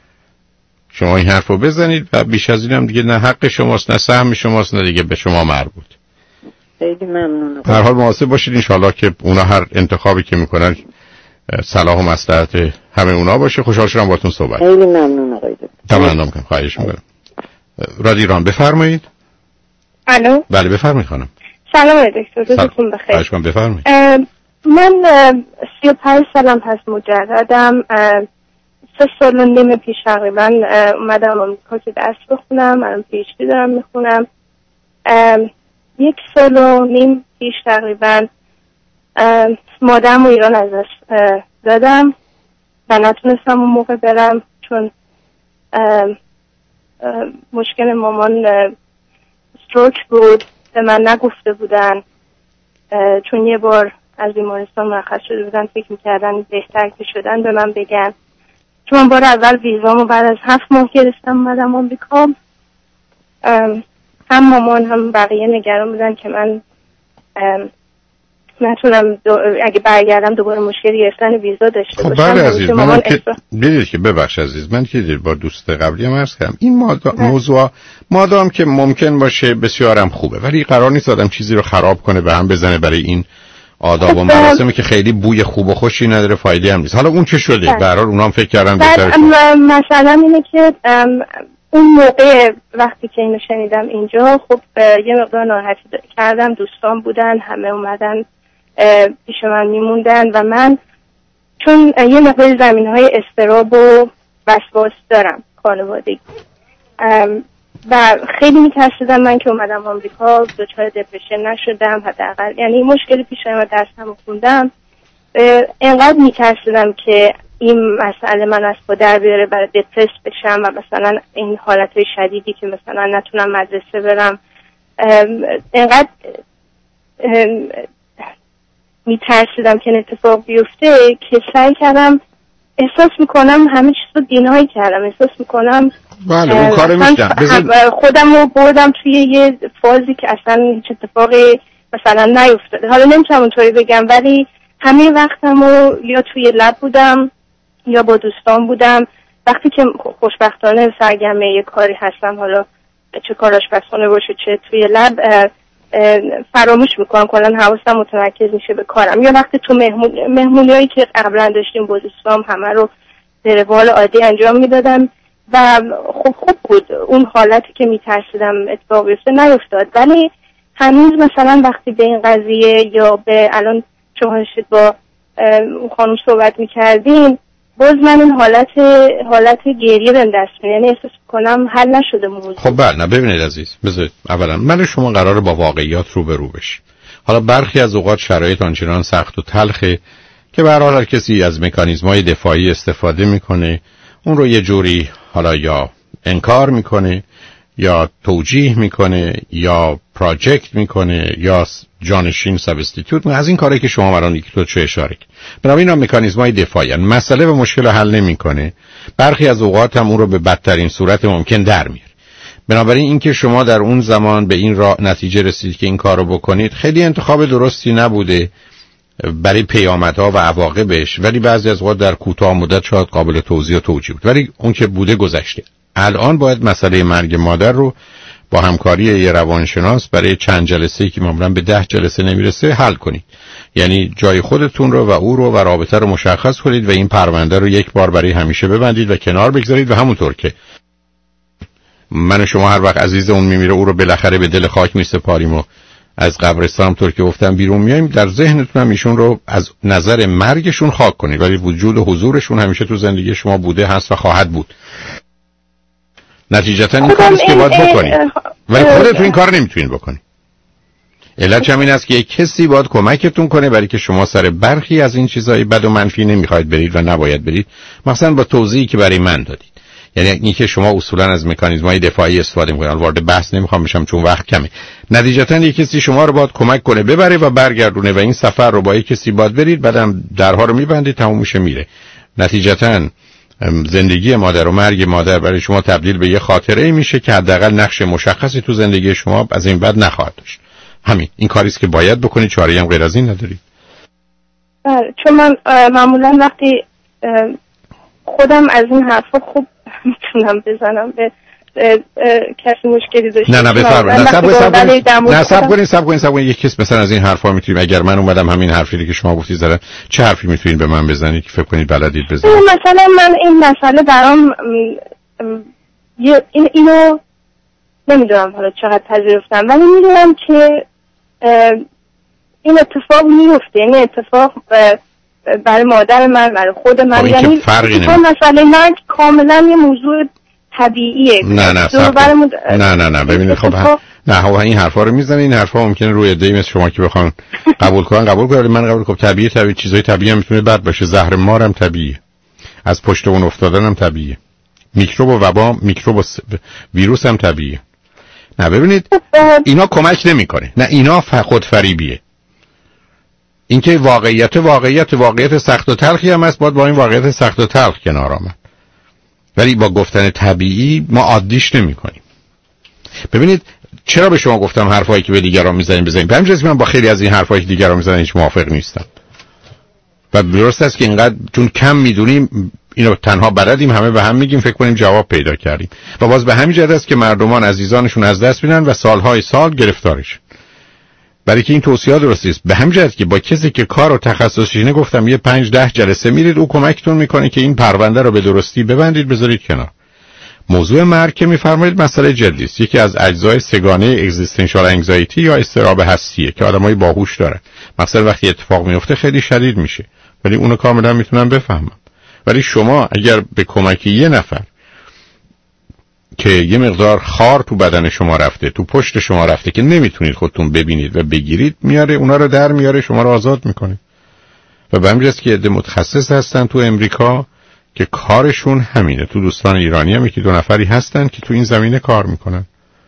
شما این حرفو بزنید و بیش از اینم دیگه نه حق شماست نه سهم شماست نه دیگه به شما مربوط. خیلی ممنونم. هر حال مواظب باشید ان شاءالله که اونا هر انتخابی که میکنن صلاح و مصلحت همه اونا باشه. خوشحال شدم باهاتون صحبت. خیلی ممنون آقای دکتر. تمام میکنم. خواهش میکنم. رادیو ایران بفرمایید. الو. بله بفرمایید خانم. سلام دکتر. روزتون بخیر. خواهش میکنم بفرمایید. من سی و پنج سالم هست مجردم. سه سال و نیم پیش تقریبا اومدم آمریکا که درس بخونم. الان پی اچ دی دارم میخونم. یک سال و نیم پیش تقریبا مادرم و ایران از دست دادم و نتونستم اون موقع برم چون مشکل مامان استروک بود. به من نگفته بودن چون یه بار از بیمارستان مرخص شده بودن فکر میکردن بهتر که شدن به من بگن. چون بار اول ویزامو بعد از هفت ماه گرفتم اومدم آمریکا. هم مامان هم بقیه نگران بودن که من نتونم دو... اگه برگردم دوباره مشکل گرفتن ویزا داشته خب باشم. بله عزیز من که اصلا... بدید که ببخش عزیز من که با دوست قبلی هم عرض کردم این مادا... موضوع مادام که ممکن باشه بسیارم خوبه ولی قرار نیست آدم چیزی رو خراب کنه به هم بزنه برای این آداب و مراسمی که خیلی بوی خوب و خوشی نداره فایده هم نیست. حالا اون چه شده؟ به هر حال اونام فکر کردن بهتره. مثلا اینه که اون موقع وقتی که اینو شنیدم اینجا خب یه مقدار ناراحتی کردم. دوستان بودن همه اومدن پیش من میموندن و من چون یه مقدار زمینهای اضطراب و وسواس دارم خانوادگی و خیلی میترسیدم من که اومدم آمریکا دچار دپرشن نشدم حداقل یعنی مشکلی پیش اومد درسمو خوندم اینقدر میترسیدم که این مسئله من از پا در بیاره برای دپرس بشم و مثلا این حالتهای شدیدی که مثلا نتونم مدرسه برم اینقدر میترسیدم که این اتفاق بیفته که سعی کردم احساس میکنم همه چیز رو دینایی کردم. احساس میکنم بله اون کارو میشتم خودم رو بردم توی یه فازی که اصلا هیچ اتفاقی مثلا نیفتاده. حالا نمیتونم اونطوری بگم ولی همه وقتم رو یا توی لب بودم یا با دوستان بودم. وقتی که خوشبختانه سرگرم یه کاری هستم حالا چه کار آشپزخونه باشه چه توی لب فراموش میکنم کلا حواسم متمرکز میشه به کارم. یا وقتی تو مهمون مهمونیایی که قبلا داشتیم با دوستام همه رو در روال عادی انجام میدادم و خب خوب بود. اون حالتی که میترسیدم اتفاق بیفته نیفتاد ولی هنوز مثلا وقتی به این قضیه یا به الان شما داشتید با خانم صحبت میکردین باز من این حالت حالت گریه بهم دست میاد یعنی احساس کنم حل نشده موضوع. خب بله نه ببینید عزیز بذارید اولا من شما قراره با واقعیات روبرو بشیم. حالا برخی از اوقات شرایط آنچنان سخت و تلخه که به هر حال هر کسی از مکانیزم‌های دفاعی استفاده میکنه اون رو یه جوری حالا یا انکار میکنه یا توجیه میکنه یا پراجکت میکنه یا جانشین سابستیتوت از این کاری که شما مران یکی تو چه اشاره بنابراین اینا مکانیزم‌های دفاعی ان. مسئله و مشکل حل نمیکنه. برخی از اوقات هم اون رو به بدترین صورت ممکن در میاره. بنابراین اینکه شما در اون زمان به این راه نتیجه رسید که این کارو بکنید خیلی انتخاب درستی نبوده برای پیامدها و عواقبش ولی بعضی از اوقات در کوتاه مدت شاید قابل توضیح و توجیه بود ولی اون که بوده گذشته. الان باید مسئله مرگ مادر رو با همکاری یه روانشناس برای چند جلسه‌ای که معمولا به ده جلسه نمیرسه حل کنید. یعنی جای خودتون رو و او رو و رابطه رو مشخص کنید و این پرونده رو یک بار برای همیشه ببندید و کنار بگذارید و همونطور که من و شما هر وقت عزیز اون میمیره او رو بالاخره به دل خاک میسپاریم و از قبرستان طور که گفتم بیرون میایم در ذهنتون هم ایشون رو از نظر مرگشون خاک کنید ولی وجود و حضورشون همیشه تو زندگی شما بوده هست و خواهد بود. نتیجتا این کاریست که باید بکنید ولی خودتون این کار نمیتونید بکنید. علت همین است که یک کسی باید کمکتون کنه برای که شما سر برخی از این چیزهای بد و منفی نمیخواید برید و نباید برید مثلا با توضیحی که برای من دادید. یعنی اینکه شما اصولا از مکانیزم‌های دفاعی استفاده می‌کنید. وارد بحث نمیخوام بشم چون وقت کمه. نتیجتا یک کسی شما رو باید کمک کنه ببره و برگردونه و این سفر رو با یک کسی باید برید بعدم درها رو میبندید تموم میشه میره. نتیجتا زندگی مادر و مرگ مادر برای شما تبدیل به یه خاطره میشه که حداقل نقش مشخصی تو زندگی شما از این بعد نخواهد داشت. همین این کاریست که باید بکنید چاره‌ای هم غیر از این ندارید. بله چون من معمولا وقتی خودم از این حرفا خوب میتونم بزنم به کسی مشکلی داشته. نه نه بفرمایید. نه سب کنید نه سب کنید سب کنید سب کنید یک کس مثلا از این حرفا میتونید، اگر من اومدم همین حرفی که شما گفتید زدم، چه حرفی میتونید به من بزنید که فکر کنید بلدید بزنید؟ مثلا من این مسئله برام این اینو نمیدونم حالا چقدر پذیرفتم، ولی میدونم که این اتفاق میفته، یعنی اتفاق برای مادر من، برای خود من، یعنی مسئله مرگ کاملا یه موضوع طبیعیه. نه نه مد... نه نه نه ببینید خب هم... نه ها این حرفا رو میزنه، این حرفا ممکنه روی عده‌ای مثل شما که بخوان قبول کنن قبول کنن، من قبول کنم طبیعیه، طبیعی چیزای طبیعی هم میتونه بد باشه، زهر مار هم طبیعیه، از پشت اون افتادن هم طبیعیه، میکروب و وبا، میکروب و ویروس هم طبیعیه. نه ببینید اینا کمک نمیکنه، نه اینا خود فریبیه. اینکه واقعیت واقعیت واقعیت سخت و تلخی هم هست، باید با این واقعیت سخت و تلخ کنار آمد، ولی با گفتن طبیعی ما عادیش نمی کنیم. ببینید چرا به شما گفتم حرفایی که به دیگران میزنیم بزنیم؟ به همین جهت من با خیلی از این حرفایی که دیگران میزنن هیچ موافق نیستم و درست است که اینقدر چون کم میدونیم اینو تنها بلدیم همه به هم میگیم فکر کنیم جواب پیدا کردیم و باز به همین جهت است که مردمان عزیزانشون از دست میدن و سالهای سال گرفتارش. برای که این توصیه درست است. به همین جهت که با کسی که کار و تخصصیه گفتم یه پنج ده جلسه میرید، او کمکتون میکنه که این پرونده رو به درستی ببندید بذارید کنار. موضوع مرگ که میفرمایید مسئله جدی است، یکی از اجزای سگانه اگزیستانشال انگزایتی یا اضطراب هستیه که آدمای باهوش دارن. مثلا وقتی اتفاق میفته خیلی شدید میشه، ولی اونو کاملا میتونم بفهمم. ولی شما اگر به کمک یه نفر که یه مقدار خار تو بدن شما رفته، تو پشت شما رفته که نمیتونید خودتون ببینید و بگیرید، میاره اونا رو در میاره، شما رو آزاد میکنه. و به همین جاست که عده متخصص هستن تو امریکا که کارشون همینه. تو دوستان ایرانی هم یکی دو نفری هستن که تو این زمینه کار میکنن،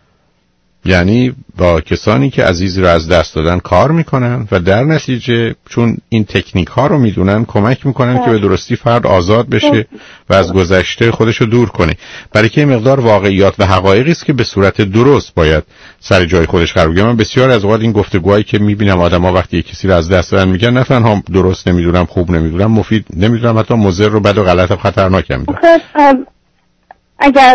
یعنی با کسانی که عزیزی رو از دست دادن کار میکنن و در نتیجه چون این تکنیک ها رو میدونن کمک میکنن که به درستی فرد آزاد بشه و از گذشته خودش رو دور کنه. برای که این مقدار واقعیات و حقایقی است که به صورت درست باید سر جای خودش قرار بگیره. من بسیار از اوقات این گفتگوهایی که میبینم آدما وقتی کسی رو از دست دادن میگن نه تنها درست نمیدونم، خوب نمیدونم، مفید نمیدونم، حتی مضر و بد و غلط و خطرناک هم میدونم. اگر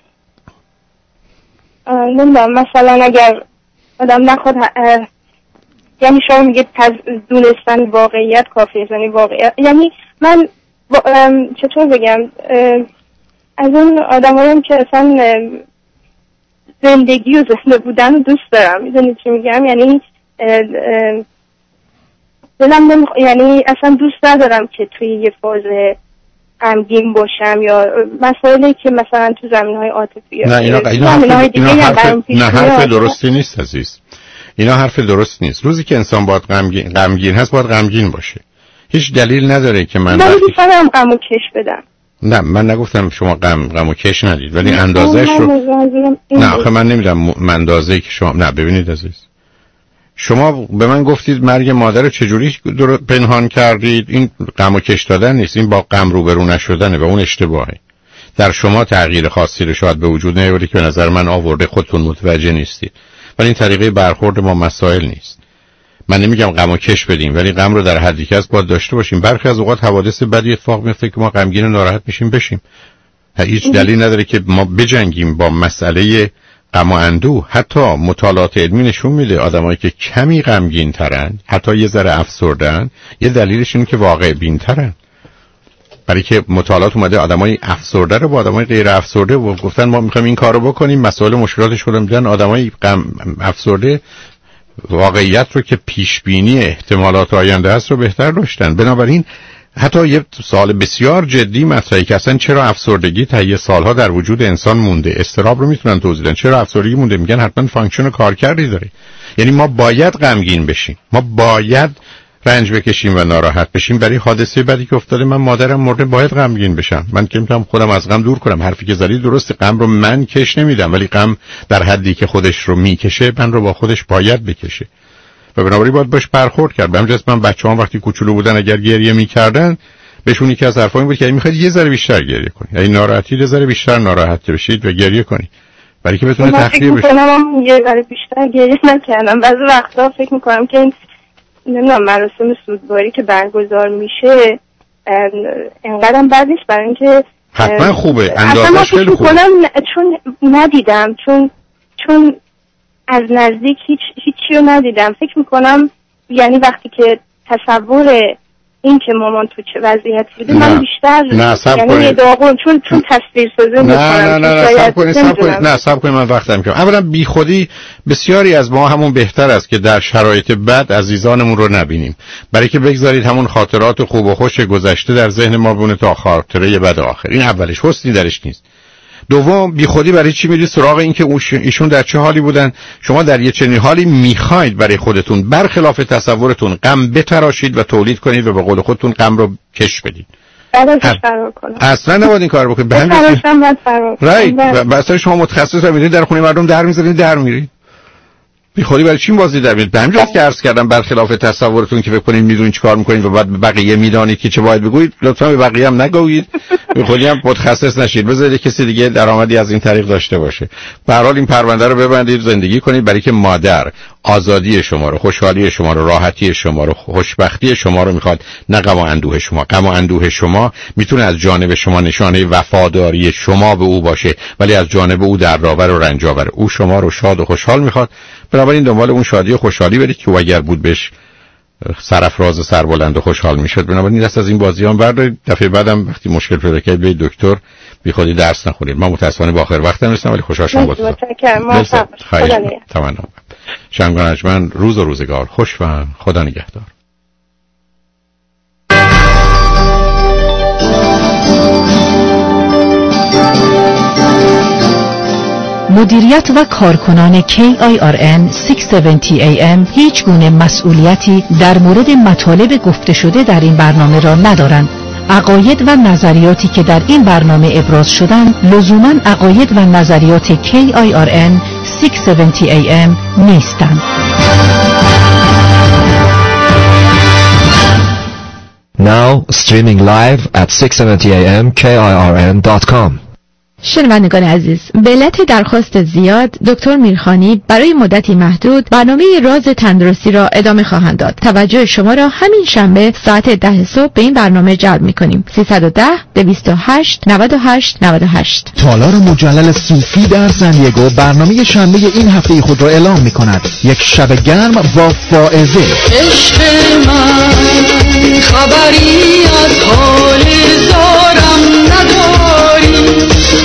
نمیدونم مثلا اگر آدم نخواد یعنی شما میگه دونستن واقعیت کافیه، یعنی واقعیت یعنی من چطور بگم از اون آدم هایم که اصلا زندگی و زنده بودن رو دوست دارم، میدونید چی میگم؟ یعنی دلم نمیخ... یعنی اصلا دوست ندارم که توی یه فاز غمگین باشم یا مسائلی که مثلا تو زمینهای عاطفی نه اینا اینا حرف, اینا حرف, نه حرف درستی نیست عزیز، اینا حرف درست نیست. روزی که انسان باید غمگین غمگین هست باید غمگین باشه. هیچ دلیل نداره که من من دوست دارم غمو کش بدم. نه من نگفتم شما غم غمو کش ندید، ولی اندازه‌اش رو نه آخه من نمیدونم اندازه‌ای که شما نه ببینید عزیز، شما به من گفتید مرگ مادر رو چجوری پنهان کردید، این غم و کش دادن نیست، این با غم روبرو نشدنه و اون اشتباهه. در شما تغییر خاصی رو شاید به وجود نیاره که به نظر من آورده، خودتون متوجه نیستید، ولی این طریقه برخورد ما مسائل نیست. من نمیگم غم و کش بدیم، ولی غم رو در حدی که هست باید داشته باشیم. برخی از اوقات حوادث بدی اتفاق میفته که ما غمگین و ناراحت میشیم بشیم. هیچ دلیل نداره که ما بجنگیم با مسئله غم و اندوه. حتی مطالعات علمی نشون میده آدمایی که کمی غمگین ترن، حتی یه ذره افسردن، یه دلیلش اینه که واقع بین ترن. برای که مطالعات اومده آدمای افسرده رو با آدمای غیر افسرده و گفتن ما میخوایم این کارو بکنیم، مسائل مشکلاتش رو میدن. آدمای غم افسرده واقعیت رو که پیش بینی احتمالات آینده است رو بهتر داشتن. بنابراین حتی یه سوال بسیار جدی مطرحه که اصلا چرا افسردگی طی سالها در وجود انسان مونده؟ استراب رو میتونن توضیح بدن. چرا افسردگی مونده؟ میگن حتما فانکشن کارکردی داره. یعنی ما باید غمگین بشیم، ما باید رنج بکشیم و ناراحت بشیم برای حادثه بدی که افتاده. من مادرم مرده، باید غمگین بشم. من که میتونم خودم از غم دور کنم. حرفی که زدی درسته، غم رو من کش نمیدم، ولی غم در حدی که خودش رو میکشه من رو با خودش باید بکشه و بنابراین باید باش برخورد کرد. به همین جهت من بچه‌هام وقتی کوچولو بودن اگر گریه میکردن بهشون یکی از حرفا این بود که میخواید یه ذره بیشتر گریه کنید، یعنی ناراحتی یه ذره بیشتر ناراحت بشید و گریه کنید برای که بتونه تخلیه بشه. من یه ذره بیشتر گریه نکردم. بعضی وقتا فکر میکنم که این نمیدونم مراسم سوگواری که برگزار میشه انقدرم بد نیست، برای اینکه حتما خوبه، اندازش خیلی خوبه. چون ندیدم، چون چون از نزدیک هیچ هیچی رو ندیدم. فکر میکنم یعنی وقتی که تصور این که مامان تو چه وضعیتی بوده من بیشتر نه سب یعنی کنید داغون چون چون تصویر سازی میکنم. نه نه نه سب کنید سب کنید نه سب کنید من وقتم میکنم. اولا بیخودی بسیاری از ما همون بهتر است که در شرایط بد عزیزانمون رو نبینیم، برای که بگذارید همون خاطرات خوب و خوش گذشته در ذهن ما بونه تا خاطره بد آخر. این اولش، حسنی درش نیست. دوم، بیخودی برای چی میرید سراغ این که ایشون در چه حالی بودن؟ شما در یه چنین حالی میخواید برای خودتون برخلاف تصورتون غم بتراشید و تولید کنید و به قول خودتون غم رو کش بدید. بعدش فرار کنم. اصلا نباید این کار بکنید. به همین رایت مثلا شما متخصص میدید در خونه مردم در میذارید در میرید. بیخودی برای چی بازی در میاد؟ به همین جهت که عرض کردم برخلاف تصورتون که بکنید میدونید چیکار میکنید و بعد به بقیه میدونید که چه باید بگویید، لطفا به بقیه هم نگویید. بیخودی هم متخصص نشید، بذارید کسی دیگه درآمدی از این طریق داشته باشه. به هر حال این پرونده رو ببندید، زندگی کنید، برای که مادر آزادی شما رو، خوشحالی شما رو، راحتی شما رو، خوشبختی شما رو میخواد، نه غم و اندوه شما. غم و اندوه شما میتونه از جانب شما نشانه وفاداری شما به او باشه، ولی از جانب او دردآور و رنج‌آور. او شما رو شاد و خوشحال میخواد، بنابراین دنبال اون شادی و خوشحالی برید که اگر بود بهش سرافراز و سربلند و خوشحال میشد. بنابراین دست از این بازیام بردارید. دفعه بعدم وقتی مشکل پیدا کنید برید دکتر، بی خودی درس نخورید. من متاسفانه با آخر وقت نرسیدم ولی خوشحال شدم باهاتون. متشکرم. خیلی تمام. شنگان اجمن، روز و روزگار خوش و خدا نگهدار. مدیریت و کارکنان کی آی آر ان ششصد و هفتاد ای ام هیچ گونه مسئولیتی در مورد مطالب گفته شده در این برنامه را ندارند. عقاید و نظریاتی که در این برنامه ابراز شدند لزوماً عقاید و نظریات کی آی آر ان ششصد و هفتاد ای ام نیستند. Now streaming live at six seventy a m k i r n dot com. شنوندگان عزیز، به علت درخواست زیاد دکتر میرخانی برای مدتی محدود برنامه راز تندرستی را ادامه خواهند داد. توجه شما را همین شنبه ساعت ده صبح به این برنامه جلب می‌کنیم. سیصد و ده دویست و هشت نود و هشت نود و هشت. تالار مجلل صوفی در سن دیگو برنامه شنبه این هفته خود را اعلام می‌کند. یک شب گرم با فائزه. عشق من خبری از حال زارم نداری.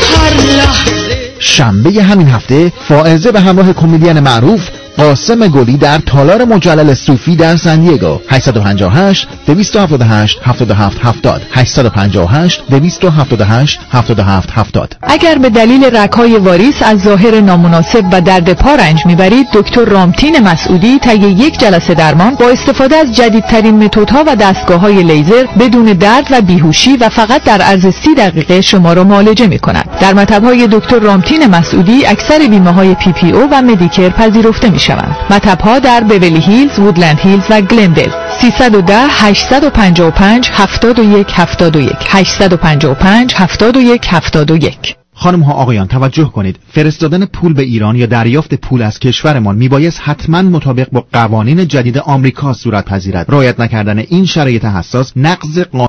شنبه همین هفته فائزه به همراه کمدین معروف قاسم گلی در تالار مجلل صوفی در سن دیگو. هشت پنج هشت دویست و هفتاد و هشت هفتاد و هفت هفتاد هشت پنج هشت دویست و هفتاد و هشت هفتاد و هفت هفتاد. اگر به دلیل رگ‌های واریس از ظاهر نامناسب و درد پا رنج میبرید، دکتر رامتین مسعودی طی یک جلسه درمان با استفاده از جدیدترین متدها و دستگاه‌های لیزر بدون درد و بیهوشی و فقط در عرض سی دقیقه شما را معالجه می‌کند. در مطب‌های دکتر رامتین مسعودی اکثر بیمه‌های پی پی او و مدیکر پذیرفته می‌شوند. مطب‌ها در بیولی هیلز، وودلند هیلز و گلندل. سیصد و ده هشتصد و پنجاه و پنج هفتاد و یک هفتاد و یک هشتصد و پنجاه و پنج هفتاد و یک هفتاد و یک. خانم ها آقایان توجه کنید، فرستادن پول به ایران یا دریافت پول از کشورمان میبایست حتما مطابق با قوانین جدید آمریکا صورت پذیرد. رعایت نکردن این شرایط حساس نقض